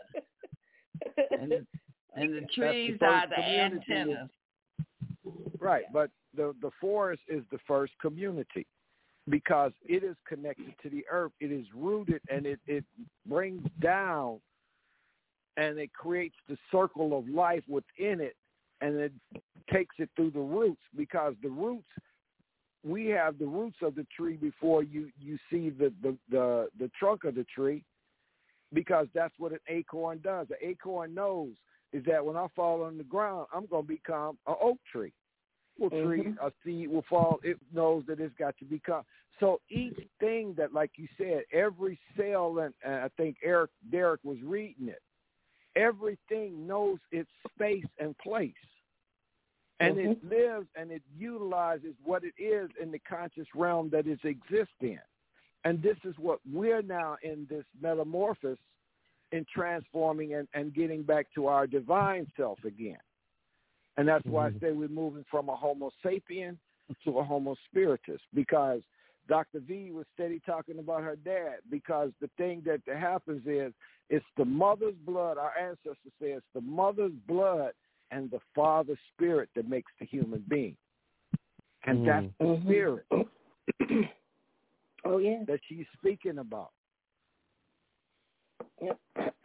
and the trees are the antennas. Right, but the forest is the first community because it is connected to the earth. It is rooted, and it brings down, and it creates the circle of life within it, and it takes it through the roots, because the roots, we have the roots of the tree before you see the trunk of the tree, because that's what an acorn does. The acorn knows is that when I fall on the ground, I'm going to become an oak tree. Well, tree, a seed will fall. It knows that it's got to become. So each thing that, like you said, every cell, and I think Derek was reading it, everything knows its space and place. And it lives and it utilizes what it is in the conscious realm that it exists in. And this is what we're now in this metamorphosis in transforming and getting back to our divine self again. And that's why I say we're moving from a Homo sapien to a Homo spiritus, because Dr. V was steady talking about her dad, because the thing that happens is it's the mother's blood. Our ancestors say it's the mother's blood and the father's spirit that makes the human being. And that's the spirit that she's speaking about. Yep.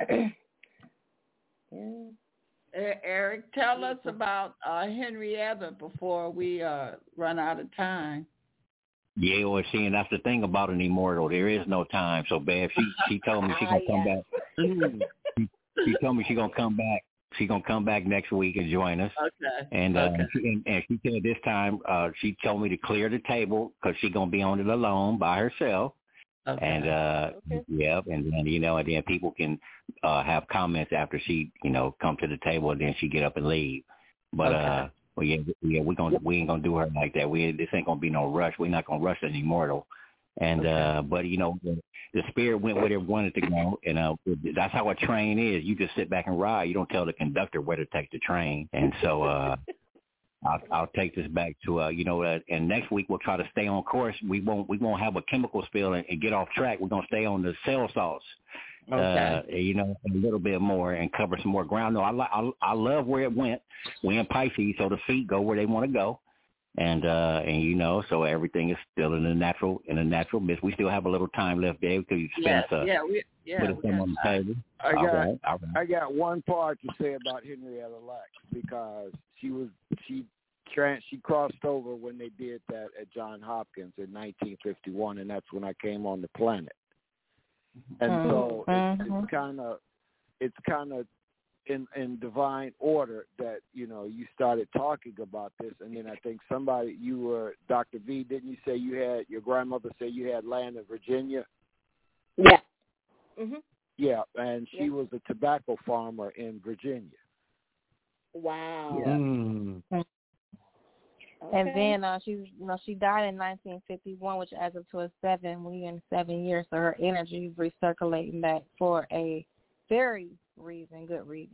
Eric, tell us about Henrietta before we run out of time. Yeah, well, see, and that's the thing about an immortal. There is no time. So, Bev, she told me she's going to come back. She told me she's going to come back. She's going to come back next week and join us. Okay. And she said this time she told me to clear the table because she's going to be on it alone by herself. Okay. And, and then, and then people can have comments after she, come to the table, and then she get up and leave. But, we ain't going to do her like that. This ain't going to be no rush. We're not going to rush an immortal. And, but, the spirit went where it wanted to go. And that's how a train is. You just sit back and ride. You don't tell the conductor where to take the train. And so, I'll take this back to and next week we'll try to stay on course. We won't have a chemical spill and get off track. We're gonna stay on the cell salts, a little bit more and cover some more ground. No, I love where it went. We're in Pisces, so the feet go where they want to go, and so everything is still in the natural midst. We still have a little time left there because you spent put us on the table. I got one part to say about Henrietta Lacks, because she crossed over when they did that at Johns Hopkins in 1951, and that's when I came on the planet. And so it's kind of in divine order that you started talking about this, and then I think Dr. V, didn't you say your grandmother said you had land in Virginia? Yeah. Yeah, and she was a tobacco farmer in Virginia. Wow. Yeah. And then she died in 1951, which adds up to a 7. We're in 7 years, so her energy is recirculating back for a very good reason.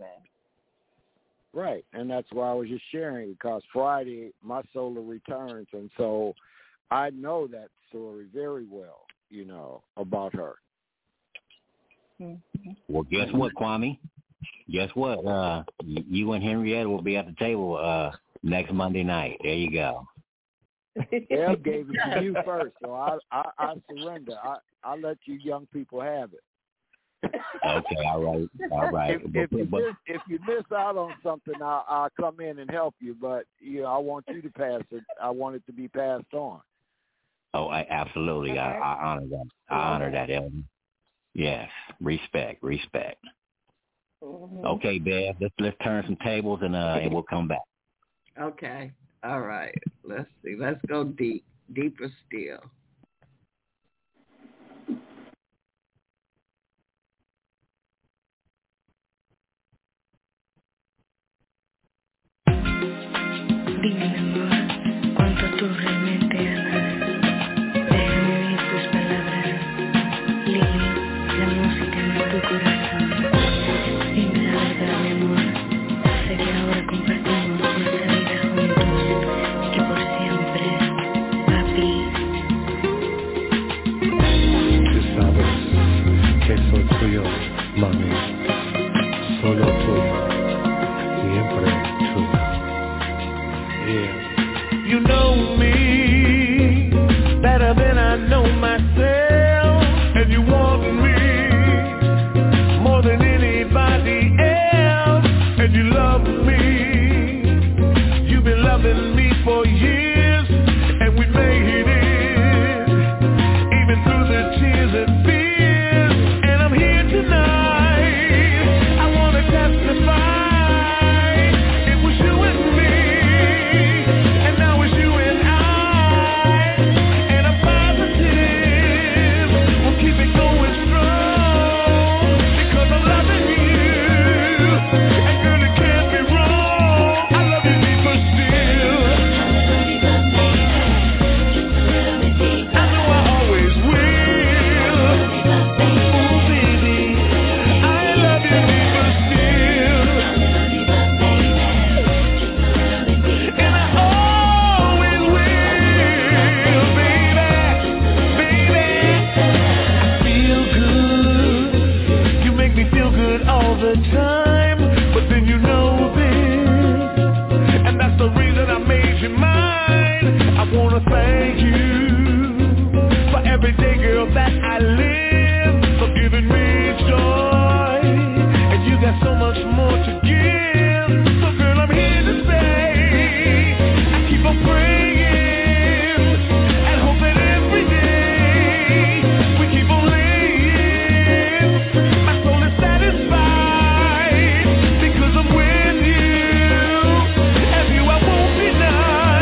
Right, and that's why I was just sharing, because Friday my solar returns, and so I know that story very well, about her. Well, guess what, Kwame? Guess what? You and Henrietta will be at the table next Monday night. There you go. Deb gave it to you first, so I surrender. I let you young people have it. Okay, all right. If you miss out on something, I'll come in and help you. But I want you to pass it. I want it to be passed on. Oh, absolutely. Okay. I honor that. I honor that, Elton. Yes, respect. Okay, Bev, let's turn some tables and we'll come back. Okay, all right. Let's see. Let's go deeper still. you know me better than I know myself, and you want me more than anybody else, and you love me. You've been loving me for years, and we made it, even through the tears and fears. And I'm here tonight, I want to testify. Thank you for every day, girl, that I live, for giving me joy, and you got so much more to give. So girl, I'm here to say, I keep on praying and hope that every day we keep on laying. My soul is satisfied because I'm with you, and you I won't deny.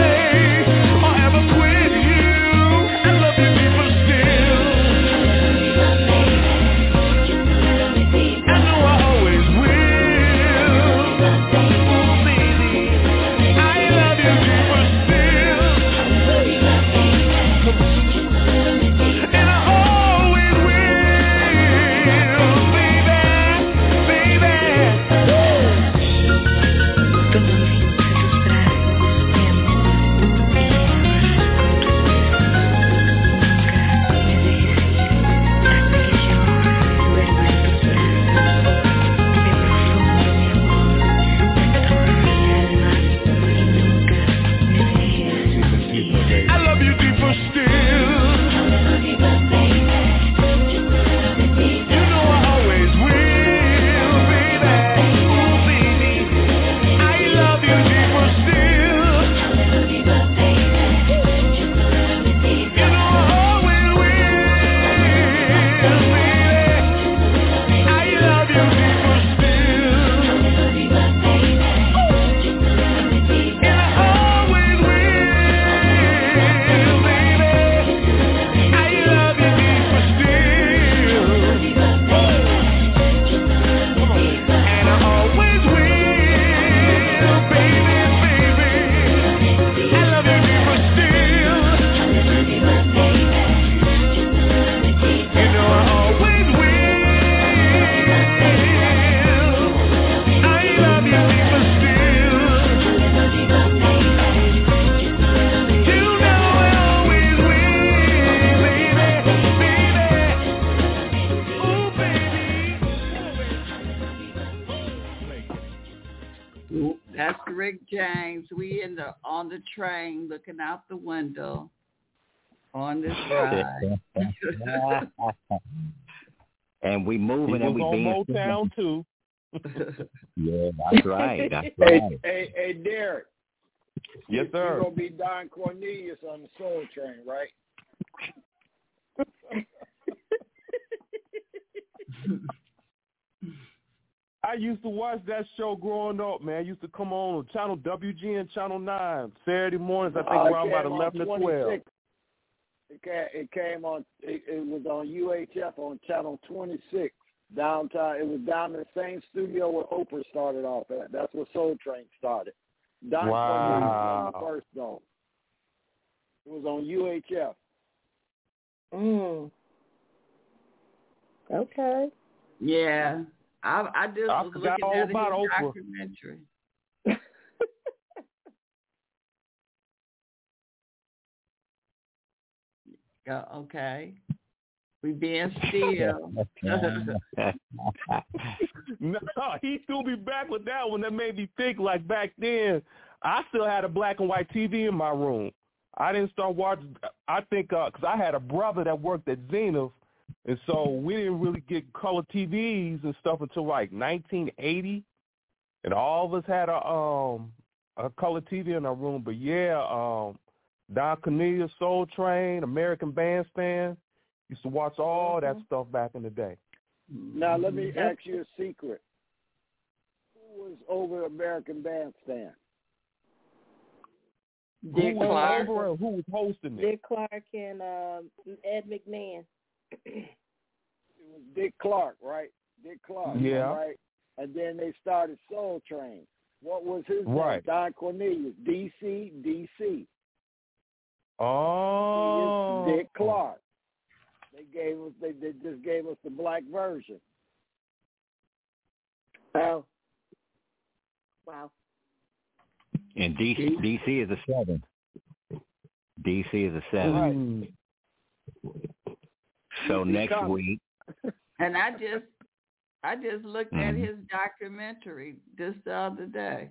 On the train, looking out the window on this ride. And we moving and we being on Motown too. Yeah, that's right. That's right. Hey, Derek. Yes, sir. You're gonna be Don Cornelius on the Soul Train, right? I used to watch that show growing up, man. It used to come on Channel WGN, Channel 9, Saturday mornings, I think around about 11 to 12. It came on, it was on UHF on Channel 26, downtown. It was down in the same studio where Oprah started off at. That's where Soul Train started. Don Cornelius was the first, though. It was on UHF. Okay. Yeah. I just was looking at his documentary. Okay. We being still. No, he threw me back with that one. That made me think like back then. I still had a black and white TV in my room. I didn't start watching, I think, because I had a brother that worked at Zenith, and so we didn't really get color TVs and stuff until like 1980, and all of us had a color TV in our room. But yeah, Don Cornelius, Soul Train, American Bandstand, used to watch all that stuff back in the day. Now let me ask you a secret. Who was over American Bandstand? Dick Clark. Who was hosting it? Dick Clark and Ed McMahon. It was Dick Clark, right? Dick Clark, yeah. Right? And then they started Soul Train. What was his right. name? Don Cornelius, DC. Oh. Dick Clark. They just gave us the black version. Oh. Wow. And DC is a 7. DC is a 7. Right. So next week. And I just looked at his documentary just the other day.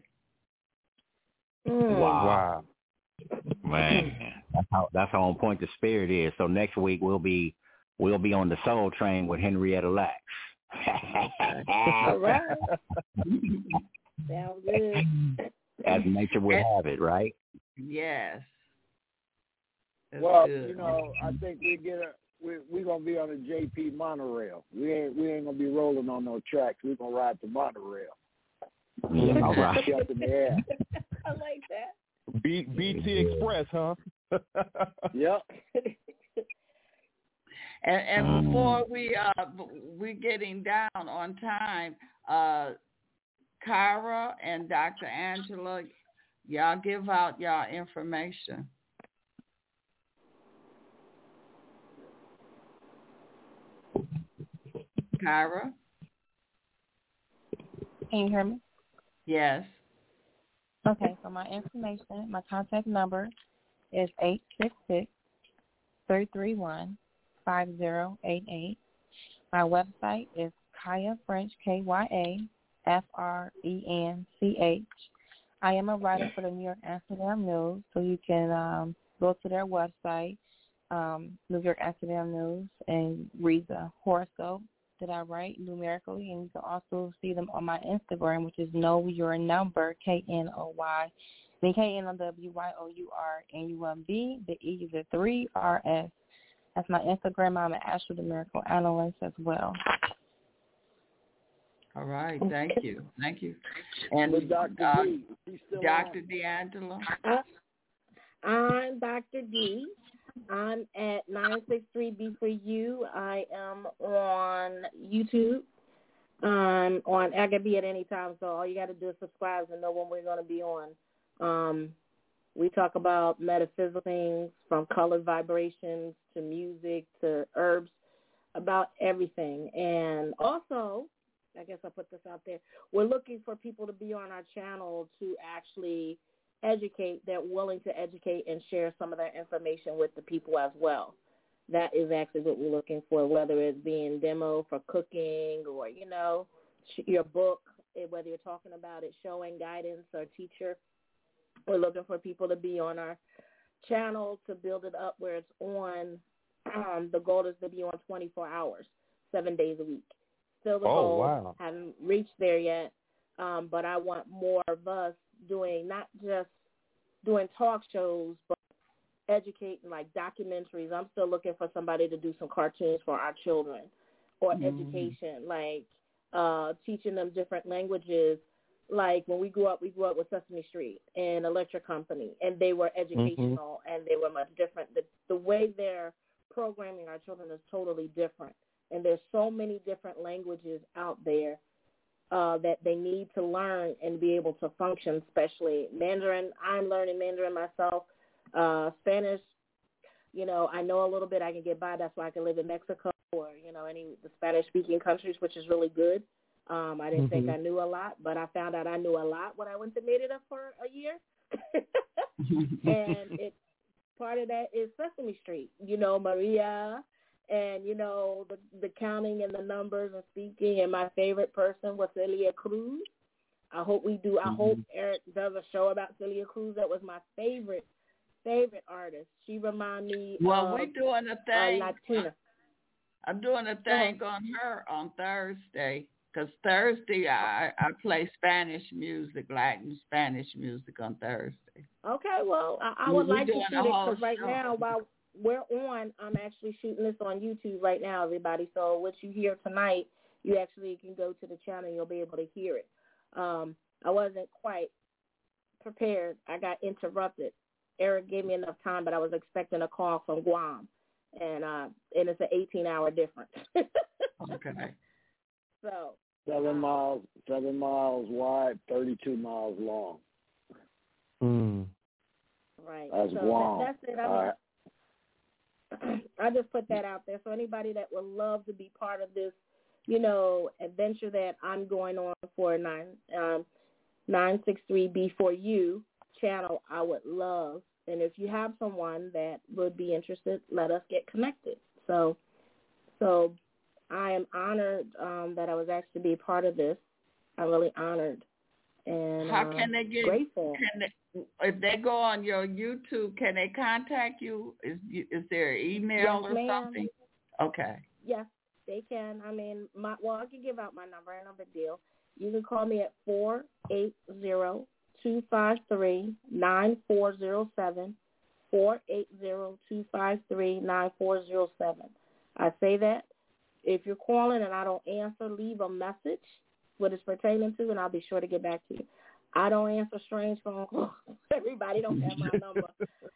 Wow. Man, that's how on point the spirit is. So next week we'll be on the Soul Train with Henrietta Lacks. All right. Sounds good. As nature would have it, right? Yes. That's well, good. I think we're gonna be on a JP monorail. We ain't gonna be rolling on no tracks. We're gonna ride the monorail. Yeah, all right. Up in the air. I like that. BT Express, huh? Yep. And before we're getting down on time, Kyra and Dr. Angela, y'all give out y'all information. Kyra? Can you hear me? Yes. Okay, so my information, my contact number is 866-331-5088. My website is Kaya French, KYAFRENCH. I am a writer for the New York Amsterdam News, so you can go to their website, New York Amsterdam News, and read the horoscope that I write numerically, and you can also see them on my Instagram, which is Know Your Number, KNOWYOUR, NUMB. The E is a 3 RS. That's my Instagram. I'm an Astro the Miracle Analyst as well. All right, thank you. And Dr. D'Angelo? I'm Dr. D. I'm at 963B4U. I am on YouTube. I can be at any time, so all you got to do is subscribe and know when we're going to be on. We talk about metaphysical things, from color vibrations to music to herbs, about everything. And also, I guess I'll put this out there, we're looking for people to be on our channel to actually educate. They're willing to educate and share some of their information with the people as well. That is actually what we're looking for, whether it's being demo for cooking or, your book, whether you're talking about it, showing guidance or teacher. We're looking for people to be on our channel to build it up where it's on. The goal is to be on 24 hours, 7 days a week. Still the goal. Wow. Haven't reached there yet, but I want more of us doing, not just doing talk shows, but educating, like documentaries. I'm still looking for somebody to do some cartoons for our children, or education, like teaching them different languages. Like when we grew up with Sesame Street and Electric Company, and they were educational and they were much different. The way they're programming our children is totally different. And there's so many different languages out there that they need to learn and be able to function, especially Mandarin. I'm learning Mandarin myself. Spanish, I know a little bit. I can get by. That's why I can live in Mexico or, any of the Spanish-speaking countries, which is really good. I didn't think I knew a lot, but I found out I knew a lot when I went to Mérida for a year. And part of that is Sesame Street, Maria, and, the counting and the numbers and speaking. And my favorite person was Celia Cruz. I hope we do. I hope Eric does a show about Celia Cruz. That was my favorite artist. She remind me of we're doing a thing. Latina. I'm doing a thing on her on Thursday, because Thursday I play Spanish music, Latin Spanish music on Thursday. Okay, well, I would like to shoot it, because right now, while we're on, I'm actually shooting this on YouTube right now, everybody. So what you hear tonight, you actually can go to the channel and you'll be able to hear it. I wasn't quite prepared. I got interrupted. Eric gave me enough time, but I was expecting a call from Guam, and it's an 18-hour difference. Okay. So 7 miles wide, 32 miles long. Right. That's so Guam. That's it. I just put that out there. So anybody that would love to be part of this, adventure that I'm going on for 963B4U channel, I would love. And if you have someone that would be interested, let us get connected. So I am honored that I was asked to be part of this. I'm really honored. And how can they get grateful? If they go on your YouTube, can they contact you? Is there an email or something? Okay. Yes, they can. I mean, I can give out my number. No big deal. You can call me at 480-253-9407. 480-253-9407. I say that if you're calling and I don't answer, leave a message what it's pertaining to, and I'll be sure to get back to you. I don't answer strange phone calls. Everybody don't have my number.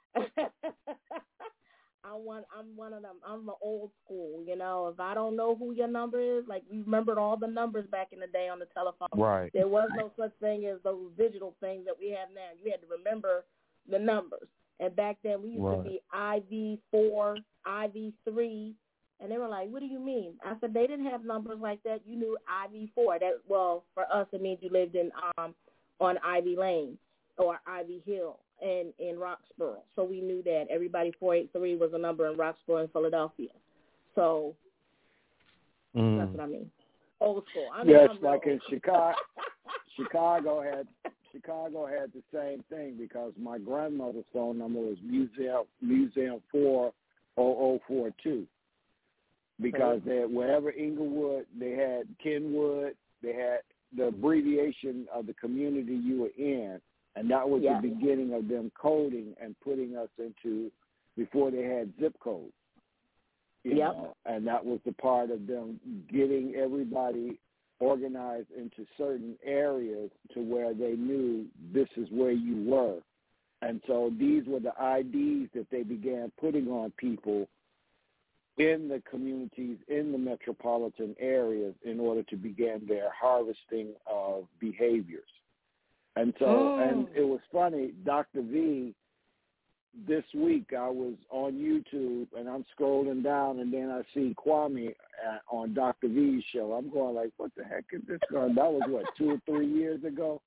I'm one of them. I'm the old school, If I don't know who your number is, like we remembered all the numbers back in the day on the telephone. Right. There was no such thing as those digital things that we have now. You had to remember the numbers. And back then we used to be IV4, IV3, and they were like, "What do you mean?" I said, "They didn't have numbers like that. You knew IV4. For us, it means you lived in on Ivy Lane or Ivy Hill in Roxborough. So we knew that everybody 483 was a number in Roxborough and Philadelphia. So that's what I mean. Old school. Like in Chicago. Chicago had the same thing, because my grandmother's phone number was Museum 40042. Because wherever Inglewood, they had Kenwood, they had the abbreviation of the community you were in, and that was the beginning of them coding and putting us into, before they had zip codes. And that was the part of them getting everybody organized into certain areas to where they knew this is where you were. And so these were the IDs that they began putting on people in the communities, in the metropolitan areas, in order to begin their harvesting of behaviors. And so, and it was funny, Dr. V, this week I was on YouTube and I'm scrolling down, and then I see Kwame on Dr. V's show. I'm going like, what the heck is this going? That was 2 or 3 years ago.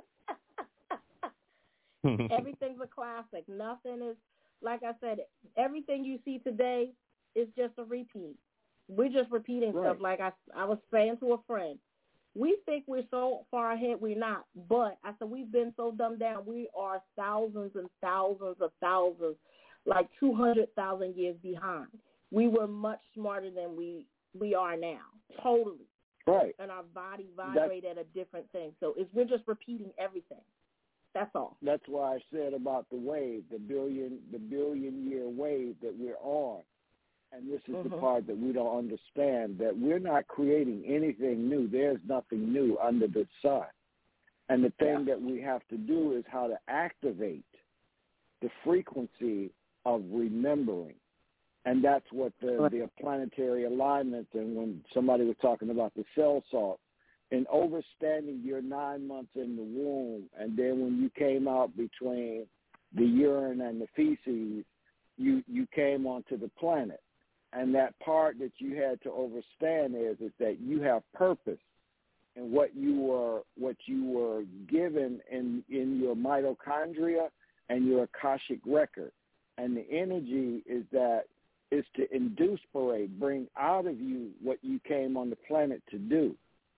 Everything's a classic. Nothing is, like I said, everything you see today is just a repeat. We're just repeating stuff. Like I was saying to a friend, we think we're so far ahead, we're not. But I said, we've been so dumbed down. We are thousands and thousands of thousands, like 200,000 years behind. We were much smarter than we are now, totally. Right. And our body vibrate at a different thing. So we're just repeating everything. That's all. That's why I said about the wave, the billion year wave that we're on. And this is the part that we don't understand, that we're not creating anything new. There's nothing new under the sun. And the thing that we have to do is how to activate the frequency of remembering. And that's what the planetary alignments, and when somebody was talking about the cell salt, and overstanding your 9 months in the womb, and then when you came out between the urine and the feces, you came onto the planet. And that part that you had to understand is that you have purpose, and what you were given in your mitochondria and your Akashic record. And the energy is to induce, bring out of you what you came on the planet to do.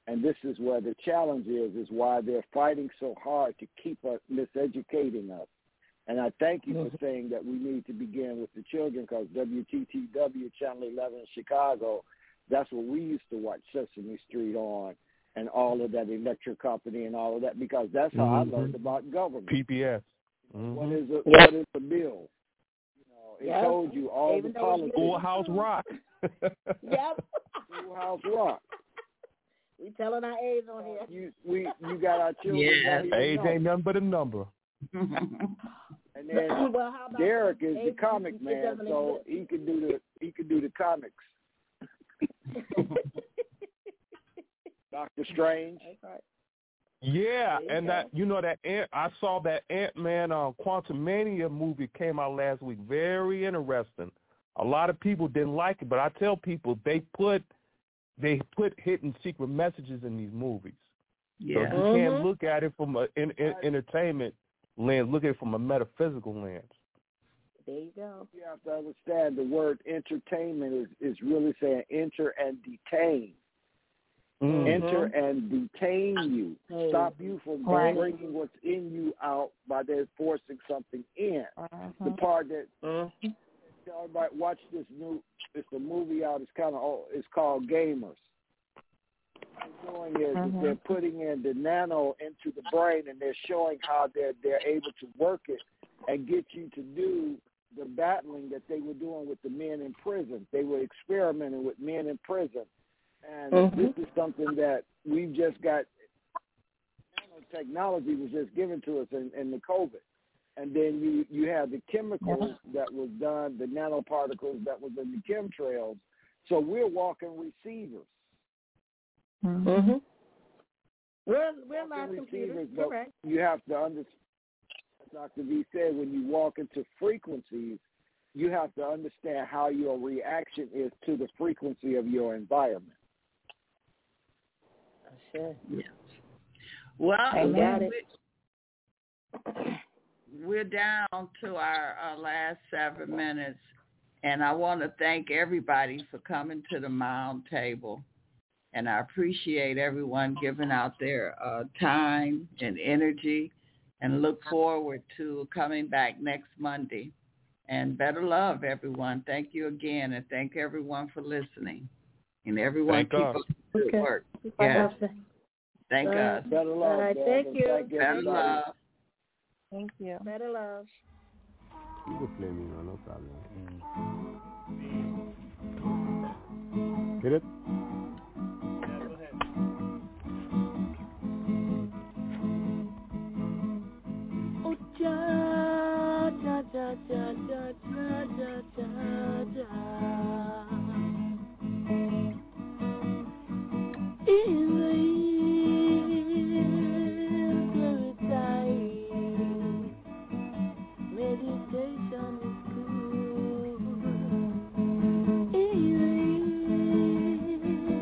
And this is where the challenge is why they're fighting so hard to keep us miseducating us. And I thank you for saying that we need to begin with the children, because WTTW, Channel 11 in Chicago, that's what we used to watch Sesame Street on, and all of that electric company and all of that, because that's how I learned about government. PBS. What is a bill? It told you all Even the politics. Schoolhouse Rock. Yep. Schoolhouse Rock. We telling our age on here. You got our children. Yeah. Age ain't nothing but a number. And then well, how about Derek is the age? comic It man, doesn't so exist. he could do the comics. Doctor Strange. That's right. Yeah, and that I saw that Ant-Man Quantumania movie came out last week. Very interesting. A lot of people didn't like it, but I tell people they put hidden secret messages in these movies. Yeah. So you can't look at it from an entertainment lens. Look at it from a metaphysical lens. There you go. You have to understand the word entertainment is really saying enter and detain. Enter and detain you. Stop you from bringing what's in you out by their forcing something in. The part that everybody watch it's a movie out. It's called Gamers. What they're doing is they're putting in the nano into the brain, and they're showing how they're able to work it and get you to do the battling that they were doing with the men in prison. They were experimenting with men in prison. And this is something that we've just got. Nanotechnology was just given to us in the COVID. And then you have the chemicals that was done, the nanoparticles that was in the chemtrails. So we're walking receivers. We're not computers. Correct. You have to understand, Dr. V said, when you walk into frequencies, you have to understand how your reaction is to the frequency of your environment. Sure. Yes. Well, we're down to our last 7 minutes, and I want to thank everybody for coming to the Mound Table, and I appreciate everyone giving out their time and energy, and look forward to coming back next Monday. And better love, everyone. Thank you again, and thank everyone for listening. And everyone keep up the good work. Yes. Thank God. Better love. All right, thank you. Better love. Thank you. Better love. You can play me, no problem. Hit it? Yeah, go ahead. Oh, ja, ja, ja, ja, ja, ja, ja, ja. In the years dying, meditation is good. In the years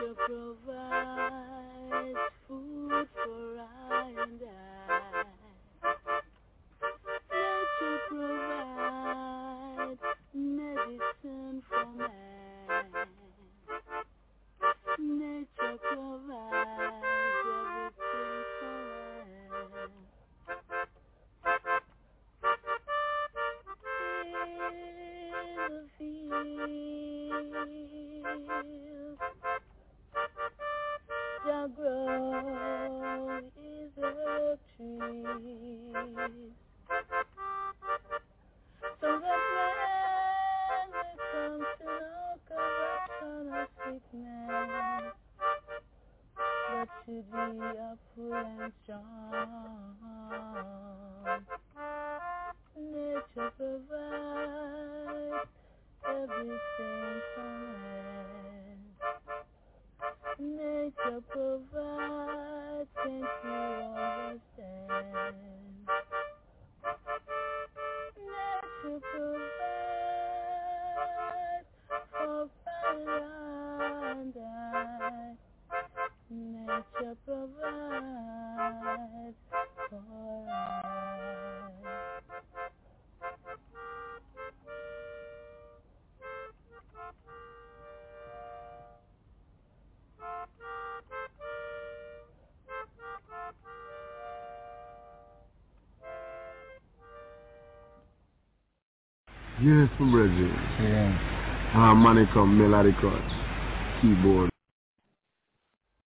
Nature provides food for I and I. Nature provides medicine for man. Nature provides everything for man. In the fields, shall grow is the trees, so that when we come to no corruption or sickness, but should be upward and strong. Nature provides everything for man. Nature provides, can't you understand? Nature provides for fire and I. Nature provides for I. Yes, my brother. Yeah. Money come melodic keyboard.